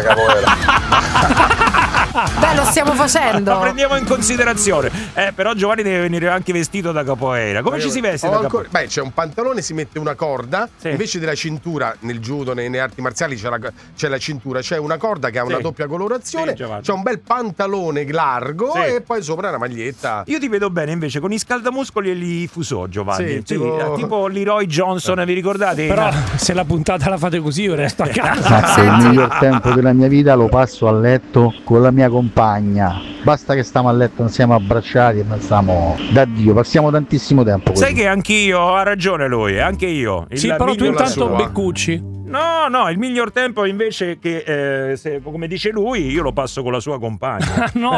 capoeira. Beh, lo stiamo facendo. Lo prendiamo in considerazione. Eh, però Giovanni deve venire anche vestito da capoeira. Come ci si veste Ho da ancora- capoeira? Beh, c'è un pantalone, si mette una corda. Sì. Invece della cintura, nel judo, nelle arti marziali c'è la, c'è la cintura, c'è una corda che ha una Sì. doppia colorazione. Sì, Giovanni. c'è un bel pantalone largo Sì. e poi sopra una maglietta. Io ti vedo bene invece con i scaldamuscoli e gli fusò, Giovanni. Sì, Sì, tipo- eh, tipo Leroy Johnson, vi ricordate? Però se la puntata la fate così io resto a casa. Mazza, il miglior tempo della mia vita lo passo a letto con la mia compagna. Basta che stiamo a letto insieme abbracciati e non stiamo da Dio, passiamo tantissimo tempo così. Sai che anch'io, ha ragione lui, eh, anche io. Il Sì, però tu miglior- intanto sua. beccucci. No, no, il miglior tempo invece che, eh, se, come dice lui, io lo passo con la sua compagna. No.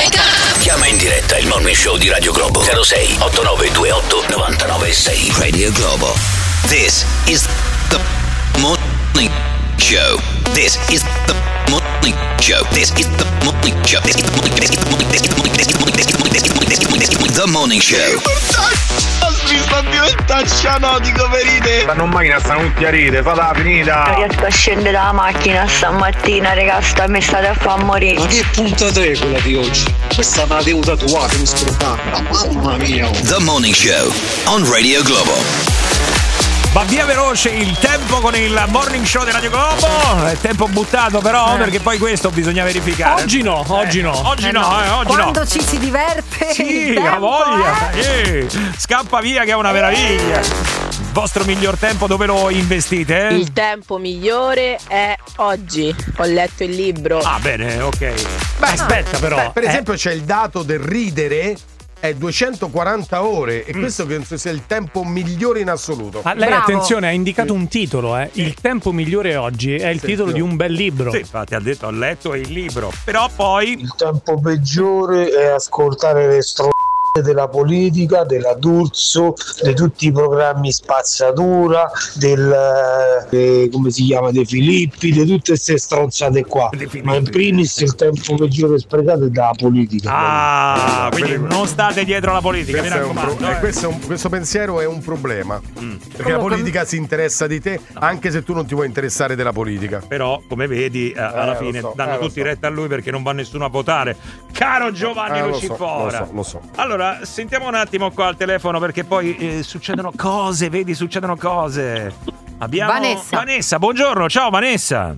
Chiama in diretta il Morning Show di Radio Globo zero sei otto nove due otto nove nove sei. Radio Globo. This is the Morning Show. This is the Morning Show. This is the Morning Show. This is the Morning Show. This is the Morning Show. This is the Morning Show. This is the Morning Show. This is the Morning Show. The Morning Show. Mi sta diventando cianotico, verite. Stanno in macchina, stanno tutti a ride, fatela finita. Non riesco a scendere dalla macchina stamattina, raga, sta mi state a far morire. Ma che puntata è quella di oggi? Questa me la devo tatuare, mi scordata. Mamma mia. The Morning Show on Radio Globo. Va via veloce il tempo con il morning show di Radio Globo. È tempo buttato però, eh. perché poi questo bisogna verificare. Oggi no, oggi eh. no. Oggi eh no, no. eh, oggi Quando no. ci si diverte. Sì, ha voglia. Eh. Eh. Scappa via che è una meraviglia. Il vostro miglior tempo dove lo investite? Eh? Il tempo migliore è oggi. Ho letto il libro. Ah, bene, ok. Beh, aspetta però. Beh, per eh. esempio c'è il dato del ridere. È duecentoquaranta ore e Mm. questo penso sia il tempo migliore in assoluto. Ma lei, Bravo. attenzione, ha indicato un titolo, eh. Il tempo migliore oggi è il Sì, titolo sì. di un bel libro. Sì, infatti ha detto ho letto il libro. Però poi Il tempo peggiore è ascoltare le stronzate della politica, della D'Urso, di tutti i programmi spazzatura, del eh, come si chiama, De Filippi, di tutte queste stronzate qua. Ma in primis il tempo peggiore sprecato è dalla politica. Ah, quindi non state dietro alla politica, mi Questo, è un raccomando. pro- eh, eh. questo, è un- questo pensiero è un problema. Mm. Perché la politica si interessa di te anche se tu non ti vuoi interessare della politica. Però, come vedi, eh, alla lo fine so, danno eh, lo tutti so. retta a lui perché non va nessuno a votare. Caro Giovanni Eh, lo so, Lucifora. lo so, lo so. Allora, sentiamo un attimo qua al telefono perché poi eh, succedono cose, vedi, succedono cose. Abbiamo Vanessa. Vanessa, buongiorno, ciao Vanessa.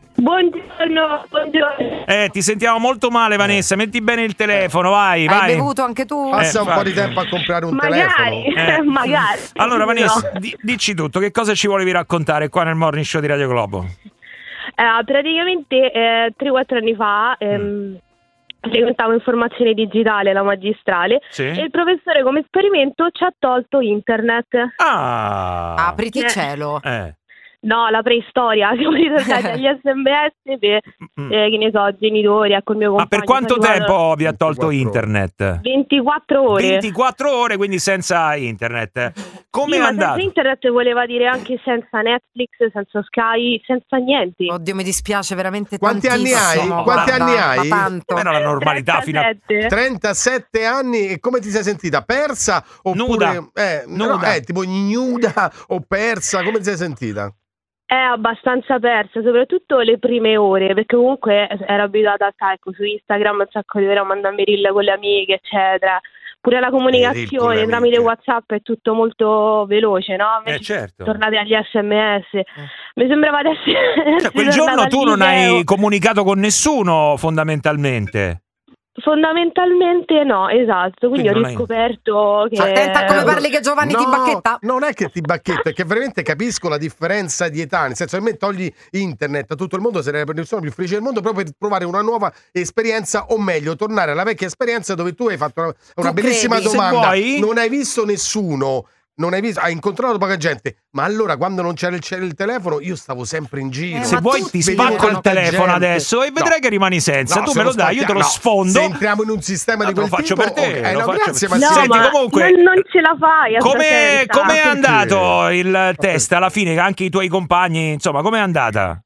Buongiorno, buongiorno. Eh, ti sentiamo molto male Vanessa, metti bene il telefono, vai, Hai vai. bevuto anche tu? Passa Eh, un po' infatti. di tempo a comprare un Magari, telefono. Eh. magari. Allora Vanessa, No. di- dici tutto, che cosa ci volevi raccontare qua nel Morning Show di Radio Globo? Eh, praticamente eh, tre quattro anni fa ehm, frequentavo informazione digitale alla magistrale Sì. e il professore come esperimento ci ha tolto internet. Ah. Apriti Eh. cielo. Eh. No, la preistoria, siamo ritornati agli sms per, Mm. eh, che ne so, genitori, ecco il mio Ma compagno. per quanto sono arrivato- tempo vi ha tolto internet? ventiquattro ore. ventiquattro ore, quindi senza internet. Come Sì, è ma andato? senza internet voleva dire anche senza Netflix, senza Sky, senza niente. Oddio, mi dispiace veramente Quanti anni hai? tantissimo. Quanti guarda, anni hai? Ma tanto. Era la normalità fino a... trentasette. trentasette anni e come ti sei sentita? Persa oppure Nuda. eh, no, Nuda. eh, tipo ignuda o persa? Come ti sei sentita? È abbastanza persa, soprattutto le prime ore, perché comunque ero abituata a stare ecco, su Instagram un sacco di ore a mandarmi reel con le amiche, eccetera. Pure la Eh, reel con comunicazione le tramite amiche. WhatsApp è tutto molto veloce, no? Eh, Invece certo. tornate agli sms. Mi sembrava di essere. Cioè, quel essere giorno tornata tu al non liceo. hai comunicato con nessuno, fondamentalmente. Fondamentalmente no, esatto. Quindi, Quindi ho non hai- riscoperto che. Attenta a come parli che Giovanni ti No, bacchetta. non è che ti bacchetto, è che veramente capisco la differenza di età. Nel senso, a me togli internet a tutto il mondo, sarei la persona più felice del mondo proprio per provare una nuova esperienza, o meglio, tornare alla vecchia esperienza dove tu hai fatto una, una Tu bellissima credi? Se domanda. vuoi- Non hai visto nessuno. Non hai visto, hai incontrato poca gente, ma allora quando non c'era il, c'era il telefono io stavo sempre in giro. Eh, Se ma vuoi tutti ti vedevo spacco il tanta telefono gente. adesso e vedrai No. che rimani senza. No, tu se me lo lo dai, io te lo spacchia- no, sfondo. se entriamo in un sistema Ah, di lo quel faccio tipo, per te, ok. Eh, lo no, faccio grazie, per- ma No, Senti, ma comunque- non, non ce la fai a Come stacerta. com'è perché? andato il test alla fine? Anche i tuoi compagni, insomma, com'è andata?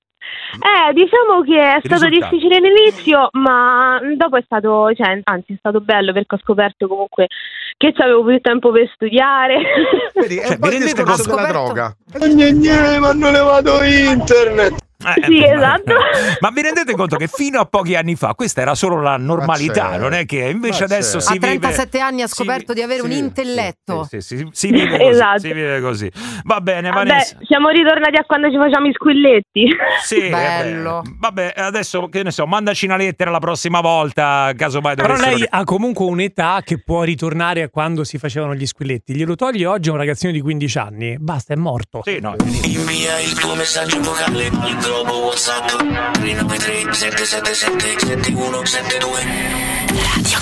Eh, diciamo che è I stato risultati. difficile all'inizio, ma dopo è stato, cioè, anzi, è stato bello perché ho scoperto comunque che avevo più tempo per studiare. Vedi, è Cioè, un po' vi il rendete discorso conto- della scoperto- droga. Ma hanno levato internet. Eh, Sì, eh, esatto. Ma vi rendete conto che fino a pochi anni fa questa era solo la normalità, certo. non è che invece Ma adesso certo. si A trentasette vive... anni ha scoperto si- di avere sì, un sì, intelletto. Sì, sì, sì, si vive così, Esatto. si vive così. Va bene, Vabbè, Vanessa. siamo ritornati a quando ci facciamo i squilletti. Sì, eh, Bello. beh. Vabbè, adesso che ne so, mandaci una lettera la prossima volta, casomai Però dovessero... lei ha comunque un'età che può ritornare a quando si facevano gli squilletti. Glielo togli oggi a un ragazzino di quindici anni, basta, è morto. Sì, no, Invia il tuo messaggio vocale al Globo WhatsApp tre nove tre sette sette sette sette uno sette due. Radio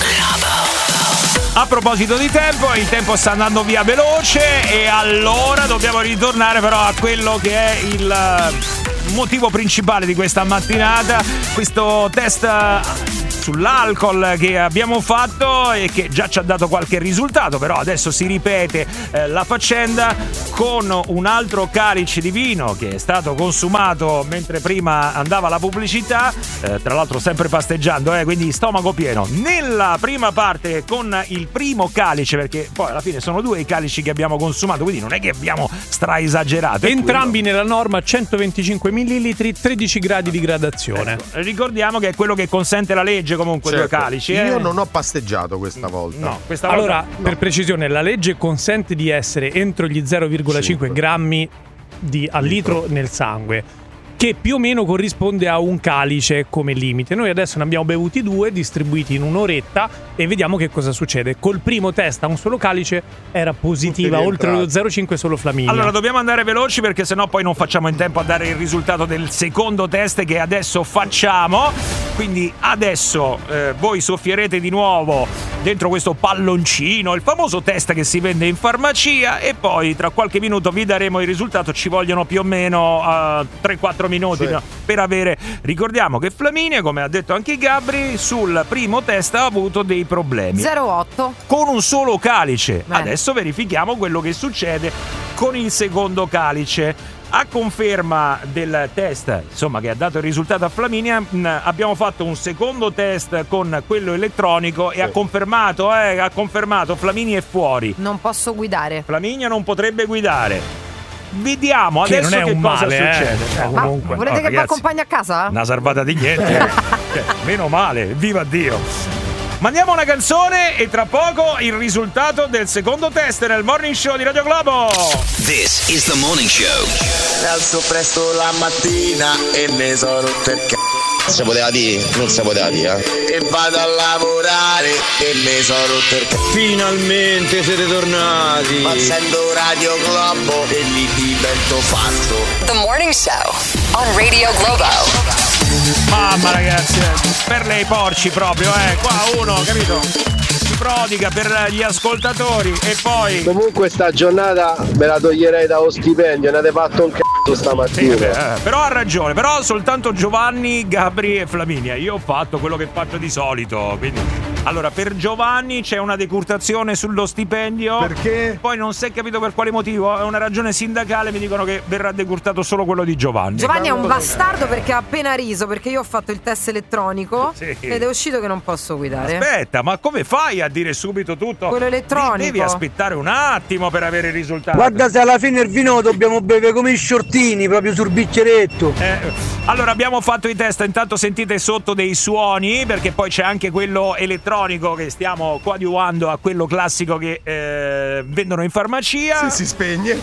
Globo. A proposito di tempo, il tempo sta andando via veloce e allora dobbiamo ritornare però a quello che è il eh, motivo principale di questa mattinata, questo test eh, sull'alcol che abbiamo fatto e che già ci ha dato qualche risultato, però adesso si ripete eh, la faccenda con un altro calice di vino che è stato consumato mentre prima andava la pubblicità, eh, tra l'altro sempre pasteggiando, eh, quindi stomaco pieno. Nella prima parte con il primo calice, perché poi alla fine sono due i calici che abbiamo consumato, quindi non è che abbiamo stra esagerato. È Entrambi nella norma centoventicinque millilitri, tredici gradi di gradazione. quello. Ricordiamo che è quello che consente la legge, legge comunque Certo. due calici. Eh? Io non ho pasteggiato questa volta. No, questa volta Allora, no. per precisione, la legge consente di essere entro gli zero virgola cinque grammi di, al litro nel sangue, che più o meno corrisponde a un calice come limite. Noi adesso ne abbiamo bevuti due, distribuiti in un'oretta, e vediamo che cosa succede. Col primo test a un solo calice era positiva, Tutti oltre lo rientrati. zero virgola cinque solo Flaminia. Allora dobbiamo andare veloci perché sennò poi non facciamo in tempo a dare il risultato del secondo test che adesso facciamo. Quindi adesso eh, voi soffierete di nuovo dentro questo palloncino, il famoso test che si vende in farmacia, e poi tra qualche minuto vi daremo il risultato. Ci vogliono più o meno uh, tre quattro minuti, Sì. no, per avere. Ricordiamo che Flaminia, come ha detto anche Gabri, sul primo test ha avuto dei problemi zero virgola otto con un solo calice. Bene. Adesso verifichiamo quello che succede con il secondo calice. A conferma del test, insomma, che ha dato il risultato a Flaminia, mh, abbiamo fatto un secondo test con quello elettronico e ha confermato, eh, ha confermato Flaminia è fuori. Non posso guidare. Flaminia non potrebbe guidare. Vediamo Che adesso non è che un cosa male, eh. succede. Eh, Ma comunque. volete No, che vi ragazzi, accompagni a casa? Una salvata di niente. Cioè, meno male, viva Dio. Mandiamo una canzone e tra poco il risultato del secondo test nel Morning Show di Radio Globo. This is the morning show. Mi alzo presto la mattina e mi sono rotto il c***o. Si poteva dire? Non si poteva dire, eh? E vado a lavorare e mi sono rotto il c***o. Finalmente siete tornati! Ma sento Radio Globo e lì divento fatto. The Morning Show on Radio Globo. Mamma ragazzi, per lei porci proprio, eh. Qua uno, capito? Si prodiga per gli ascoltatori e poi. Comunque sta giornata me la toglierei dallo stipendio, ne avete fatto un c***o stamattina. Sì, beh, eh, però ha ragione, però soltanto Giovanni, Gabri e Flaminia. Io ho fatto quello che faccio di solito, quindi. Allora, per Giovanni c'è una decurtazione sullo stipendio. Perché? Poi non si è capito per quale motivo, è una ragione sindacale, mi dicono che verrà decurtato solo quello di Giovanni. Giovanni è un bastardo perché ha appena riso, perché io ho fatto il test elettronico Sì. ed è uscito che non posso guidare. Aspetta, ma come fai a dire subito tutto? Quello elettronico. Devi aspettare un attimo per avere il risultato. Guarda, se alla fine il vino lo dobbiamo bere come i shortini, proprio sul bicchieretto. Eh, allora abbiamo fatto i test, intanto sentite sotto dei suoni, perché poi c'è anche quello elettronico che stiamo coadiuvando a quello classico che eh, vendono in farmacia. Se si spegne.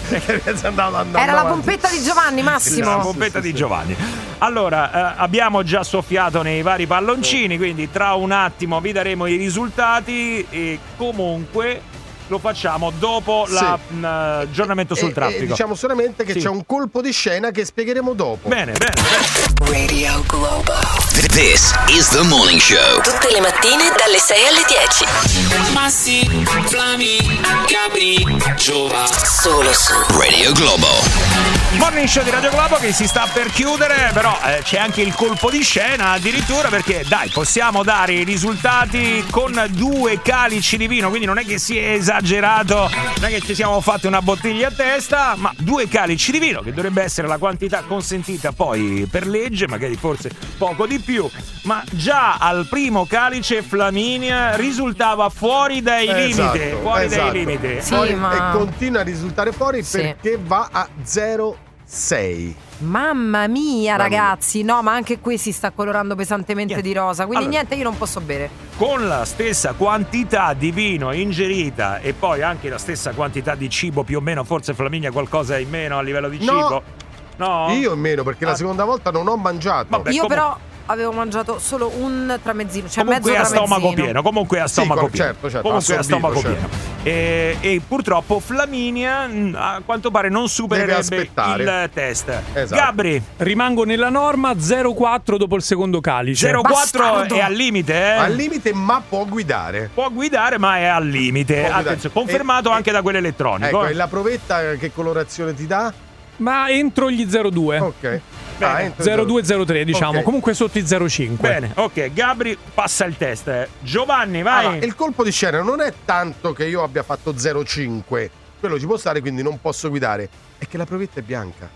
Era la pompetta di Giovanni, Massimo. La pompetta di Giovanni. Allora, eh, abbiamo già soffiato nei vari palloncini, quindi tra un attimo vi daremo i risultati e comunque lo facciamo dopo Sì. l'aggiornamento sul E- traffico. e diciamo solamente che Sì. c'è un colpo di scena che spiegheremo dopo. Bene, bene, bene. Radio Globo. This is the morning show. Tutte le mattine dalle sei alle dieci. Massi, Flami, Gabri, Giova. Solo su Radio Globo. Morning Show di Radio Globo che si sta per chiudere, però eh, c'è anche il colpo di scena addirittura, perché dai, possiamo dare i risultati con due calici di vino, quindi non è che si è esagerato, non è che ci siamo fatti una bottiglia a testa, ma due calici di vino, che dovrebbe essere la quantità consentita poi per legge, magari forse poco di più, ma già al primo calice Flaminia risultava fuori dai Esatto, limiti, fuori esatto. dai limiti. Sì, Poi- ma- E continua a risultare fuori Sì. perché va a zero virgola sei. Mamma mia, Mamma ragazzi, no, ma anche qui si sta colorando pesantemente Niente. di rosa, quindi Allora. niente, io non posso bere. Con la stessa quantità di vino ingerita e poi anche la stessa quantità di cibo, più o meno, forse Flaminia qualcosa in meno a livello di No. cibo. No? Io in meno perché Ah. la seconda volta non ho mangiato. Vabbè, io comunque- però avevo mangiato solo un tramezzino, cioè comunque mezzo a stomaco tramezzino. pieno, comunque a Sì, stomaco con- pieno. certo, certo, comunque a assorbito, stomaco certo. pieno. E, e purtroppo Flaminia mh, a quanto pare non supererebbe aspettare. il test. Esatto. Gabri, Rimango nella norma zero virgola quattro dopo il secondo calice. zero virgola quattro Bastardo. è al limite, eh? Al limite, ma può guidare. Può guidare, ma è al limite. Può guidare. Attenzione, confermato E- anche da quello elettronico. Ecco, eh. e la provetta che colorazione ti dà? Ma entro gli zero virgola due. Ok. Bene. Ah, entro zero virgola due zero tre, diciamo, Ok. comunque sotto i zero virgola cinque. Bene, ok, Gabri passa il test. eh. Giovanni, vai. Allora, il colpo di scena non è tanto che io abbia fatto zero virgola cinque. Quello ci può stare, quindi non posso guidare. È che la provetta è bianca.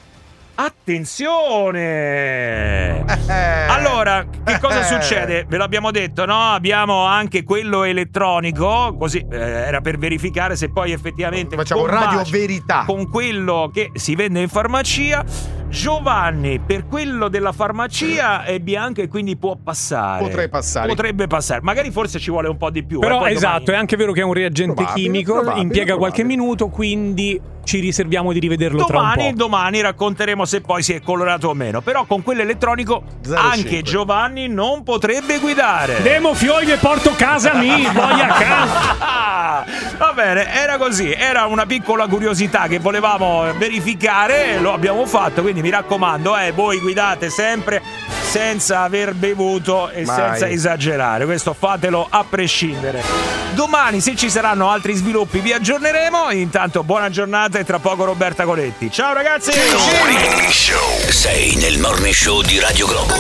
Attenzione! Eh. Allora, che cosa Eh. succede? Ve l'abbiamo detto, no? Abbiamo anche quello elettronico, così eh, era per verificare se poi effettivamente Facciamo combacia radio verità. con quello che si vende in farmacia. Giovanni, per quello della farmacia è bianco e quindi può passare. Potrei passare. Potrebbe passare. Magari forse ci vuole un po' di più. Però eh, esatto, domani... è anche vero che è un reagente Probabile, chimico, probabile, impiega probabile. qualche minuto, quindi ci riserviamo di rivederlo tra un Domani, po'. domani racconteremo se poi si è colorato o meno. Però con quell'elettronico zero anche cinque. Giovanni non potrebbe guidare. Demo fioi e porto casa mi, voglio a casa. Va bene, era così, era una piccola curiosità che volevamo verificare, lo abbiamo fatto, quindi mi raccomando, eh, voi guidate sempre senza aver bevuto e Mai. senza esagerare, questo fatelo a prescindere. Domani, se ci saranno altri sviluppi, vi aggiorneremo. Intanto buona giornata e tra poco Roberta Coletti. Ciao ragazzi! Morning Show. Sei nel Morning Show di Radio Globo.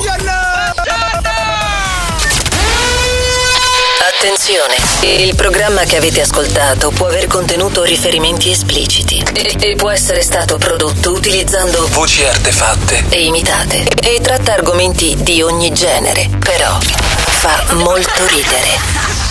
Attenzione, il programma che avete ascoltato può aver contenuto riferimenti espliciti e, e può essere stato prodotto utilizzando voci artefatte e imitate e tratta argomenti di ogni genere, però fa molto ridere.